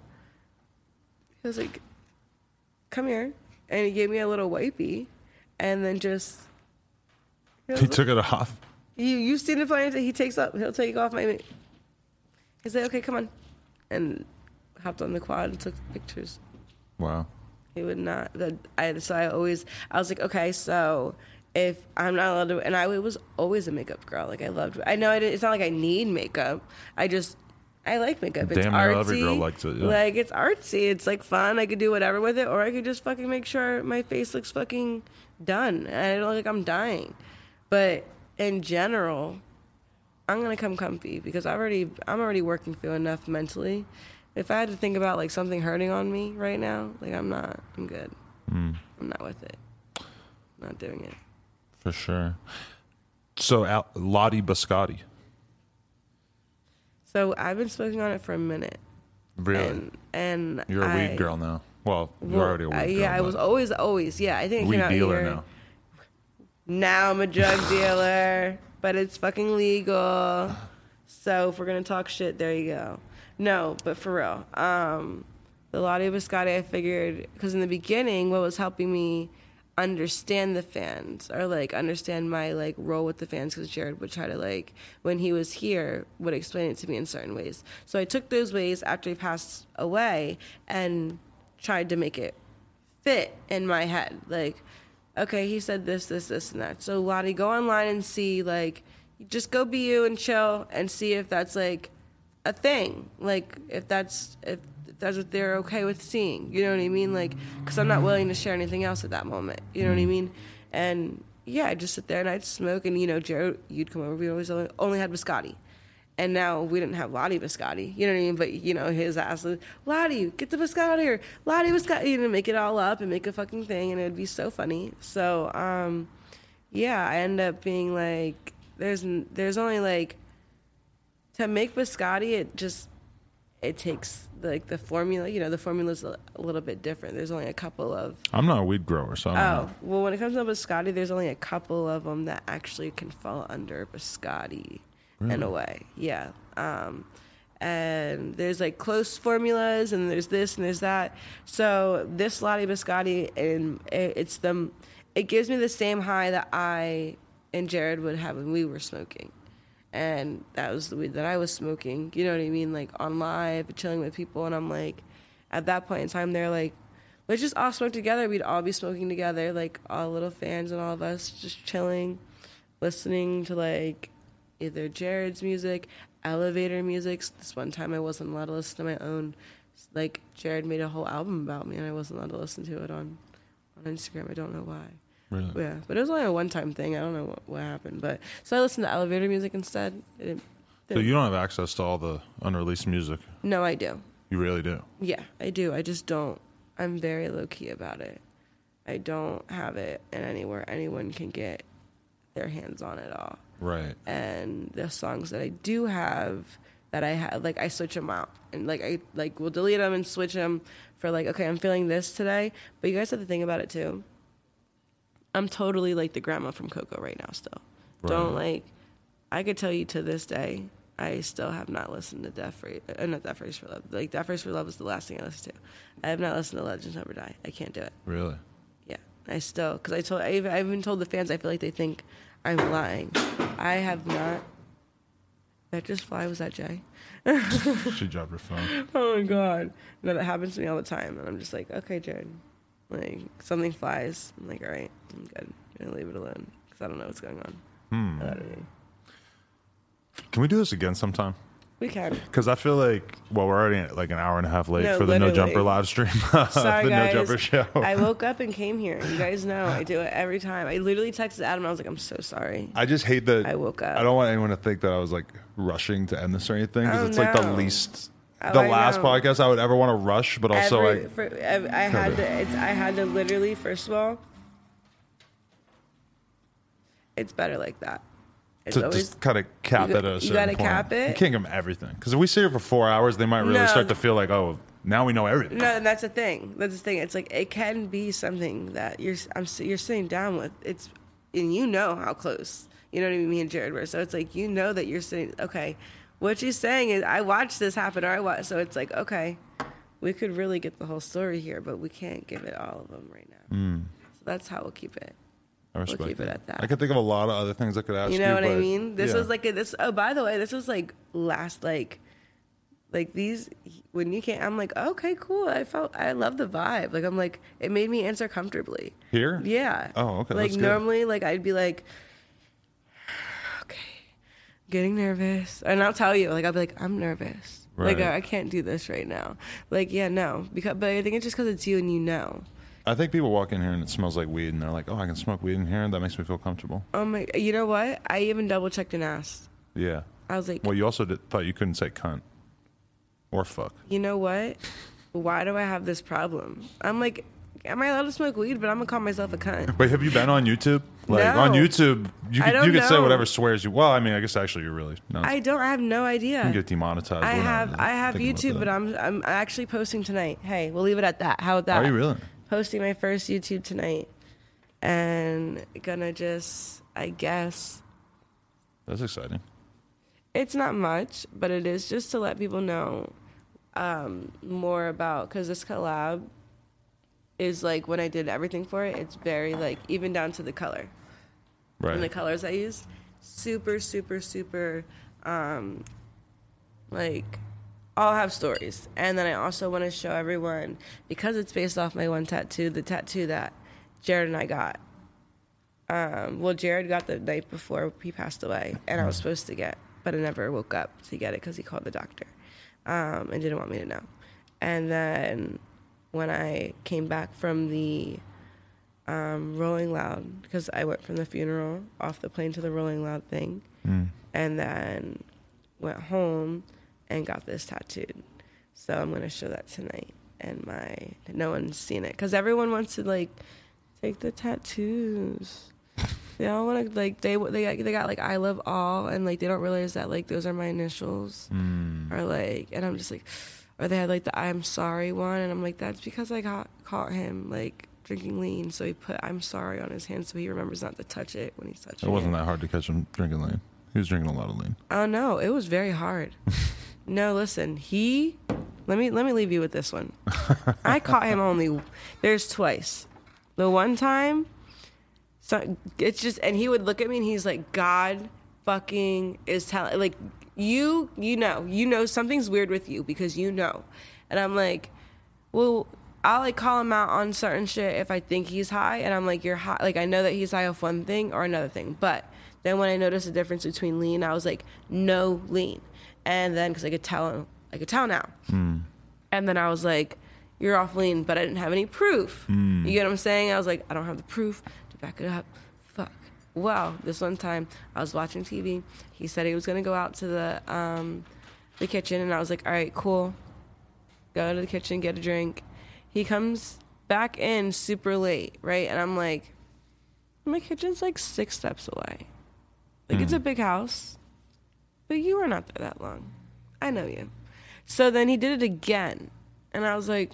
B: He was like, "Come here." And he gave me a little wipey, and then just
A: he, he took it off.
B: You you've seen the plane? He takes up. He'll take off my. He's like, okay, come on, and hopped on the quad and took pictures.
A: Wow.
B: He would not. That I so I always I was like, okay, so if I'm not allowed to, and I was always a makeup girl. Like I loved. I know I didn't, it's not like I need makeup. I just. I like makeup. It's
A: Damn
B: artsy.
A: near every girl likes it. Yeah.
B: Like, it's artsy. It's, like, fun. I could do whatever with it. Or I could just fucking make sure my face looks fucking done. And I don't look like I'm dying. But in general, I'm going to come comfy. Because I already, I'm already working through enough mentally. If I had to think about, like, something hurting on me right now, like, I'm not. I'm good. Mm. I'm not with it. I'm not doing it.
A: For sure. So, Al- Lottie Biscotti.
B: So I've been smoking on it for a minute.
A: Really?
B: And, and
A: you're a
B: I,
A: weed girl now. Well, you're
B: well,
A: already a weed
B: I,
A: girl.
B: Yeah, I was always, always. Yeah, I think I
A: weed
B: came out
A: dealer
B: here.
A: now.
B: Now I'm a drug dealer, but it's fucking legal. So if we're gonna talk shit, there you go. No, but for real, um, the Lottie Biscotti, I figured because in the beginning, what was helping me understand the fans or like understand my like role with the fans, because Jared would try to like when he was here would explain it to me in certain ways. So I took those ways after he passed away and tried to make it fit in my head. Like, okay, he said this, this, this, and that. So Lottie, go online and see, like, just go be you and chill and see if that's like a thing. Like if that's if that's what they're okay with seeing, you know what I mean? Like, because I'm not willing to share anything else at that moment, you know what I mean? And yeah, I'd just sit there and I'd smoke, and you know, Jared, you'd come over, we always only, only had Biscotti. And now we didn't have Lottie Biscotti, you know what I mean? But, you know, his ass was, Lottie, get the Biscotti here. Lottie Biscotti, you know, make it all up and make a fucking thing, and it would be so funny. So, um, yeah, I end up being like, there's there's only like, to make Biscotti, it just, it takes like the formula, you know, the formula's a, a little bit different. There's only a couple of.
A: I'm not a weed grower, so I don't
B: Oh,
A: know.
B: well, when it comes to Biscotti, there's only a couple of them that actually can fall under Biscotti really? In a way. Yeah. Um, and there's like close formulas, and there's this and there's that. So this Lottie Biscotti, and it, it's the, it gives me the same high that I and Jared would have when we were smoking. And that was the weed that I was smoking, you know what I mean? Like on live, chilling with people. And I'm like, at that point in time, they're like, let's just all smoke together. We'd all be smoking together, like all little fans and all of us just chilling, listening to like either Jared's music, elevator music. This one time I wasn't allowed to listen to my own. Like Jared made a whole album about me and I wasn't allowed to listen to it on, on Instagram. I don't know why.
A: Really?
B: Yeah, but it was only a one-time thing. I don't know what, what happened, but so I listened to elevator music instead. It didn't,
A: So you don't have access to all the unreleased music?
B: No, I do.
A: You really do?
B: Yeah, I do. I just don't. I'm very low-key about it. I don't have it in anywhere anyone can get their hands on it all.
A: Right.
B: And the songs that I do have, that I have, like I switch them out, and like I like will delete them and switch them for like, okay, I'm feeling this today. But you guys have to think about it too. I'm totally like the grandma from Coco right now still. Don't like. I could tell you to this day, I still have not listened to Death Race. Uh, not Death Race for Love. Like Death Race for Love is the last thing I listened to. I have not listened to Legends Never Die. I can't do it.
A: Really?
B: Yeah, I still because I told I even, I even told the fans I feel like they think I'm lying. I have not. That just fly was that Jay?
A: She dropped her phone.
B: Oh my god, no, that happens to me all the time, and I'm just like, okay, Jared, like something flies. I'm like, all right, I'm good. I'm gonna leave it alone because I don't know what's going on.
A: Hmm.
B: I don't know.
A: Can we do this again sometime?
B: We can.
A: Because I feel like, well, we're already like an hour and a half late
B: No,
A: for the No
B: literally.
A: Jumper live stream.
B: Sorry,
A: the
B: guys.
A: No Jumper show.
B: I woke up and came here. You guys know I do it every time. I literally texted Adam. And I was like, I'm so sorry.
A: I just hate that.
B: I woke up.
A: I don't want anyone to think that I was like rushing to end this or anything because
B: Oh,
A: it's like the
B: no.
A: least,
B: Oh,
A: the
B: I
A: last
B: know.
A: podcast I would ever want to rush, but also
B: Every,
A: like,
B: for, ev- I had to. It's, I had to literally. First of all, it's better like that. It's
A: to
B: always
A: just kind of cap
B: you
A: it
B: go-
A: at a
B: you
A: certain
B: gotta
A: point.
B: cap it.
A: You can't give them everything because if we sit here for four hours, they might really
B: No.
A: start to feel like, oh, now we know everything.
B: no. And that's the thing. That's the thing. It's like it can be something that you're. I'm. You're sitting down with. It's and you know how close. You know what I mean? Me and Jared were. So it's like you know that you're sitting. Okay, what she's saying is I watched this happen, or I watched. So it's like okay, we could really get the whole story here, but we can't give it all of them right now.
A: Mm,
B: So that's how we'll keep it.
A: I respect
B: keep it
A: that.
B: at that.
A: I could think of a lot of other things I could ask you.
B: You know what I
A: but,
B: mean? This
A: yeah.
B: was like a, this. Oh, by the way, this was like last like, like these when you came. I'm like, okay, cool. I felt I love the vibe. Like I'm like, it made me answer comfortably.
A: Here?
B: Yeah.
A: Oh, okay,
B: Like
A: that's good.
B: normally, like I'd be like, okay, getting nervous, and I'll tell you, like I'll be like, I'm nervous. Like
A: Right.
B: I, I can't do this right now. Like yeah, no, because but I think it's just because it's you and you know.
A: I think people walk in here and it smells like weed, and they're like, "Oh, I can smoke weed in here," and that makes me feel comfortable.
B: Oh my, you know what? I even double checked and asked.
A: Yeah.
B: I was like,
A: Well, you also did, thought you couldn't say cunt or fuck.
B: you know what? Why do I have this problem? I'm like, am I allowed to smoke weed? But I'm gonna call myself a cunt.
A: But have you been on YouTube? Like
B: No.
A: on YouTube, you
B: I
A: could,
B: don't
A: you could say
B: know.
A: whatever swears you. Well, I mean, I guess actually you're really no.
B: I don't. I have no
A: you
B: idea.
A: can get demonetized.
B: I
A: We're not
B: have.
A: really
B: I have
A: thinking
B: YouTube,
A: about
B: but
A: that.
B: I'm. I'm actually posting tonight. Hey, we'll leave it at that. How about that?
A: Are you really?
B: Posting my first YouTube tonight, and gonna just, I guess,
A: That's exciting.
B: it's not much, but it is just to let people know um, more about, because this collab is like when I did everything for it, it's very like even down to the color
A: Right.
B: and the colors I used, super, super, super, um, like all have stories. And then I also want to show everyone, because it's based off my one tattoo, the tattoo that Jared and I got. Um, well, Jared got the night before he passed away, and I was supposed to get, but I never woke up to get it because he called the doctor um, and didn't want me to know. And then when I came back from the um, Rolling Loud, because I went from the funeral off the plane to the Rolling Loud thing,
A: Mm.
B: and then went home and got this tattooed. So I'm gonna show that tonight, and my no one's seen it because everyone wants to like take the tattoos. They all want to like they they got, they got like I love all, and like they don't realize that like those are my initials,
A: Mm.
B: or like, and I'm just like, or they had like the I'm sorry one, and I'm like that's because I got caught him like drinking lean, so he put I'm sorry on his hand so he remembers not to touch it when he's touching
A: It wasn't
B: it.
A: that hard to catch him drinking lean. He was drinking a lot of lean.
B: Oh no, it was very hard. No, listen, he. Let me let me leave you with this one. I caught him only. There's twice. The one time, so it's just, and he would look at me and he's like, God fucking is telling, like you, you know, you know something's weird with you because you know, and I'm like, well, I'll like call him out on certain shit if I think he's high, and I'm like, you're high. Like I know that he's high off one thing or another thing, but then when I noticed the difference between lean, I was like, no lean. And then, because I could tell, I could tell now.
A: Mm.
B: And then I was like, you're off lean, but I didn't have any proof.
A: Mm.
B: You get what I'm saying? I was like, I don't have the proof to back it up. Fuck. Well, this one time, I was watching T V. He said he was going to go out to the um, the kitchen, and I was like, all right, cool. Go to the kitchen, get a drink. He comes back in super late, right? And I'm like, my kitchen's like six steps away. Like, it's a big house, but you were not there that long. I know you. So then he did it again. And I was like,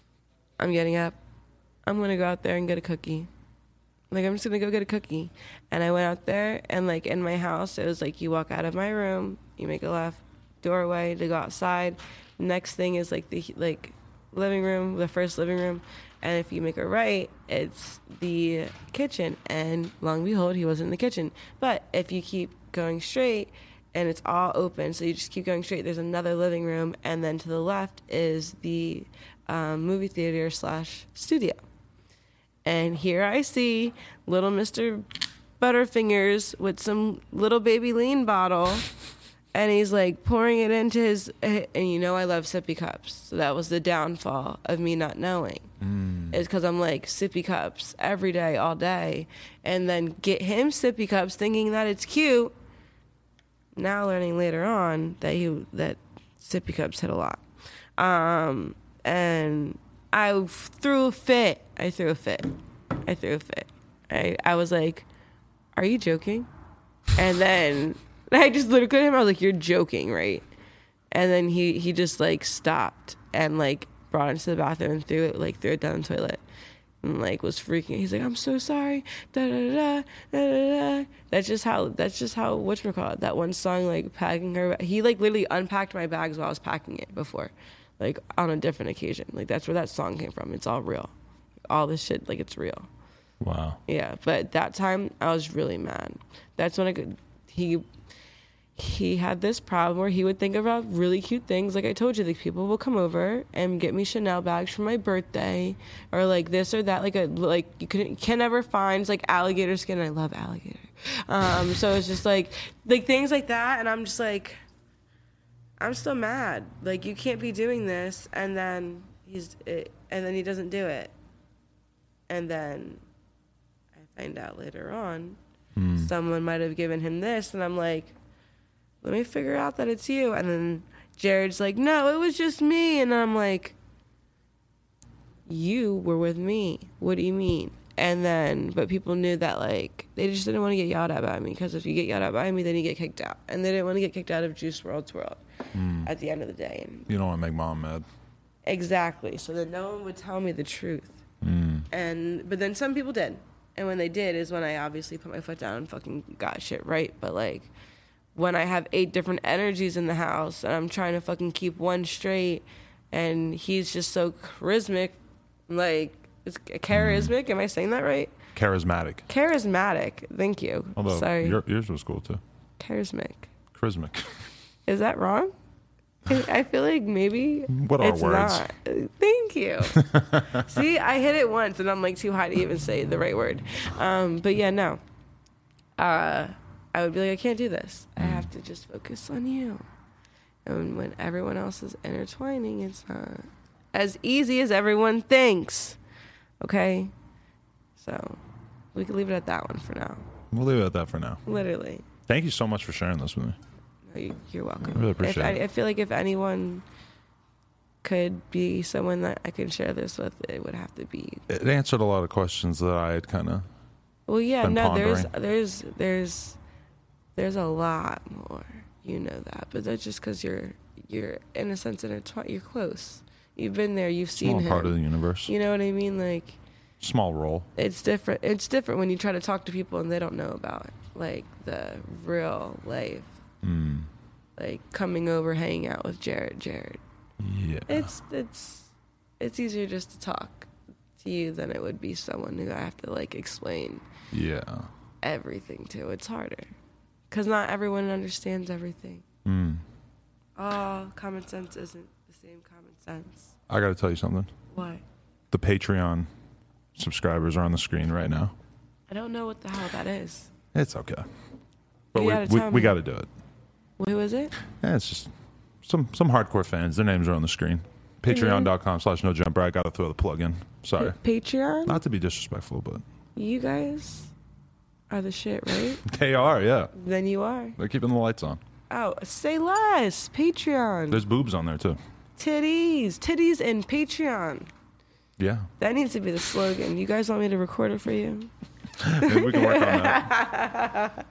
B: I'm getting up. I'm going to go out there and get a cookie. Like, I'm just going to go get a cookie. And I went out there, and like in my house, it was like you walk out of my room, you make a left doorway to go outside. Next thing is like the like living room, the first living room, and if you make a right, it's the kitchen. And long and behold, he wasn't in the kitchen. But if you keep going straight, and it's all open, so you just keep going straight, there's another living room, and then to the left is the um, movie theater slash studio. And here I see little Mister Butterfingers with some little baby lean bottle, and he's like pouring it into his, and you know I love sippy cups, so that was the downfall of me not knowing. Mm. Is because I'm like sippy cups every day, all day, and then get him sippy cups thinking that it's cute. Now learning later on that he that sippy cups hit a lot, um, and I threw a fit. I threw a fit. I threw a fit. I I was like, "Are you joking?" And then I just looked at him. I was like, "You're joking, right?" And then he, he just like stopped and like brought it into the bathroom and threw it like threw it down the toilet and like was freaking. He's like, "I'm so sorry." Da da da da da da. That's just how. That's just how. Whatchamacallit, that one song like packing her. He like literally unpacked my bags while I was packing it before, like on a different occasion. Like that's where that song came from. It's all real. All this shit, like it's real.
A: Wow.
B: Yeah, but that time I was really mad. That's when I could. He he had this problem where he would think about really cute things. Like I told you, like people will come over and get me Chanel bags for my birthday, or like this or that. Like a like you can can never find. It's like alligator skin. And I love alligator. Um, so it's just like like things like that, and I'm just like, I'm still mad. Like you can't be doing this, and then he's it, and then he doesn't do it, and then I find out later on mm. someone might have given him this, and I'm like, let me figure out that it's you. And then Jared's like, no, it was just me. And I'm like, you were with me. What do you mean? And then, but people knew that, like, they just didn't want to get yelled at by me, because if you get yelled at by me, then you get kicked out. And they didn't want to get kicked out of Juice world's World mm. at the end of the day. And
A: you don't want to make mom mad.
B: Exactly. So then no one would tell me the truth.
A: Mm.
B: And, but then some people did. And when they did is when I obviously put my foot down and fucking got shit right. But, like, when I have eight different energies in the house and I'm trying to fucking keep one straight, and he's just so charismatic, like, it's charismatic. Mm. Am I saying that right?
A: Charismatic.
B: Charismatic. Thank you.
A: Although
B: Sorry.
A: Your, yours was cool too.
B: Charismatic.
A: Charismatic.
B: Is that wrong? I feel like maybe
A: what are
B: it's
A: words?
B: Not. Thank you. See, I hit it once and I'm like too high to even say the right word. Um, but yeah, no. Uh, I would be like, I can't do this. I have to just focus on you. And when everyone else is intertwining, it's not as easy as everyone thinks. Okay? So we can leave it at that one for now.
A: We'll leave it at that for now.
B: Literally.
A: Thank you so much for sharing this with me.
B: You're welcome.
A: I really appreciate
B: if,
A: it.
B: I, I feel like if anyone could be someone that I can share this with, it would have to be.
A: It answered a lot of questions that I had kind of.
B: Well, yeah,
A: been
B: no,
A: pondering.
B: there's there's there's there's a lot more. You know that, but that's just because you're you're in a sense intertwined. You're close. You've been there. You've seen
A: Small
B: him.
A: part of the universe.
B: You know what I mean? Like.
A: Small role.
B: It's different. It's different when you try to talk to people and they don't know about like the real life.
A: Mm.
B: Like coming over, hanging out with Jared. Jared.
A: Yeah.
B: It's it's it's easier just to talk to you than it would be someone who I have to like explain.
A: Yeah.
B: Everything to. It's harder because not everyone understands everything.
A: Mm.
B: Oh, common sense isn't the same common sense.
A: I got to tell you something.
B: What?
A: The Patreon subscribers are on the screen right now.
B: I don't know what the hell that is.
A: It's okay. But
B: You
A: we
B: gotta
A: we,
B: tell
A: we
B: me.
A: got to do it.
B: Who is it?
A: Yeah, it's just some some hardcore fans. Their names are on the screen. Patreon.com slash no jumper. I got to throw the plug in. Sorry.
B: Pa- Patreon?
A: Not to be disrespectful, but
B: You guys are the shit, right?
A: they are, yeah.
B: Then you are.
A: They're keeping the lights on.
B: Oh, say less. Patreon.
A: There's boobs on there, too.
B: Titties. Titties and Patreon.
A: Yeah.
B: That needs to be the slogan. You guys want me to record it for you?
A: Maybe we can work on that.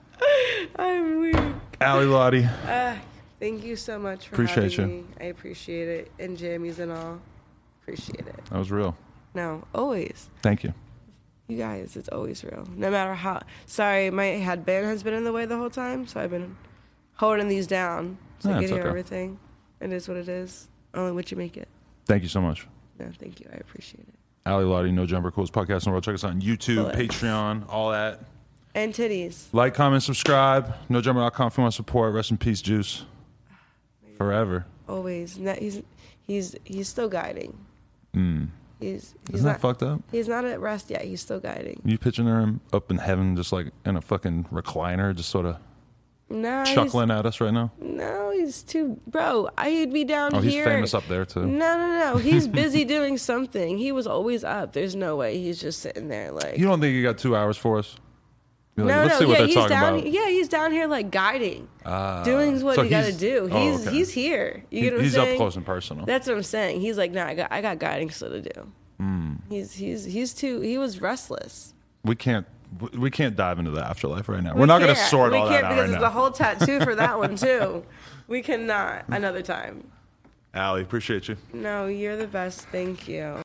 B: I'm weak.
A: Allie Lottie.
B: Uh, thank you so much for
A: Appreciate
B: having
A: you.
B: me. I appreciate it. And jammies and all. Appreciate it.
A: That was real.
B: No, always.
A: Thank you.
B: You guys, it's always real. No matter how. Sorry, my headband has been in the way the whole time, so I've been holding these down so
A: Yeah,
B: I can
A: it's
B: hear
A: okay.
B: everything. It is what it is. Only what you make it.
A: Thank you so much.
B: No, thank you. I appreciate it.
A: Ali Lottie, No Jumper, coolest podcast in the world. Check us out on YouTube,
B: Hello.
A: Patreon, all that.
B: And titties.
A: Like, comment, subscribe. No Jumper dot com if you want to support. Rest in peace, Juice. Forever.
B: Always. No, he's he's he's still guiding.
A: Mm.
B: He's he's
A: Isn't
B: not
A: that fucked up?
B: he's not at rest yet. He's still guiding.
A: You picturing him up in heaven, just like in a fucking recliner, just sort of
B: No,
A: chuckling at us right now?
B: He's, no, he's too bro. I'd be down
A: Oh, he's
B: here.
A: famous up there too.
B: No, no, no. He's busy doing something. He was always up. There's no way he's just sitting there like.
A: You don't think you got two hours for us? Be like,
B: no,
A: let's
B: no,
A: see what
B: yeah,
A: they're
B: he's
A: talking
B: down.
A: about.
B: Yeah, he's down here like guiding,
A: Ah,
B: doing what
A: so
B: he got to
A: he's-
B: do.
A: oh,
B: He's
A: okay.
B: he's here. You
A: He-
B: get what I'm
A: he's
B: saying?
A: up close and personal.
B: That's what I'm saying. He's like, nah, I got I got guiding still to do.
A: Hmm.
B: He's he's he's too. He was restless.
A: We can't. We can't dive into the afterlife right now.
B: We
A: We're not going to
B: can't.
A: sort
B: we
A: all
B: can't
A: that out
B: because
A: right
B: there's a
A: now.
B: whole tattoo for that one too. We cannot. Another time.
A: Allie, appreciate you.
B: No, you're the best. Thank you.